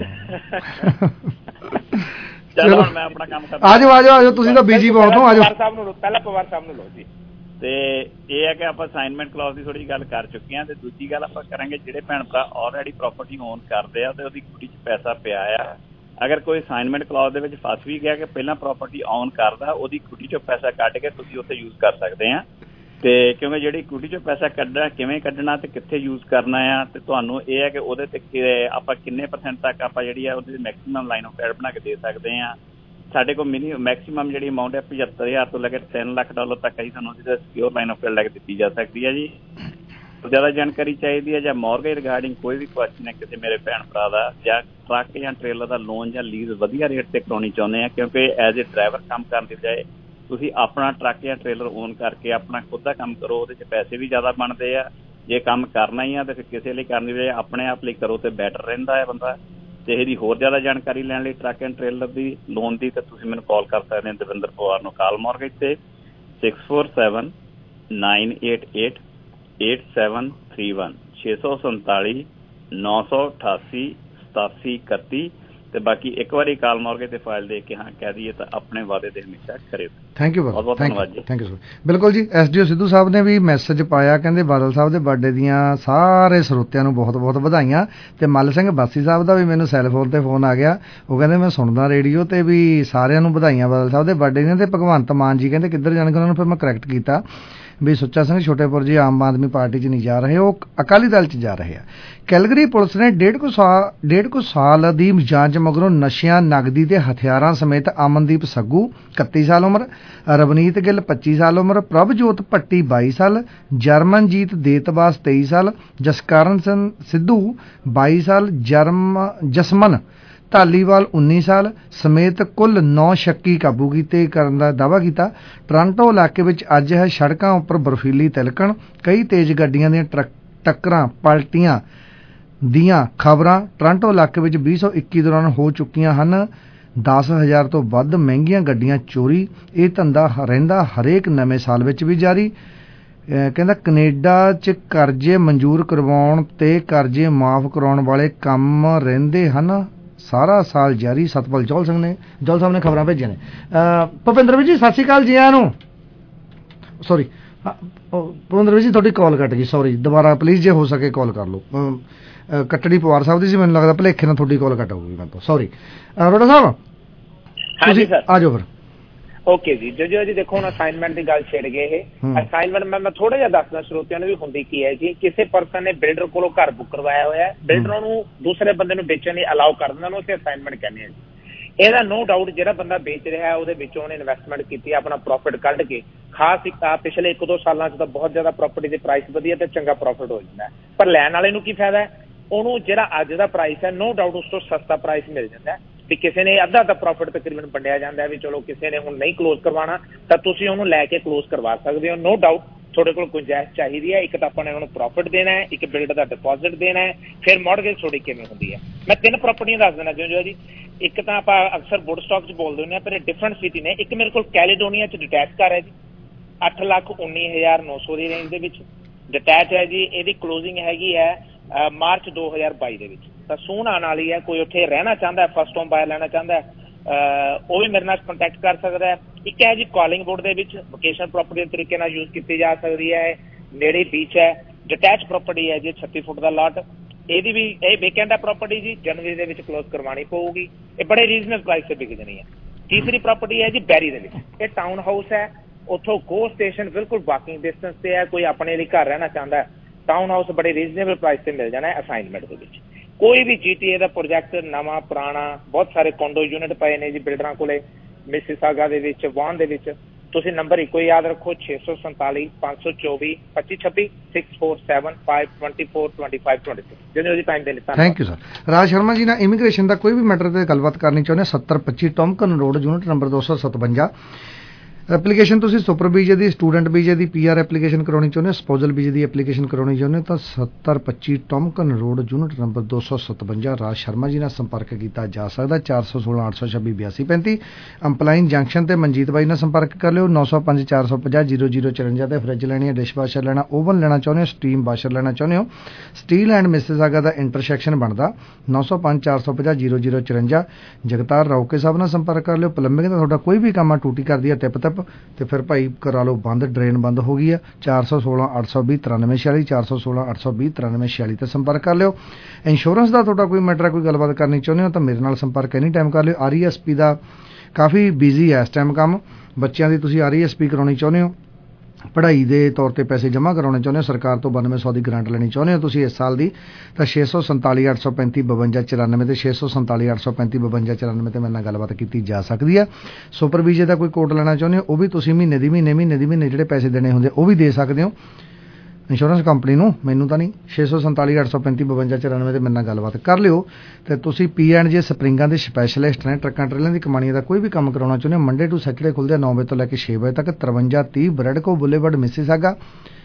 ਚਲੋ ਮੈਂ ਆਪਣਾ ਕੰਮ ਕਰਦਾ। ਆਜੋ ਤੁਸੀਂ ਤਾਂ ਬੀਜੀ ਬਹੁਤ ਹੋ। ਆਜੋ ਪਹਿਲਾਂ ਪਵਾਰ ਸਾਹਿਬ ਨੂੰ ਲਓ ਜੀ। ਤੇ ਇਹ ਹੈ ਕਿ ਆਪਾਂ ਅਸਾਈਨਮੈਂਟ ਕਲੌਜ਼ ਦੀ ਥੋੜੀ ਗੱਲ ਕਰ ਚੁੱਕੇ ਹਾਂ। ਤੇ ਦੂਜੀ ਗੱਲ ਆਪਾਂ ਕਰਾਂਗੇ, ਜਿਹੜੇ ਭੈਣ ਭਰਾ ਆਲਰੇਡੀ ਪ੍ਰਾਪਰਟੀ ਓਨ ਕਰਦੇ ਆ ਤੇ ਉਹਦੀ ਕੁੜੀ 'ਚ ਪੈਸਾ ਪਿਆ ਆ, ਅਗਰ ਕੋਈ ਅਸਾਈਨਮੈਂਟ ਕਲੌਜ਼ ਦੇ ਵਿੱਚ ਫਸ ਵੀ ਗਿਆ ਕਿ ਪਹਿਲਾਂ ਪ੍ਰਾਪਰਟੀ ਓਨ ਕਰਦਾ, ਉਹਦੀ ਕੁੜੀ 'ਚੋਂ ਪੈਸਾ ਕੱਢ ਕੇ ਤੁਸੀਂ ਉੱਥੇ ਯੂਜ਼ ਕਰ ਸਕਦੇ ਆ। ਤੇ ਕਿਉਂਕਿ ਜਿਹੜੀ ਕੁੜੀ 'ਚੋਂ ਪੈਸਾ ਕੱਢਣਾ, ਕਿਵੇਂ ਕੱਢਣਾ ਤੇ ਕਿੱਥੇ ਯੂਜ਼ ਕਰਨਾ ਆ, ਤੇ ਤੁਹਾਨੂੰ ਇਹ ਹੈ ਕਿ ਉਹਦੇ ਤੇ ਆਪਾਂ ਕਿੰਨੇ % ਤੱਕ ਆਪਾਂ ਜਿਹੜੀ ਆ ਉਹਦੀ ਮੈਕਸੀਮਮ ਲਾਈਨ ਆਫ ਕ੍ਰੈਡਿਟ ਬਣਾ ਕੇ ਦੇ ਸਕਦੇ ਆ। ਸਾਡੇ ਕੋਲ ਮੈਕਸੀਮਮ ਜਿਹੜੀ ਅਮਾਊਂਟ ਹੈ 75,000 ਤੋਂ ਲੈ ਕੇ $3 ਲੱਖ ਤੱਕ ਹੀ ਸਾਨੂੰ ਉਹਦੀ ਸਿਕਿਉਰ ਲਾਈਨ ਆਫ ਕ੍ਰੈਡਿਟ ਲੈ ਕੇ ਦਿੱਤੀ ਜਾ ਸਕਦੀ ਹੈ ਜੀ। ਜ਼ਿਆਦਾ ਜਾਣਕਾਰੀ ਚਾਹੀਦੀ ਹੈ ਜਾਂ ਮੌਰਗੇਜ ਰਿਗਾਰਡਿੰਗ ਕੋਈ ਵੀ ਕੁਐਸਚਨ ਹੈ ਕਿਸੇ ਮੇਰੇ ਭੈਣ ਭਰਾ ਦਾ, ਜਾਂ ਟਰੱਕ ਜਾਂ ਟ੍ਰੇਲਰ ਦਾ ਲੋਨ ਜਾਂ ਲੀਜ਼ ਵਧੀਆ ਰੇਟ ਤੇ ਕਰਾਉਣੀ ਚਾਹੁੰਦੇ ਆ, ਕਿਉਂਕਿ ਐਜ਼ ਏ ਡਰਾਈਵਰ ਕੰਮ ਕਰਨ ਦੀ ਬਜਾਏ ਤੁਸੀਂ ਆਪਣਾ ਟਰੱਕ ਜਾਂ ਟ੍ਰੇਲਰ ਓਨ ਕਰਕੇ ਆਪਣਾ ਖੁਦ ਦਾ ਕੰਮ ਕਰੋ, ਉਹਦੇ 'ਚ ਪੈਸੇ ਵੀ ਜ਼ਿਆਦਾ ਬਣਦੇ ਆ। ਜੇ ਕੰਮ ਕਰਨਾ ਹੀ ਆ ਤੇ ਫਿਰ ਕਿਸੇ ਲਈ ਕਰਨ ਦੀ ਬਜਾਏ ਆਪਣੇ ਆਪ ਲਈ ਕਰੋ ਤੇ ਬੈਟਰ ਰਹਿੰਦਾ ਹੈ ਬੰਦਾ। ਤੇ ਇਹਦੀ ਹੋਰ ਜ਼ਿਆਦਾ ਜਾਣਕਾਰੀ ਲੈਣ ਲਈ ਟਰੱਕ ਐਂਡ ਟ੍ਰੇਲਰ ਦੀ ਲੋਨ ਦੀ, ਤਾਂ ਤੁਸੀਂ ਮੈਨੂੰ ਕਾਲ ਕਰ ਸਕਦੇ ਹੋ ਦਵਿੰਦਰ ਪਵਾਰ ਨੂੰ, ਕਾਲ ਮੌਰਗੇਜ ਤੇ 6479888731 647 988 8731। ਤੇ ਬਾਕੀ ਇੱਕ ਵਾਰੀ ਕਾਲ ਮੌਰਗੇਜ ਤੇ ਫਾਈਲ ਦੇ ਕੇ ਹਾਂ ਕਹਿ ਦਈਏ ਤਾਂ ਆਪਣੇ ਵਾਅਦੇ ਦੇ ਹਮੇਸ਼ਾ ਕਰੇ। ਥੈਂਕ ਯੂ ਬਹੁਤ ਧੰਨਵਾਦ ਜੀ। Thank you sir. ਬਿਲਕੁਲ ਜੀ, ਐਸਡੀਓ ਸਿੱਧੂ ਸਾਹਿਬ ਨੇ ਵੀ ਮੈਸੇਜ ਪਾਇਆ, ਕਹਿੰਦੇ ਬਾਦਲ ਸਾਹਿਬ ਦੇ ਬਰਥਡੇ ਦੀਆਂ ਸਾਰੇ ਸਰੋਤਿਆਂ ਨੂੰ ਬਹੁਤ ਬਹੁਤ ਵਧਾਈਆਂ। ਤੇ ਮੱਲ ਸਿੰਘ ਬਾਸੀ ਸਾਹਿਬ ਦਾ ਵੀ ਮੈਨੂੰ ਸੈੱਲ ਫੋਨ ਤੇ ਫੋਨ ਆ ਗਿਆ, ਉਹ ਕਹਿੰਦੇ ਮੈਂ ਸੁਣਦਾ ਰੇਡੀਓ ਤੇ ਵੀ ਸਾਰਿਆਂ ਨੂੰ ਵਧਾਈਆਂ ਬਾਦਲ ਸਾਹਿਬ ਦੇ ਬਰਥਡੇ ਦੀਆਂ। ਤੇ ਭਗਵੰਤ ਮਾਨ ਜੀ ਕਹਿੰਦੇ ਕਿੱਧਰ ਜਾਣਗੇ, ਉਹਨਾਂ ਨੂੰ ਫਿਰ ਮੈਂ ਕਰੈਕਟ ਕੀਤਾ ਵੀ ਸੁੱਚਾ ਸਿੰਘ ਛੋਟੇਪੁਰ ਜੀ ਆਮ ਆਦਮੀ ਪਾਰਟੀ 'ਚ ਨਹੀਂ ਜਾ ਰਹੇ, ਉਹ ਅਕਾਲੀ ਦਲ 'ਚ ਜਾ ਰਹੇ ਆ। ਕੈਲਗਰੀ ਪੁਲਿਸ ਨੇ ਡੇਢ ਕੁ ਸਾਲ ਦੀ ਜਾਂਚ ਮਗਰੋਂ ਨਸ਼ਿਆਂ, ਨਗਦੀ ਤੇ ਹਥਿਆਰਾਂ ਸਮੇਤ ਅਮਨਦੀਪ ਸੱਗੂ 31 ਸਾਲ ਉਮਰ, ਰਵਨੀਤ ਗਿੱਲ 25 ਸਾਲ ਉਮਰ, ਪ੍ਰਭਜੋਤ ਭੱਟੀ 22 ਸਾਲ, ਜਰਮਨਜੀਤ ਦੇਤਬਾਸ 23 ਸਾਲ, ਜਸਕਰਨ ਸਿੰਘ ਸਿੱਧੂ 22 ਸਾਲ, ਜਸਮਨ ਧਾਲੀਵਾਲ 19 ਸਾਲ ਸਮੇਤ ਕੁੱਲ 9 ਸ਼ੱਕੀ ਕਾਬੂ ਕੀਤੇ ਕਰਨ ਦਾ ਦਾਅਵਾ ਕੀਤਾ। ਟੋਰਾਂਟੋ ਇਲਾਕੇ ਵਿੱਚ ਅੱਜ ਹੈ ਸੜਕਾਂ ਉੱਪਰ ਬਰਫੀਲੀ ਤਿਲਕਣ, ਕਈ ਤੇਜ਼ ਗੱਡੀਆਂ ਦੀਆਂ ਟੱਕਰਾਂ ਪਲਟੀਆਂ ਦੀਆਂ ਖਬਰਾਂ। ਟੋਰਾਂਟੋ ਇਲਾਕੇ ਵਿੱਚ 2021 ਦੌਰਾਨ ਹੋ ਚੁੱਕੀਆਂ ਹਨ 10,000 ਤੋਂ ਵੱਧ ਮਹਿੰਗੀਆਂ ਗੱਡੀਆਂ ਚੋਰੀ। ਇਹ ਧੰਦਾ ਰਹਿੰਦਾ ਹਰੇਕ ਨਵੇਂ ਸਾਲ ਵਿੱਚ ਵੀ ਜਾਰੀ। ਕਹਿੰਦਾ ਕੈਨੇਡਾ 'ਚ ਕਰਜ਼ੇ ਮਨਜ਼ੂਰ ਕਰਵਾਉਣ ਤੇ ਕਰਜ਼ੇ ਮਾਫ ਕਰਾਉਣ ਵਾਲੇ ਕੰਮ ਰਹਿੰਦੇ ਹਨ ਸਾਰਾ ਸਾਲ ਜਾਰੀ। ਸਤਪਾਲ ਜੌਲ ਸਾਹਿਬ ਨੇ ਖਬਰਾਂ ਭੇਜੀਆਂ ਨੇ। ਭੁਪਿੰਦਰ ਵੀਰ ਜੀ ਸਤਿ ਸ਼੍ਰੀ ਅਕਾਲ, ਜੀ ਆਇਆਂ ਨੂੰ। ਸੌਰੀ ਭੁਪਿੰਦਰ ਵੀਰ ਜੀ ਤੁਹਾਡੀ ਕਾਲ ਕੱਟ ਗਈ, ਸੌਰੀ, ਦੁਬਾਰਾ ਪਲੀਜ਼ ਜੇ ਹੋ ਸਕੇ ਕਾਲ ਕਰ ਲਓ। ਕੱਟੜੀ ਪਵਾਰ ਸਾਹਿਬ ਦੀ ਸੀ, ਮੈਨੂੰ ਲੱਗਦਾ ਭੁਲੇਖੇ ਨਾਲ ਤੁਹਾਡੀ ਕਾਲ ਕੱਟ ਹੋਊਗੀ ਮੇਰੇ ਤੋਂ, ਸੌਰੀ। ਰੋੜਾ ਸਾਹਿਬ ਤੁਸੀਂ ਆ ਜਾਓ ਫਿਰ। ਓਕੇ ਜੀ, ਜੋ ਜੀ ਦੇਖੋ ਹੁਣ ਅਸਾਈਨਮੈਂਟ ਦੀ ਗੱਲ ਛੇੜ ਗਏ ਇਹ। ਅਸਾਈਨਮੈਂਟ ਮੈਂ ਥੋੜਾ ਜਿਹਾ ਦੱਸਦਾ ਸਰੋਤਿਆਂ ਨੂੰ ਵੀ ਹੁੰਦੀ ਕੀ ਹੈ ਜੀ। ਕਿਸੇ ਪਰਸਨ ਨੇ ਬਿਲਡਰ ਕੋਲੋਂ ਘਰ ਬੁੱਕ ਕਰਵਾਇਆ ਹੋਇਆ ਹੈ, ਬਿਲਡਰ ਨੂੰ ਦੂਸਰੇ ਬੰਦੇ ਨੂੰ ਵੇਚਣ ਲਈ ਅਲਾਉ ਕਰ ਦਿੰਦਾ, ਉਹਨੂੰ ਅਸੀਂ ਅਸਾਈਨਮੈਂਟ ਕਹਿੰਦੇ ਹਾਂ ਜੀ। ਇਹਦਾ ਨੋ ਡਾਊਟ ਜਿਹੜਾ ਬੰਦਾ ਵੇਚ ਰਿਹਾ ਉਹਦੇ ਵਿੱਚੋਂ ਉਹਨੇ ਇਨਵੈਸਟਮੈਂਟ ਕੀਤੀ, ਆਪਣਾ ਪ੍ਰੋਫਿਟ ਕੱਢ ਕੇ, ਖਾਸ ਪਿਛਲੇ 1-2 ਸਾਲਾਂ 'ਚ ਤਾਂ ਬਹੁਤ ਜ਼ਿਆਦਾ ਪ੍ਰੋਪਰਟੀ ਦੇ ਪ੍ਰਾਈਸ ਵਧੀਆ ਤੇ ਚੰਗਾ ਪ੍ਰੋਫਿਟ ਹੋ ਜਾਂਦਾ, ਪਰ ਲੈਣ ਵਾਲੇ ਨੂੰ ਕੀ ਫਾਇਦਾ ਹੈ? ਉਹਨੂੰ ਜਿਹੜਾ ਅੱਜ ਦਾ ਪ੍ਰਾਈਸ ਹੈ ਨੋ ਡਾਊਟ ਉਸ ਤੋਂ ਸਸਤਾ ਪ੍ਰਾਈਸ ਮਿਲ ਜਾਂਦਾ ਵੀ ਕਿਸੇ ਨੇ ਅੱਧਾ ਪ੍ਰੋਫਿਟ ਤਕਰੀਬਨ ਵੰਡਿਆ ਜਾਂਦਾ ਵੀ ਚਲੋ ਕਿਸੇ ਨੇ ਹੁਣ ਨਹੀਂ ਕਲੋਜ਼ ਕਰਵਾਉਣਾ ਤਾਂ ਤੁਸੀਂ ਉਹਨੂੰ ਲੈ ਕੇ ਕਲੋਜ਼ ਕਰਵਾ ਸਕਦੇ ਹੋ। ਨੋ ਡਾਊਟ ਤੁਹਾਡੇ ਕੋਲ ਗੁੰਜਾਇਸ਼ ਚਾਹੀਦੀ ਹੈ। ਇੱਕ ਤਾਂ ਆਪਾਂ ਨੇ ਉਹਨੂੰ ਪ੍ਰੋਫਿਟ ਦੇਣਾ ਹੈ, ਇੱਕ ਬਿਲਡ ਦਾ ਡਿਪੋਜ਼ਿਟ ਦੇਣਾ ਹੈ, ਫਿਰ ਮੌਰਗੇਜ ਤੁਹਾਡੀ ਕਿਵੇਂ ਹੁੰਦੀ ਹੈ। ਮੈਂ 3 ਪ੍ਰਾਪਰਟੀਆਂ ਦੱਸ ਦੇਣਾ ਜੋ ਜੀ। ਇੱਕ ਤਾਂ ਆਪਾਂ ਅਕਸਰ ਵੁੱਡਸਟਾਕ 'ਚ ਬੋਲਦੇ ਹੁੰਦੇ ਹਾਂ, ਪਰ ਇਹ ਡਿਫਰੈਂਟ ਸਿਟੀ ਨੇ। ਇੱਕ ਮੇਰੇ ਕੋਲ ਕੈਲੀਡੋਨੀਆ 'ਚ ਡਿਟੈਚ ਘਰ ਹੈ ਜੀ, 8,19,900 ਦੀ ਰੇਂਜ ਦੇ ਵਿੱਚ ਡਿਟੈਚ ਹੈ ਜੀ। ਇਹਦੀ ਕਲੋਜ਼ਿੰਗ ਹੈਗੀ ਹੈ ਮਾਰਚ 2022 ਦੇ ਵਿੱਚ, ਤਾਂ ਸੂਨ ਆਉਣ ਵਾਲੀ ਹੈ। ਕੋਈ ਉੱਥੇ ਰਹਿਣਾ ਚਾਹੁੰਦਾ, ਫਸਟ ਹੋਮ ਬਾਇਰ ਲੈਣਾ ਚਾਹੁੰਦਾ, ਉਹ ਵੀ ਮੇਰੇ ਨਾਲ ਕੰਟੈਕਟ ਕਰ ਸਕਦਾ ਹੈ। ਇੱਕ ਹੈ ਜੀ ਕਾਲਿੰਗ ਬੋਰਡ ਦੇ ਵਿੱਚ ਵੋਕੇਸ਼ਨਲ ਪ੍ਰਾਪਰਟੀ ਦੇ ਤਰੀਕੇ ਨਾਲ ਯੂਜ਼ ਕੀਤੀ ਜਾ ਸਕਦੀ ਹੈ, ਨੇੜੇ ਬੀਚ ਹੈ, ਡਿਟੈਚ ਪ੍ਰਾਪਰਟੀ ਹੈ ਜੀ, 36 ਫੁੱਟ ਦਾ ਲਾਟ। ਇਹਦੀ ਵੀ ਇਹ ਵੀਕਐਂਡ ਹੈ ਪ੍ਰਾਪਰਟੀ ਜੀ, ਜਨਵਰੀ ਦੇ ਵਿੱਚ ਕਲੋਜ਼ ਕਰਵਾਉਣੀ ਪਊਗੀ। ਇਹ ਬੜੇ ਰੀਜ਼ਨਲ ਪ੍ਰਾਈਸ ਤੇ ਵਿਕ ਜਾਣੀ ਹੈ। ਤੀਸਰੀ ਪ੍ਰਾਪਰਟੀ ਹੈ ਜੀ ਬੈਰੀ ਦੇ ਵਿੱਚ, ਇਹ ਟਾਊਨ ਹਾਊਸ ਹੈ, ਉੱਥੋਂ ਗੋ ਸਟੇਸ਼ਨ ਬਿਲਕੁਲ ਵਾਕਿੰਗ ਡਿਸਟੈਂਸ ਤੇ ਹੈ। ਕੋਈ ਆਪਣੇ ਲਈ ਘਰ ਰਹਿਣਾ ਚਾਹੁੰਦਾ, ਟਾਊਨ ਹਾਊਸ ਬੜੇ ਰੀਜ਼ਨੇਬਲ ਪ੍ਰਾਈਸ ਤੇ ਮਿਲ ਜਾਣਾ ਹੈ ਅਸਾਈਨਮੈਂਟ ਦੇ ਵਿੱਚ। ਕੋਈ ਵੀ GTA ਦਾ ਪ੍ਰੋਜੈਕਟ ਨਵਾਂ ਪੁਰਾਣਾ, ਬਹੁਤ ਸਾਰੇ ਕੋਂਡੋ ਯੂਨਿਟ ਪਏ ਨੇ ਜੀ ਬਿਲਡਰਾਂ ਕੋਲੇ, ਮਿਸਿਸਾਗਾ ਦੇ ਵਿੱਚ, ਵਾਨ ਦੇ ਵਿੱਚ। ਤੁਸੀਂ ਨੰਬਰ ਇੱਕੋ ਹੀ ਯਾਦ ਰੱਖੋ, 647 524 2526 6475242526। ਜਿਹਨੇ ਉਹਦੀ ਟਾਈਮ ਦੇ ਲਈ thank you sir. Raj Sharma ji ਨਾਲ ਇਮੀਗ੍ਰੇਸ਼ਨ ਦਾ ਕੋਈ ਵੀ ਮੈਟਰ ਤੇ ਗੱਲਬਾਤ ਕਰਨੀ ਚਾਹੁੰਦੇ 7025 Tomken road, unit number 257। Application ਤੁਸੀਂ ਸੁਪਰ ਵੀਜ਼ੇ ਦੀ, ਸਟੂਡੈਂਟ ਵੀਜ਼ੇ ਦੀ, PR ਐਪਲੀਕੇਸ਼ਨ ਕਰਾਉਣੀ ਚਾਹੁੰਦੇ ਹੋ, ਸਪੋਜ਼ਲ ਵੀਜ਼ੇ ਦੀ ਐਪਲੀਕੇਸ਼ਨ ਕਰਾਉਣੀ ਚਾਹੁੰਦੇ ਹੋ ਤਾਂ 7025 Tomken road, unit number 257 Raj Sharma ji ਨਾਲ ਸੰਪਰਕ ਕੀਤਾ ਜਾ ਸਕਦਾ। 416 826 8235 ਅੰਪਲਾਈਨ ਜੰਕਸ਼ਨ ਤੇ ਮਨਜੀਤ ਬਾਈ ਨਾਲ ਸੰਪਰਕ ਕਰ ਲਿਓ। 905 450 0054 ਤੇ ਫਰਿੱਜ ਲੈਣੀ ਹੈ, ਡਿਸ਼ ਵਾਸ਼ਰ ਲੈਣਾ, ਓਵਨ ਲੈਣਾ ਚਾਹੁੰਦੇ ਹੋ, ਸਟੀਮ ਵਾਸ਼ਰ ਲੈਣਾ ਚਾਹੁੰਦੇ ਹੋ, ਸਟੀਲ ਐਂਡ ਮਿਸਿਸਾਗਾ ਦਾ ਇੰਟਰਸੈਕਸ਼ਨ ਬਣਦਾ 905 450 0054। ਜਗਤਾਰ ਰੌਕੇ ਸਾਹਿਬ ਨਾਲ ਸੰਪਰਕ ਕਰ ਲਿਓ। ਪਲੰਬਿੰਗ ਦਾ ਤੁਹਾਡਾ ਕੋਈ ਵੀ ਕੰਮ ਆ, ਟੂਟੀ ਕਰਦੀ ਹੈ ਟਿਪ ਤੇ ਫਿਰ ਭਾਈ ਕਰਾ ਲਓ ਬੰਦ, ਡਰੇਨ ਬੰਦ ਹੋ ਗਈ ਆ। 416 820 9346 416 820 9346 ਤੇ ਸੰਪਰਕ ਕਰ ਲਿਓ। ਇੰਸ਼ੋਰੈਂਸ ਦਾ ਤੁਹਾਡਾ ਕੋਈ ਮੈਟਰ ਕੋਈ ਗੱਲਬਾਤ ਕਰਨੀ ਚਾਹੁੰਦੇ ਹੋ ਤਾਂ ਮੇਰੇ ਨਾਲ ਸੰਪਰਕ ਐਨੀ ਟਾਈਮ ਕਰ ਲਿਓ। RESP ਦਾ ਕਾਫੀ ਬਿਜ਼ੀ ਹੈ ਇਸ ਟਾਈਮ ਕੰਮ। ਬੱਚਿਆਂ ਦੀ ਤੁਸੀਂ RESP ਕਰਾਉਣੀ ਚਾਹੁੰਦੇ ਹੋ, ਪੜ੍ਹਾਈ ਦੇ ਤੌਰ ਤੇ ਪੈਸੇ ਜਮ੍ਹਾਂ ਕਰਾਉਣੇ ਚਾਹੁੰਦੇ ਹੋ, ਸਰਕਾਰ ਤੋਂ 9200 ਦੀ ਗ੍ਰਾਂਟ ਲੈਣੀ ਚਾਹੁੰਦੇ ਹੋ ਤੁਸੀਂ ਇਸ ਸਾਲ ਦੀ, ਤਾਂ 647 835 52 94 ਤੇ 647 835 52 94 ਤੇ ਮੇਰੇ ਨਾਲ ਗੱਲਬਾਤ ਕੀਤੀ ਜਾ ਸਕਦੀ ਹੈ। ਸੁਪਰ ਵੀਜ਼ੇ ਦਾ ਕੋਈ ਕੋਡ ਲੈਣਾ ਚਾਹੁੰਦੇ ਹੋ, ਉਹ ਵੀ ਤੁਸੀਂ ਮਹੀਨੇ ਦੀ ਮਹੀਨੇ ਜਿਹੜੇ ਪੈਸੇ ਦੇਣੇ ਹੁੰਦੇ ਉਹ ਵੀ ਦੇ ਸਕਦੇ ਹੋ ਇੰਸ਼ੋਰੈਂਸ ਕੰਪਨੀ ਨੂੰ, ਮੈਨੂੰ ਤਾਂ ਨਹੀਂ। 647 835 52 94 ਤੇ ਮੇਰੇ ਨਾਲ ਗੱਲਬਾਤ ਕਰ ਲਿਓ। ਤੇ ਤੁਸੀਂ P&J ਸਪਰਿੰਗਾਂ ਦੇ ਸਪੈਸ਼ਲਿਸਟ ਨੇ, ਟਰੱਕਾਂ ਟਰੇਲਾਂ ਦੀ ਕਮਾਣੀ ਦਾ ਕੋਈ ਵੀ ਕੰਮ ਕਰਾਉਣਾ ਚਾਹੁੰਦੇ ਹੋ, ਮੰਡੇ ਟੂ ਸੈਟਰਡੇ ਖੁੱਲ੍ਹਦੇ 9 ਵਜੇ ਤੋਂ ਲੈ ਕੇ 6 ਵਜੇ ਤੱਕ। 5330 ਬ੍ਰੈਡਕੋ ਬੁਲੇਵਰਡ ਮਿਸਿਸਾਗਾ,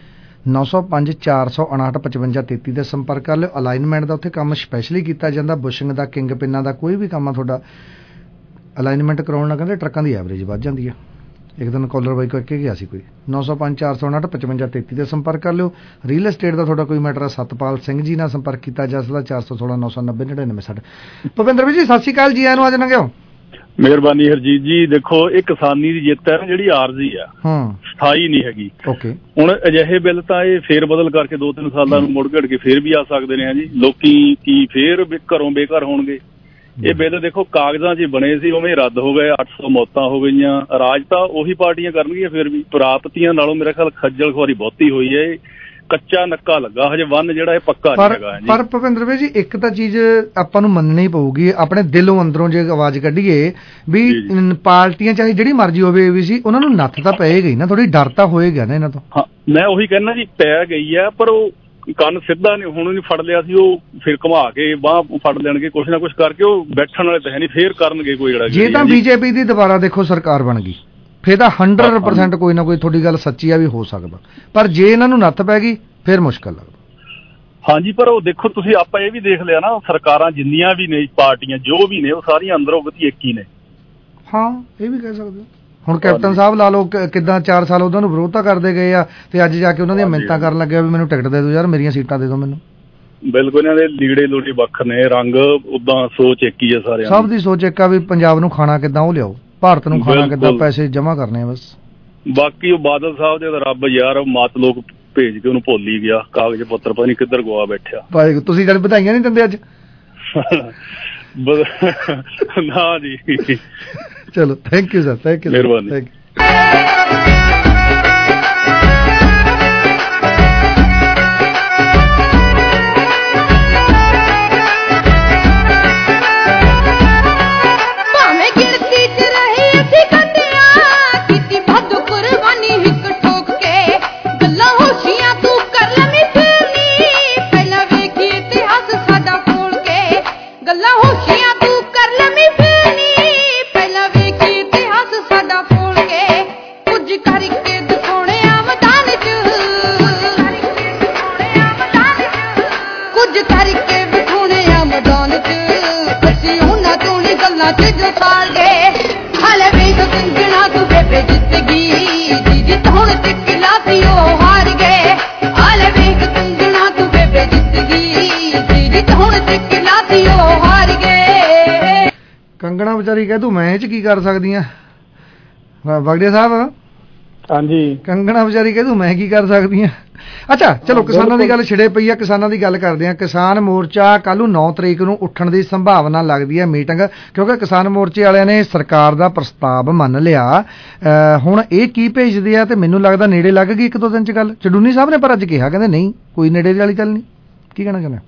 905 459 55 33 ਤੇ ਸੰਪਰਕ ਕਰ ਲਿਓ। ਅਲਾਈਨਮੈਂਟ ਦਾ ਉੱਥੇ ਕੰਮ ਸਪੈਸ਼ਲੀ ਕੀਤਾ ਜਾਂਦਾ, ਬੁਸ਼ਿੰਗ ਦਾ, ਕਿੰਗ ਪਿੰਨਾਂ ਦਾ, ਕੋਈ ਵੀ ਕੰਮ ਆ ਤੁਹਾਡਾ ਅਲਾਈਨਮੈਂਟ ਕਰਾਉਣ ਨਾਲ ਕਹਿੰਦੇ ਟਰੱਕਾਂ ਦੀ ਐਵਰੇਜ ਵੱਧ ਜਾਂਦੀ ਹੈ। ਇੱਕ ਦਿਨ ਕਾਲਰ ਬਾਈ ਕਰਕੇ ਗਿਆ ਸੀ ਕੋਈ। 905 459 55 33 ਤੇ ਸੰਪਰਕ ਕਰ ਲਿਓ। ਰੀਅਲ ਏਸਟੇਟ ਦਾ ਤੁਹਾਡਾ ਕੋਈ ਮੈਟਰ ਹੈ, ਸਤਪਾਲ ਸਿੰਘ ਜੀ ਨਾਲ ਸੰਪਰਕ ਕੀਤਾ ਜਾ ਸਕਦਾ। 416 990 99 60। ਭੁਪਿੰਦਰ ਜੀ ਸਤਿ ਸ਼੍ਰੀ ਅਕਾਲ ਜੀ, ਆਇਆਂ ਨੂੰ ਅੱਜ ਲੰਘਿਓ। ਮਿਹਰਬਾਨੀ ਹਰਜੀਤ ਜੀ। ਦੇਖੋ ਇਹ ਕਿਸਾਨੀ ਦੀ ਜਿੱਤ ਹੈ ਜਿਹੜੀ ਆਰਜ਼ੀ ਆ, ਸਥਾਈ ਨਹੀਂ ਹੈਗੀ। ਹੁਣ ਅਜਿਹੇ ਬਿੱਲ ਤਾਂ ਇਹ ਫੇਰ ਬਦਲ ਕਰਕੇ 2-3 ਸਾਲਾਂ ਨੂੰ ਮੁੜ ਘੜ ਕੇ ਫੇਰ ਵੀ ਆ ਸਕਦੇ ਨੇ ਜੀ। ਲੋਕੀ ਕੀ ਫੇਰ ਘਰੋਂ ਬੇਘਰ ਹੋਣਗੇ? ਇਹ ਬਿੱਲ ਦੇਖੋ ਕਾਗਜ਼ਾਂ 'ਚ ਬਣੇ ਸੀ, ਉਵੇਂ ਰੱਦ ਹੋ ਗਏ, 800 ਮੌਤਾਂ ਹੋ ਗਈਆਂ। ਰਾਜ ਤਾਂ ਉਹੀ ਪਾਰਟੀਆਂ ਕਰਨਗੀਆਂ ਫਿਰ ਵੀ। ਪ੍ਰਾਪਤੀਆਂ ਨਾਲੋਂ ਮੇਰੇ ਖਿਆਲ ਖੱਜਲ ਖੁਆਰੀ ਬਹੁਤੀ ਹੋਈ ਹੈ। ਇਹ ਕੱਚਾ ਨੱਕਾ ਲੱਗਾ ਹਜੇ, ਵੰਨ ਜਿਹੜਾ ਇਹ ਪੱਕਾ ਨਹੀਂ ਹੈਗਾ। ਪਰ ਭੁਪਿੰਦਰ ਭਾਈ ਜੀ ਇੱਕ ਤਾਂ ਚੀਜ਼ ਆਪਾਂ ਨੂੰ ਮੰਨਣੀ ਪਊਗੀ, ਆਪਣੇ ਦਿਲੋਂ ਅੰਦਰੋਂ ਜੇ ਆਵਾਜ਼ ਕੱਢੀਏ ਵੀ ਪਾਰਟੀਆਂ ਚਾਹੇ ਜਿਹੜੀ ਮਰਜ਼ੀ ਹੋਵੇ ਵੀ ਸੀ, ਉਹਨਾਂ ਨੂੰ ਨੱਥ ਤਾਂ ਪਏਗੀ ਨਾ, ਥੋੜੀ ਡਰ ਤਾਂ ਹੋਏਗਾ ਨਾ ਇਹਨਾਂ ਤੋਂ। ਹਾਂ ਮੈਂ ਉਹੀ ਕਹਿੰਦਾ ਜੀ, ਪੈ ਗਈ ਹੈ ਪਰ ਉਹ ਕੰਨ ਸਿੱਧਾ ਨਹੀਂ, ਹੁਣ ਨਹੀਂ ਫੜ ਲਿਆ ਸੀ, ਉਹ ਫਿਰ ਘੁਮਾ ਕੇ ਬਾਹ ਫੜ ਲੈਣਗੇ, ਕੁਛ ਨਾ ਕੁਛ ਕਰਕੇ। ਉਹ ਬੈਠਣ ਵਾਲੇ ਤਾਂ ਹੈ ਨਹੀਂ, ਫੇਰ ਕਰਨਗੇ ਕੋਈ ਜਿਹੜਾ। ਜੇ ਤਾਂ BJP ਦੀ ਦੁਬਾਰਾ ਦੇਖੋ ਸਰਕਾਰ ਬਣ ਗਈ ਫੇਰ ਤਾਂ 100% ਕੋਈ ਨਾ ਕੋਈ ਤੁਹਾਡੀ ਗੱਲ ਸੱਚੀ ਆ ਵੀ ਹੋ ਸਕਦਾ, ਪਰ ਜੇ ਇਹਨਾਂ ਨੂੰ ਨੱਥ ਪੈ ਗਈ ਫਿਰ ਮੁਸ਼ਕਲ ਲੱਗਦਾ। ਹਾਂਜੀ ਪਰ ਉਹ ਦੇਖੋ ਤੁਸੀਂ, ਆਪਾਂ ਇਹ ਵੀ ਦੇਖ ਲਿਆ ਨਾ, ਸਰਕਾਰਾਂ ਜਿੰਨੀਆਂ ਵੀ ਨੇ, ਪਾਰਟੀਆਂ ਜੋ ਵੀ ਨੇ, ਉਹ ਸਾਰੀਆਂ ਅੰਦਰੋਂ ਗਤੀ ਇੱਕ ਹੀ ਨੇ। ਹਾਂ ਇਹ ਵੀ ਕਹਿ ਸਕਦੇ। ਹੁਣ ਕੈਪਟਨ ਸਾਹਿਬ ਲਾ ਲਓ ਕਿੱਦਾਂ 4 ਸਾਲ ਉਹਨਾਂ ਨੂੰ ਵਿਰੋਧਤਾ ਕਰਦੇ ਗਏ ਆ, ਤੇ ਅੱਜ ਜਾ ਕੇ ਉਹਨਾਂ ਦੀਆਂ ਮਿੰਨਤਾਂ ਕਰਨ ਲੱਗਿਆ ਵੀ ਮੈਨੂੰ ਟਿਕਟ ਦੇ ਦਿਓ ਯਾਰ, ਮੇਰੀਆਂ ਸੀਟਾਂ ਦੇ ਦਿਓ ਮੈਨੂੰ। ਬਿਲਕੁਲ ਇਹਨਾਂ ਦੇ ਲੀੜੇ ਲੋੜੀ ਵੱਖ ਨੇ, ਰੰਗ ਉਦਾਂ ਸੋਚ ਇੱਕ ਹੀ ਆ ਸਾਰਿਆਂ ਦੀ। ਸਭ ਦੀ ਸੋਚ ਇੱਕ ਆ ਵੀ ਪੰਜਾਬ ਨੂੰ ਖਾਣਾ ਕਿੱਦਾਂ ਉਹ ਲਿਆਓ, ਭਾਰਤ ਨੂੰ ਖਾਣਾ ਕਿੱਦਾਂ, ਪੈਸੇ ਜਮ੍ਹਾਂ ਕਰਨੇ ਆ ਬਸ। ਬਾਕੀ ਉਹ ਬਾਦਲ ਸਾਹਿਬ ਦੇ ਰੱਬ ਯਾਰ ਮਾਤ ਲੋਕ ਭੇਜ ਕੇ ਉਹਨੂੰ ਭੁੱਲ ਹੀ ਗਿਆ, ਕਾਗਜ਼ ਪੱਤਰ ਪਤਾ ਨਹੀਂ ਕਿੱਧਰ ਗਵਾ ਬੈਠਿਆ। ਭਾਈ ਤੁਸੀਂ ਜਦ ਵਧਾਈਆਂ ਨਹੀਂ ਦਿੰਦੇ ਅੱਜ? ਨਾ ਜੀ ਚਲੋ thank you sir, thank you, ਮਿਹਰਬਾਨੀ। ਕੰਗਣਾ ਵਿਚਾਰੀ ਕਹਿ ਤੂੰ ਮੈਂ ਇਹ ਚ ਕੀ ਕਰ ਸਕਦੀ ਆ, ਵਗੜੇ ਸਾਹਿਬ? ਹਾਂਜੀ, ਕੰਗਣਾ ਵਿਚਾਰੀ ਕਹਿ ਤੂੰ ਮੈਂ ਕੀ ਕਰ ਸਕਦੀ ਆ। ਅੱਛਾ ਚਲੋ ਕਿਸਾਨਾਂ ਦੀ ਗੱਲ ਛਿੜੇ ਪਈ ਆ, ਕਿਸਾਨਾਂ ਦੀ ਗੱਲ ਕਰਦੇ ਆ। ਕਿਸਾਨ ਮੋਰਚਾ ਕੱਲ ਨੂੰ 9 ਤਰੀਕ ਨੂੰ ਉੱਠਣ ਦੀ ਸੰਭਾਵਨਾ ਲੱਗਦੀ ਹੈ ਮੀਟਿੰਗ, ਕਿਉਂਕਿ ਕਿਸਾਨ ਮੋਰਚੇ ਵਾਲਿਆਂ ਨੇ ਸਰਕਾਰ ਦਾ ਪ੍ਰਸਤਾਵ ਮੰਨ ਲਿਆ। ਹੁਣ ਇਹ ਕੀ ਭੇਜਦੇ ਆ, ਤੇ ਮੈਨੂੰ ਲੱਗਦਾ ਨੇੜੇ ਲੱਗ ਗਈ 1-2 ਦਿਨ ਚ ਗੱਲ। ਚਡੂਨੀ ਸਾਹਿਬ ਨੇ ਪਰ ਅੱਜ ਕਿਹਾ, ਕਹਿੰਦੇ ਨਹੀਂ ਕੋਈ ਨੇੜੇ ਵਾਲੀ ਗੱਲ ਨਹੀਂ। ਕੀ ਕਹਿਣਾ ਚਾਹੁੰਦੇ?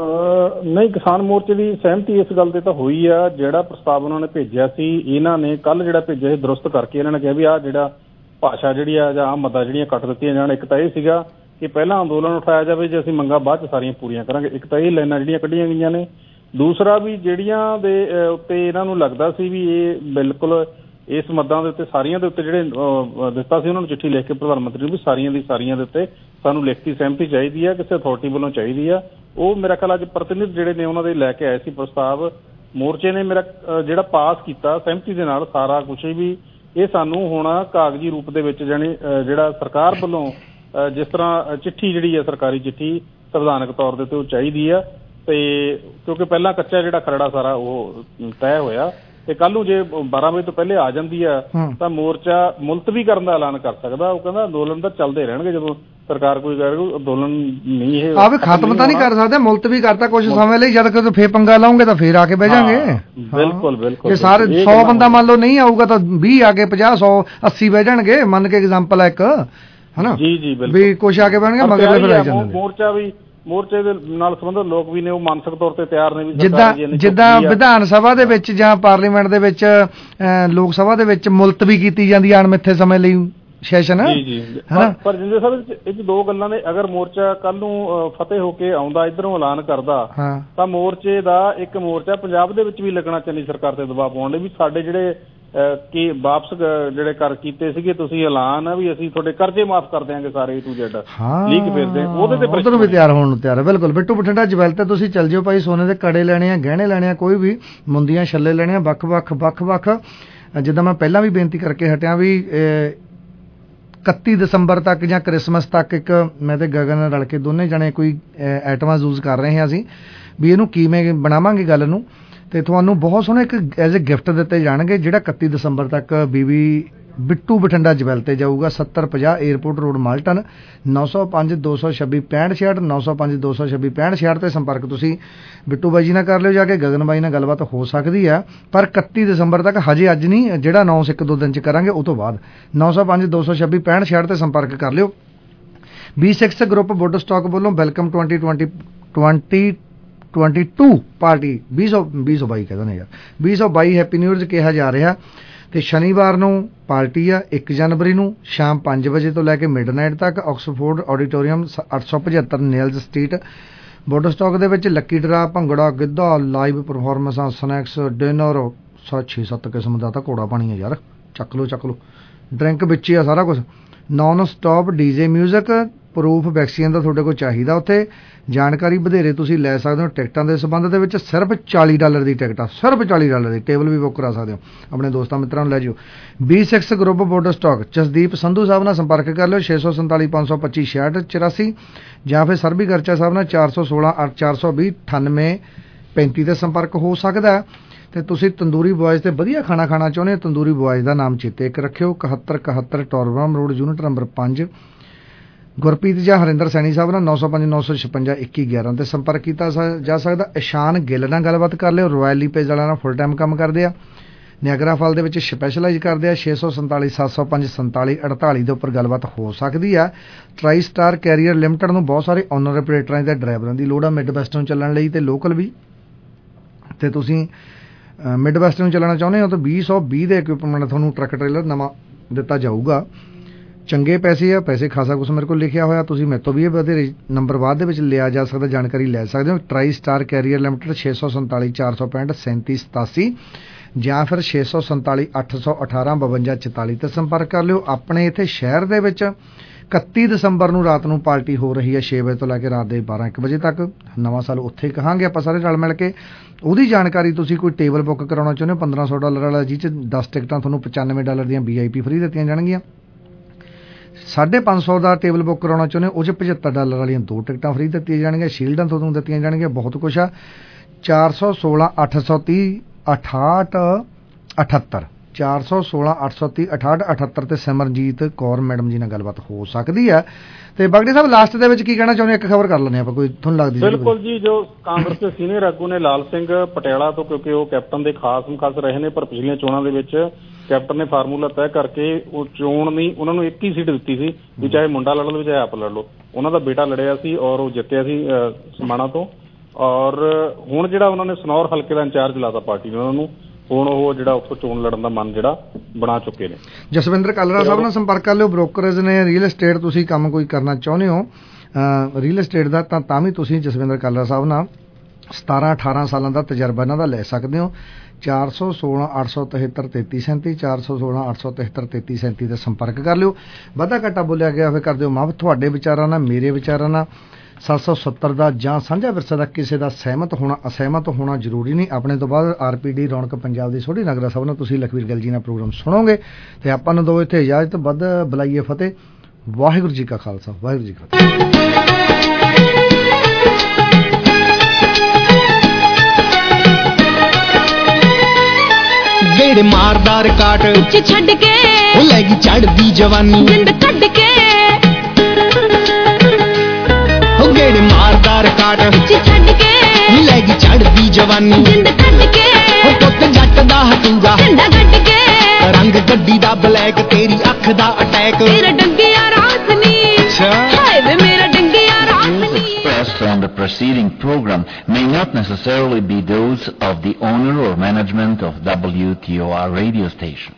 ਨਹੀਂ, ਕਿਸਾਨ ਮੋਰਚੇ ਦੀ ਸਹਿਮਤੀ ਇਸ ਗੱਲ ਤੇ ਤਾਂ ਹੋਈ ਆ। ਜਿਹੜਾ ਪ੍ਰਸਤਾਵ ਉਹਨਾਂ ਨੇ ਭੇਜਿਆ ਸੀ, ਇਹਨਾਂ ਨੇ ਕੱਲ ਜਿਹੜਾ ਭੇਜਿਆ ਸੀ ਦਰੁਸਤ ਕਰਕੇ ਇਹਨਾਂ ਨੇ ਕਿਹਾ ਵੀ ਆਹ ਜਿਹੜਾ ਭਾਸ਼ਾ ਜਿਹੜੀ ਆ ਜਾਂ ਆਹ ਮੱਦਾਂ ਜਿਹੜੀਆਂ ਕੱਟ ਦਿੱਤੀਆਂ ਜਾਣ। ਇੱਕ ਤਾਂ ਇਹ ਸੀਗਾ ਕਿ ਪਹਿਲਾਂ ਅੰਦੋਲਨ ਉਠਾਇਆ ਜਾਵੇ, ਜੇ ਅਸੀਂ ਮੰਗਾਂ ਬਾਅਦ ਚ ਸਾਰੀਆਂ ਪੂਰੀਆਂ ਕਰਾਂਗੇ। ਇੱਕ ਤਾਂ ਇਹ ਲਾਈਨਾਂ ਜਿਹੜੀਆਂ ਕੱਢੀਆਂ ਗਈਆਂ ਨੇ। ਦੂਸਰਾ ਵੀ ਜਿਹੜੀਆਂ ਦੇ ਉੱਤੇ ਇਹਨਾਂ ਨੂੰ ਲੱਗਦਾ ਸੀ ਵੀ ਇਹ ਬਿਲਕੁਲ ਇਸ ਮੱਦਾਂ ਦੇ ਉੱਤੇ ਸਾਰੀਆਂ ਦੇ ਉੱਤੇ ਜਿਹੜੇ ਦਿੱਤਾ ਸੀ ਉਹਨਾਂ ਨੂੰ ਚਿੱਠੀ ਲਿਖ ਕੇ ਪ੍ਰਧਾਨ ਮੰਤਰੀ ਨੂੰ ਵੀ ਸਾਰੀਆਂ ਦੀ ਸਾਰੀਆਂ ਦੇ ਉੱਤੇ ਸਾਨੂੰ ਲਿਖਤੀ ਸਹਿਮਤੀ ਚਾਹੀਦੀ ਆ, ਕਿਸੇ ਅਥਾਰਟੀ ਵੱਲੋਂ ਚਾਹੀਦੀ ਆ। ਉਹ ਮੇਰਾ ਖਿਆਲ ਅੱਜ ਪ੍ਰਤੀਨਿਧ ਜਿਹੜੇ ਨੇ ਉਹਨਾਂ ਦੇ ਲੈ ਕੇ ਆਏ ਸੀ ਪ੍ਰਸਤਾਵ। ਮੋਰਚੇ ਨੇ ਮੇਰਾ ਜਿਹੜਾ ਪਾਸ ਕੀਤਾ ਸਹਿਮਤੀ ਦੇ ਨਾਲ ਸਾਰਾ ਕੁਛ ਵੀ ਇਹ ਸਾਨੂੰ ਹੁਣ ਕਾਗਜ਼ੀ ਰੂਪ ਦੇ ਵਿੱਚ ਜਾਣੀ ਜਿਹੜਾ ਸਰਕਾਰ ਵੱਲੋਂ ਜਿਸ ਤਰ੍ਹਾਂ ਚਿੱਠੀ ਜਿਹੜੀ ਆ ਸਰਕਾਰੀ ਚਿੱਠੀ ਸੰਵਿਧਾਨਕ ਤੌਰ ਦੇ ਉੱਤੇ ਉਹ ਚਾਹੀਦੀ ਆ। ਤੇ ਕਿਉਂਕਿ ਪਹਿਲਾਂ ਕੱਚਾ ਜਿਹੜਾ ਖਰੜਾ ਸਾਰਾ ਉਹ ਤੈਅ ਹੋਇਆ, ਤੇ ਕੱਲ ਨੂੰ ਜੇ 12 ਵਜੇ ਤੋਂ ਪਹਿਲੇ ਆ ਜਾਂਦੀ ਆ ਤਾਂ ਮੋਰਚਾ ਮੁਲਤਵੀ ਕਰਨ ਦਾ ਐਲਾਨ ਕਰ ਸਕਦਾ। ਉਹ ਕਹਿੰਦਾ ਅੰਦੋਲਨ ਤਾਂ ਚੱਲਦੇ ਰਹਿਣਗੇ, ਜਦੋਂ ਸਰਕਾਰ ਕੋਈ ਕਰੇ ਅੰਦੋਲਨ ਨਹੀਂ ਇਹ ਆਵੇ ਖਤਮ ਤਾਂ ਨਹੀਂ ਕਰ ਸਕਦੇ, ਮੁਲਤਵੀ ਕਰਤਾ ਕੁਝ ਸਮੇਂ ਲਈ, ਜਦ ਕਿ ਫੇਰ ਪੰਗਾ ਲਾਉਂਗੇ ਤਾਂ ਫੇਰ ਆ ਕੇ ਬਹਿ ਜਾਾਂਗੇ। ਬਿਲਕੁਲ ਬਿਲਕੁਲ, ਜੇ ਸਾਰੇ 100 ਬੰਦਾ ਮੰਨ ਲਓ ਨਹੀਂ ਆਊਗਾ ਤਾਂ 20 ਆ ਕੇ 50 100 80 ਬਹਿ ਜਾਣਗੇ, ਮੰਨ ਕੇ ਐਗਜ਼ਾਮਪਲ ਹੈ ਇੱਕ, ਹਨਾ ਜੀ ਜੀ ਬਿਲਕੁਲ ਵੀ ਕੁਛ ਆ ਕੇ ਬਹਿਣਗੇ ਮਗਰ ਫਿਰ ਆ ਜਾਂਦੇ। ਮੋਰਚਾ ਵੀ ਮੋਰਚੇ ਦੇ ਨਾਲ ਸੰਬੰਧਿਤ ਲੋਕ ਵੀ ਨੇ ਉਹ ਮਾਨਸਿਕ ਤੌਰ ਤੇ ਤਿਆਰ ਨੇ ਵੀ ਜਿੱਦਾਂ ਵਿਧਾਨ ਸਭਾ ਦੇ ਵਿੱਚ ਜਾਂ ਪਾਰਲੀਮੈਂਟ ਦੇ ਵਿੱਚ ਲੋਕ ਸਭਾ ਦੇ ਵਿੱਚ ਮੁਲਤਵੀ ਕੀਤੀ ਜਾਂਦੀ ਹੈ ਅਣਮਿੱਥੇ ਸਮੇਂ ਲਈ ਸੈਸ਼ਨ। ਜੀ ਜੀ, ਪਰ ਜਿੰਦੇ ਸਾਹਿਬ ਇਹ ਦੋ ਗੱਲਾਂ ਨੇ। ਅਗਰ ਮੋਰਚਾ ਕੱਲ ਨੂੰ ਫਤਿਹ ਹੋ ਕੇ ਆਉਂਦਾ, ਇੱਧਰੋਂ ਐਲਾਨ ਕਰਦਾ, ਤਾਂ ਮੋਰਚੇ ਦਾ ਇੱਕ ਮੋਰਚਾ ਪੰਜਾਬ ਦੇ ਵਿੱਚ ਵੀ ਲੱਗਣਾ ਚਾਹੀਦਾ ਸਰਕਾਰ ਤੇ ਦਬਾਅ ਪਾਉਣ ਲਈ ਵੀ ਸਾਡੇ ਜਿਹੜੇ ਕੀ ਵਾਪਸ ਜਿਹੜੇ ਕਰ ਕੀਤੇ ਸੀਗੇ ਤੁਸੀਂ ਐਲਾਨ ਵੀ ਅਸੀਂ ਤੁਹਾਡੇ ਕਰਜ਼ੇ ਮਾਫ ਕਰ ਦਿਆਂਗੇ ਸਾਰੇ ਟੂ ਜ਼ੈਡ ਲੀਕ ਫਿਰਦੇ ਉਹਦੇ ਤੇ ਉਧਰ ਵੀ ਤਿਆਰ ਹੋਣ ਨੂੰ ਤਿਆਰ ਹੈ। ਬਿਲਕੁਲ ਬਿੱਟੂ ਬਠਿੰਡਾ ਜਵੈਲ ਤੇ ਤੁਸੀਂ ਚੱਲ ਜਿਓ ਭਾਈ, ਸੋਨੇ ਦੇ ਕੜੇ ਲੈਣੇ ਆ, ਗਹਿਣੇ ਲੈਣੇ ਆ, ਕੋਈ ਵੀ ਮੁੰਦੀਆਂ ਛੱਲੇ ਲੈਣੇ ਆ, ਵੱਖ-ਵੱਖ। ਜਿੱਦਾਂ ਮੈਂ ਪਹਿਲਾਂ ਵੀ ਬੇਨਤੀ ਕਰਕੇ ਹਟਿਆ ਵੀ 31 ਦਸੰਬਰ ਤੱਕ ਜਾਂ ਕ੍ਰਿਸਮਸ ਤੱਕ ਇੱਕ ਮੈਂ ਤੇ ਗਗਨ ਰਲ ਕੇ ਦੋਨੇ ਜਣੇ ਕੋਈ ਆਈਟਮਾਂ ਯੂਜ਼ ਕਰ ਰਹੇ ਹਾਂ ਅਸੀਂ ਵੀ ਇਹਨੂੰ ਕਿਵੇਂ ਬਣਾਵਾਂਗੇ ਗੱਲ ਨੂੰ, ਤੇ ਤੁਹਾਨੂੰ ਬਹੁਤ ਸੋਹਣੇ ਇੱਕ ਐਜ਼ ਏ ਗਿਫਟ ਦਿੱਤੇ ਜਾਣਗੇ ਜਿਹੜਾ 31 ਦਸੰਬਰ ਤੱਕ ਬੀਬੀ ਬਿੱਟੂ ਬਠਿੰਡਾ ਜਵੈਲ ਤੇ ਜਾਊਗਾ। 7050 에ਅਰਪੋਰਟ ਰੋਡ ਮਾਲਟਨ, 905-226-6566, 905-226-6566 ਤੇ ਸੰਪਰਕ ਤੁਸੀਂ ਬਿੱਟੂ ਬਾਈ ਜੀ ਨਾਲ ਕਰ ਲਿਓ ਜਾ ਕੇ, ਗਗਨ ਬਾਈ ਨਾਲ ਗੱਲਬਾਤ ਹੋ ਸਕਦੀ ਆ, ਪਰ 31 ਦਸੰਬਰ ਤੱਕ ਹਜੇ ਅੱਜ ਨਹੀਂ, ਜਿਹੜਾ ਅਨਾਉਂਸ 1-2 ਦਿਨ ਚ ਕਰਾਂਗੇ ਉਹ ਤੋਂ ਬਾਅਦ 905-226-6566 ਤੇ ਸੰਪਰਕ ਕਰ ਲਿਓ। B6 ਗਰੁੱਪ ਬੋਰਡ ਸਟਾਕ ਵੱਲੋਂ ਵੈਲਕਮ 2022 ਪਾਰਟੀ 2022 ਕਹਿੰਦੇ ਨੇ ਯਾਰ 2022 ਹੈਪੀ ਨਿਊ ਈਅਰ ਕਿਹਾ ਜਾ ਰਿਹਾ, ਤੇ ਸ਼ਨੀਵਾਰ ਨੂੰ ਪਾਰਟੀ ਆ 1 ਜਨਵਰੀ ਨੂੰ ਸ਼ਾਮ 5 ਵਜੇ ਤੋਂ ਲੈ ਕੇ ਮਿਡਨਾਈਟ ਤੱਕ Oxford auditorium 875 Nellis street Woodstock ਦੇ ਵਿੱਚ lucky draw, bhangra, giddha, live ਪਰਫਾਰਮੈਂਸਾਂ, ਸਨੈਕਸ, ਡਿਨਰ, 6-7 ਕਿਸਮ ਦਾ ਤਾਂ ਘੋੜਾ ਪਾਣੀ ਆ ਯਾਰ, ਚੱਕ ਲਓ ਡਰਿੰਕ ਵਿੱਚ ਹੀ ਆ ਸਾਰਾ ਕੁਝ, non stop DJ music, proof vaccine ਦਾ ਤੁਹਾਡੇ ਕੋਲ ਚਾਹੀਦਾ। ਉੱਥੇ ਜਾਣਕਾਰੀ ਵਧੇਰੇ ਤੁਸੀਂ ਲੈ ਸਕਦੇ ਹੋ ਟਿਕਟਾਂ ਦੇ ਸੰਬੰਧ ਦੇ ਵਿੱਚ, ਸਿਰਫ $40 ਦੀ ਟਿਕਟ ਆ, ਸਿਰਫ $40 ਦੀ, ਟੇਬਲ ਵੀ ਬੁੱਕ ਕਰਾ ਸਕਦੇ ਹੋ, ਆਪਣੇ ਦੋਸਤਾਂ ਮਿੱਤਰਾਂ ਨੂੰ ਲੈ ਜਿਓ। B6 group Woodstock Jasdeep Sandhu Sahib ਨਾਲ ਸੰਪਰਕ ਕਰ ਲਿਓ 647-525-6684 ਜਾਂ ਫਿਰ ਸਰਬੀ ਗਰਚਾ ਸਾਹਿਬ ਨਾਲ 416-420-9835 ਤੇ ਸੰਪਰਕ ਹੋ ਸਕਦਾ। ਤੇ ਤੁਸੀਂ ਤੰਦੂਰੀ ਬੁਆਇਜ਼ ਤੇ ਵਧੀਆ ਖਾਣਾ ਖਾਣਾ ਚਾਹੁੰਦੇ ਹੋ, ਤੰਦੂਰੀ ਬੁਆਇਜ਼ ਦਾ ਨਾਮ ਚੇਤੇ ਇੱਕ ਰੱਖਿਓ, 7171 Torbram road unit number 5, Gurpreet ਜਾਂ ਹਰਿੰਦਰ ਸੈਣੀ ਸਾਹਿਬ ਨਾਲ 905-956-2111 ਤੇ ਸੰਪਰਕ ਕੀਤਾ ਜਾ ਸਕਦਾ। ਇਸ਼ਾਨ ਗਿੱਲ ਨਾਲ ਗੱਲਬਾਤ ਕਰ ਲਿਓ, ਰਾਇਲ ਲੀਪੇਜ ਵਾਲਿਆਂ ਨਾਲ ਫੁੱਲ ਟਾਈਮ ਕੰਮ ਕਰਦੇ ਆ। ਨਿਆਗਰਾ ਫਾਲ ਦੇ ਵਿੱਚ ਸਪੈਸ਼ਲਾਈਜ਼ ਕਰਦੇ ਆ। 647 705 47 48 ਦੇ ਉੱਪਰ ਗੱਲਬਾਤ ਹੋ ਸਕਦੀ ਆ। ਟਰਾਈ ਸਟਾਰ ਕੈਰੀਅਰ ਲਿਮਟਿਡ ਨੂੰ ਬਹੁਤ ਸਾਰੇ ਓਨਰ ਆਪਰੇਟਰਾਂ ਤੇ ਡਰਾਈਵਰਾਂ ਦੀ ਲੋੜ ਆ ਮਿਡ ਵੈਸਟ ਨੂੰ ਚੱਲਣ ਲਈ ਤੇ ਲੋਕਲ ਵੀ। ਤੇ ਤੁਸੀਂ ਮਿਡ ਵੈਸਟ ਨੂੰ ਚੱਲਣਾ ਚਾਹੁੰਦੇ ਹੋ ਤਾਂ 2020 ਦੇ ਇਕਵਿਪਮੈਂਟ ਤੁਹਾਨੂੰ ਟਰੱਕ ਟ੍ਰੇਲਰ ਨਵਾਂ ਦਿੱਤਾ ਜਾਊਗਾ। ਚੰਗੇ ਪੈਸੇ ਆ, ਪੈਸੇ ਖਾਸਾ ਕੁਛ ਮੇਰੇ ਕੋਲ ਲਿਖਿਆ ਹੋਇਆ। ਤੁਸੀਂ ਮੇਰੇ ਤੋਂ ਵੀ ਇਹ ਵਧੇਰੇ ਨੰਬਰ ਬਾਅਦ ਦੇ ਵਿੱਚ ਲਿਆ ਜਾ ਸਕਦਾ, ਜਾਣਕਾਰੀ ਲੈ ਸਕਦੇ ਹੋ। ਟਰਾਈ ਸਟਾਰ ਕੈਰੀਅਰ ਲਿਮਟਿਡ 647 465 37 87 ਜਾਂ ਫਿਰ 647 818 52 44 ਤੇ ਸੰਪਰਕ ਕਰ ਲਿਓ। ਆਪਣੇ ਇੱਥੇ ਸ਼ਹਿਰ ਦੇ ਵਿੱਚ 31 ਦਸੰਬਰ ਨੂੰ ਰਾਤ ਨੂੰ ਪਾਰਟੀ ਹੋ ਰਹੀ ਹੈ 6 ਵਜੇ ਤੋਂ ਲੈ ਕੇ ਰਾਤ ਦੇ 12-1 ਵਜੇ ਤੱਕ। ਨਵਾਂ ਸਾਲ ਉੱਥੇ ਕਹਾਂਗੇ ਆਪਾਂ ਸਾਰੇ ਰਲ ਮਿਲ ਕੇ। ਉਹਦੀ ਜਾਣਕਾਰੀ ਤੁਸੀਂ ਕੋਈ ਟੇਬਲ ਬੁੱਕ ਕਰਾਉਣਾ ਚਾਹੁੰਦੇ ਹੋ $1500 ਵਾਲਾ, ਜਿਹ 'ਚ 10 ਟਿਕਟਾਂ ਤੁਹਾਨੂੰ $95 ਦੀਆਂ VIP ਫ੍ਰੀ ਦਿੱਤੀਆਂ ਜਾਣਗੀਆਂ। $550 ਦਾ ਟੇਬਲ ਬੁੱਕ ਕਰਾਉਣਾ ਚਾਹੁੰਦੇ ਹੋ ਉਹ 'ਚ $75 ਵਾਲੀਆਂ 2 ਟਿਕਟਾਂ ਫ੍ਰੀ ਦਿੱਤੀਆਂ ਜਾਣਗੀਆਂ। ਸ਼ੀਲਡਾਂ ਤੁਹਾਨੂੰ ਦਿੱਤੀਆਂ ਜਾਣਗੀਆਂ, ਬਹੁਤ ਕੁਛ ਆ। 416 830 68 78 416 830 68 78 ਤੇ ਸਿਮਰਨਜੀਤ ਕੌਰ ਮੈਡਮ ਜੀ ਨਾਲ ਗੱਲਬਾਤ ਹੋ ਸਕਦੀ ਹੈ। ਤੇ ਬਾਗੜੀ ਸਾਹਿਬ ਲਾਸਟ ਦੇ ਵਿੱਚ ਕੀ ਕਹਿਣਾ ਚਾਹੁੰਦੇ? ਇੱਕ ਖਬਰ ਕਰ ਲੈਂਦੇ ਆਪਾਂ, ਕੋਈ ਤੁਹਾਨੂੰ ਲੱਗਦੀ? ਬਿਲਕੁਲ ਜੀ, ਜੋ ਕਾਂਗਰਸ ਦੇ ਸੀਨੀਅਰ ਆਗੂ ਨੇ ਲਾਲ ਸਿੰਘ ਪਟਿਆਲਾ ਤੋਂ, ਕਿਉਂਕਿ ਉਹ ਕੈਪਟਨ ਦੇ ਖਾਸ ਮੁਖਾਸ ਰਹੇ ਨੇ, ਪਰ ਪਿਛਲੀਆਂ ਚੋਣਾਂ ਦੇ ਵਿੱਚ ਕੈਪਟਨ ਨੇ ਫਾਰਮੂਲਾ ਤੈਅ ਕਰਕੇ ਉਹ ਚੋਣ ਨਹੀਂ, ਉਹਨਾਂ ਨੂੰ ਇੱਕ ਹੀ ਸੀਟ ਦਿੱਤੀ ਸੀ ਵੀ ਚਾਹੇ ਮੁੰਡਾ ਲੜ ਲਓ ਚਾਹੇ ਆਪ ਲੜ ਲਓ। ਉਹਨਾਂ ਦਾ ਬੇਟਾ ਲੜਿਆ ਸੀ ਔਰ ਉਹ ਜਿੱਤਿਆ ਸੀ ਸਮਾਣਾ ਤੋਂ। ਔਰ ਹੁਣ ਜਿਹੜਾ ਉਹਨਾਂ ਨੇ ਸਨੌਰ ਹਲਕੇ ਦਾ ਇੰਚਾਰਜ ਲਾਤਾ ਪਾਰਟੀ ਨੇ ਉਹਨਾਂ ਨੂੰ, ਹੁਣ ਉਹ ਜਿਹੜਾ ਉੱਥੋਂ ਚੋਣ ਲੜਨ ਦਾ ਮਨ ਜਿਹੜਾ ਬਣਾ ਚੁੱਕੇ ਨੇ। ਜਸਵਿੰਦਰ ਕਾਲਰਾ ਸਾਹਿਬ ਨਾਲ ਸੰਪਰਕ ਕਰ ਲਿਓ। ਬ੍ਰੋਕਰੇਜ ਨੇ ਰੀਅਲ ਏਸਟੇਟ ਤੁਸੀਂ ਕੰਮ ਕੋਈ ਕਰਨਾ ਚਾਹੁੰਦੇ ਹੋ ਰੀਅਲ ਏਸਟੇਟ ਦਾ ਤਾਂ ਵੀ ਤੁਸੀਂ ਜਸਵਿੰਦਰ ਕਾਲਰਾ ਸਾਹਿਬ ਨਾਲ 17-18 ਸਾਲਾਂ ਦਾ ਤਜਰਬਾ ਇਹਨਾਂ ਦਾ ਲੈ ਸਕਦੇ ਹੋ। 416 873 3337 416 873 3337 ਤੇ ਸੰਪਰਕ ਕਰ ਲਿਓ। ਵਾਧਾ ਘਾਟਾ ਬੋਲਿਆ ਗਿਆ ਹੋਵੇ ਕਰ ਦਿਓ ਮਾਫ। ਤੁਹਾਡੇ ਵਿਚਾਰਾਂ ਨਾਲ, ਮੇਰੇ ਵਿਚਾਰਾਂ ਨਾਲ 770 ਦਾ ਜਾਂ ਸਾਂਝਾ ਵਿਰਸਾ ਦਾ ਕਿਸੇ ਦਾ ਸਹਿਮਤ ਹੋਣਾ ਅਸਹਿਮਤ ਹੋਣਾ ਜ਼ਰੂਰੀ ਨਹੀਂ। ਆਪਣੇ ਤੋਂ ਬਾਅਦ RPD ਰੌਣਕ ਪੰਜਾਬ ਦੀ ਸੋਢੀ ਨਗਰਾ ਸਾਹਿਬ ਨਾਲ ਤੁਸੀਂ ਲਖਵੀਰ ਗਿੱਲ ਜੀ ਨਾਲ ਪ੍ਰੋਗਰਾਮ ਸੁਣੋਗੇ ਤੇ ਆਪਾਂ ਨੂੰ ਦੋ ਇੱਥੇ ਇਜਾਜ਼ਤ। ਵੱਧ ਬੁਲਾਈਏ ਫਤਿਹ। ਵਾਹਿਗੁਰੂ ਜੀ ਕਾ ਖਾਲਸਾ, ਵਾਹਿਗੁਰੂ ਜੀ ਕੀ ਫਤਿਹ। ਗੇੜ ਮਾਰਦਾਰ ਕਾਟ ਉੱਚ ਛੱਡ ਕੇ ਉਹ ਲੈ ਗਈ ਚੜਦੀ ਜਵਾਨੀ ਜਿੰਦ ਕੱਢ ਕੇ। ਉਹ ਗੇੜ ਮਾਰਦਾਰ ਕਾਟ ਉੱਚ ਛੱਡ ਕੇ ਉਹ ਲੈ ਗਈ ਚੜਦੀ ਜਵਾਨੀ ਜਿੰਦ ਕੱਢ ਕੇ। ਉਹ ਪੁੱਤ ਜੱਟ ਦਾ ਹਤੂਗਾ ਝੰਡਾ ਕੱਢ ਕੇ ਰੰਗ ਗੱਡੀ ਦਾ ਬਲੈਕ ਤੇਰੀ ਅੱਖ ਦਾ ਅਟੈਕ ਮੇਰਾ ਡੰਗਿਆ ਰਾਤ ਨੀ ਹਾਏ ਵੇ ਮੇਰਾ ਡੰਗਿਆ ਰਾਤ ਨੀ। Expressed on the preceding program may not necessarily be those of the owner or management of WTOR radio station.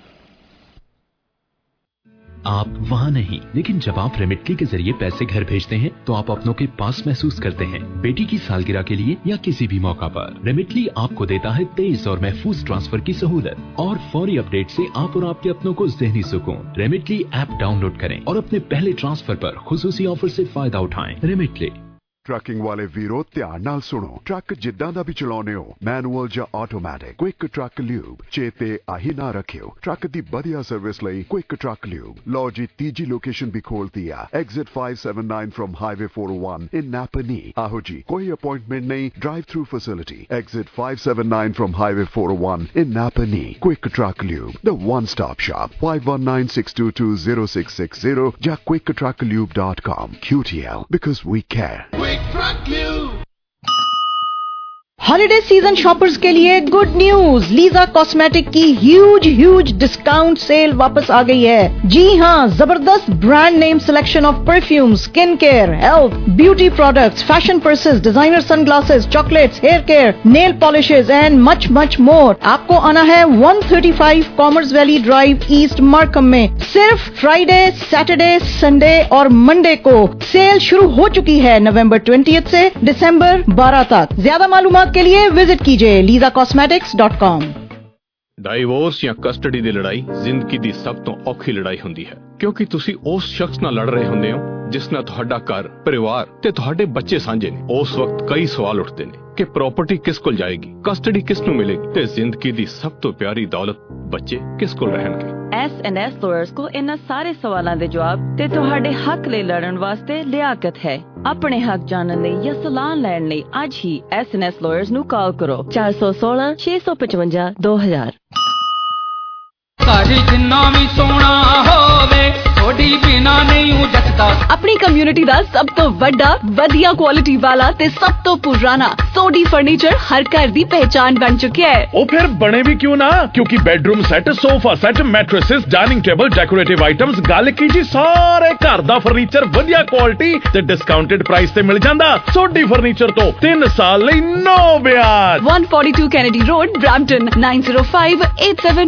आप वहाँ नहीं, लेकिन जब आप रेमिटली के जरिए पैसे घर भेजते हैं तो आप अपनों के पास महसूस करते हैं। बेटी की सालगिरह के लिए या किसी भी मौका पर रेमिटली आपको देता है तेज और महफूज ट्रांसफर की सहूलत और फौरी अपडेट से आप और आपके अपनों को ज़हनी सुकून। रेमिटली ऐप डाउनलोड करें और अपने पहले ट्रांसफर पर खुसूसी ऑफर से फायदा उठाएं। रेमिटली। ट्रकिंग वाले वीरो ध्यान नाल सुनो। ट्रक जिद्दां दा भी चलाउने हो, मैनुअल या ऑटोमैटिक, क्विक ट्रक ल्यूब चेते आही ना रखियो। ट्रक दी बढ़िया सर्विस लई क्विक ट्रक ल्यूब। लो जी तीजी लोकेशन भी खोलती है, exit 579 from highway 401 in Napanee. आहो जी कोई अपॉइंटमेंट नहीं, drive through facility. Exit 579 from highway 401 in Napanee. Quick truck lube, the one stop shop. 5196220660 या quicktrucklube.com. QTL, because we care. Holiday season shoppers के लिए गुड न्यूज, लीजा कॉस्मेटिक की huge discount sale वापस आ गई है। जी हां, जबरदस्त brand name selection of perfume, skin care, health, beauty products, fashion purses, designer sunglasses, chocolates, hair care, nail polishes and much more. आपको आना है 135 commerce valley drive, east Markham में। सिर्फ फ्राइडे, सैटरडे, संडे और मंडे को। Sale शुरू हो चुकी है नवंबर 20 से दिसंबर 12 तक। ज्यादा मालूमात के लिए विजिट कीजिए lisacosmetics.com। ਡਾਈਵੋਰਸ ਜਾਂ ਕਸਟਡੀ ਦੀ ਲੜਾਈ ਜ਼ਿੰਦਗੀ ਦੀ ਸਭ ਤੋਂ ਔਖੀ ਲੜਾਈ ਹੁੰਦੀ ਹੈ, ਕਿਉਂਕਿ ਤੁਸੀਂ ਉਸ ਸ਼ਖਸ ਨਾਲ ਲੜ ਰਹੇ ਹੁੰਦੇ ਹੋ ਜਿਸ ਨਾਲ ਤੁਹਾਡਾ ਘਰ, ਪਰਿਵਾਰ ਤੇ ਤੁਹਾਡੇ ਬੱਚੇ ਸਾਂਝੇ ਨੇ। ਉਸ ਵਕਤ ਕਈ ਸਵਾਲ ਉੱਠਦੇ ਨੇ ਕਿ ਪ੍ਰਾਪਰਟੀ ਕਿਸ ਕੋਲ ਜਾਏਗੀ, ਕਸਟਡੀ ਕਿਸ ਨੂੰ ਮਿਲੇਗੀ ਤੇ ਜ਼ਿੰਦਗੀ ਦੀ ਸਭ ਤੋਂ ਪਿਆਰੀ ਦੌਲਤ ਬੱਚੇ ਕਿਸ ਕੋਲ ਰਹਿਣਗੇ। S&S lawyers को इन्हां सारे सवालों के जवाब ते तुहाडे हक ले लड़न वास्ते लियाकत है। अपने हक जानने लई या सलाह लैण लई अज ही S&S lawyers ਨੂੰ ਕਾਲ ਕਰੋ 416 655 2000। ਘਰ ਜਿੰਨਾ ਵੀ ਸੋਹਣਾ ਹੋਵੇ ਸੋਡੀ ਬਿਨਾ ਨਹੀਂ ਜੱਟਦਾ। ਆਪਣੀ ਕਮਿਊਨਿਟੀ ਦਾ ਸਭ ਤੋਂ ਵੱਡਾ ਵਧੀਆ ਕੁਆਲਿਟੀ ਵਾਲਾ ਤੇ ਸਭ ਤੋਂ ਪੁਰਾਣਾ ਸੋਡੀ ਫਰਨੀਚਰ ਹਰ ਘਰ ਦੀ ਪਹਿਚਾਨ ਬਣ ਚੁੱਕਿਆ ਹੈ। ਉਹ ਫਿਰ ਬਣੇ ਵੀ ਕਿਉਂ ਨਾ, ਕਿਉਂਕਿ bedroom set, sofa set, mattresses, dining table, decorative items, ਗੱਲ ਕੀ ਜੀ ਸਾਰੇ ਘਰ ਦਾ ਫਰਨੀਚਰ ਵਧੀਆ ਕੁਆਲਿਟੀ ਤੇ ਡਿਸਕਾਊਂਟਡ ਪ੍ਰਾਈਸ ਤੇ ਮਿਲ ਜਾਂਦਾ। ਸੋਡੀ ਫਰਨੀਚਰ ਤੋਂ 3 ਸਾਲ ਲਈ ਨੋ ਵਿਆਜ। 142 ਕੈਨੇਡੀ ਰੋਡ, ਬ੍ਰੈਂਪਟਨ 905877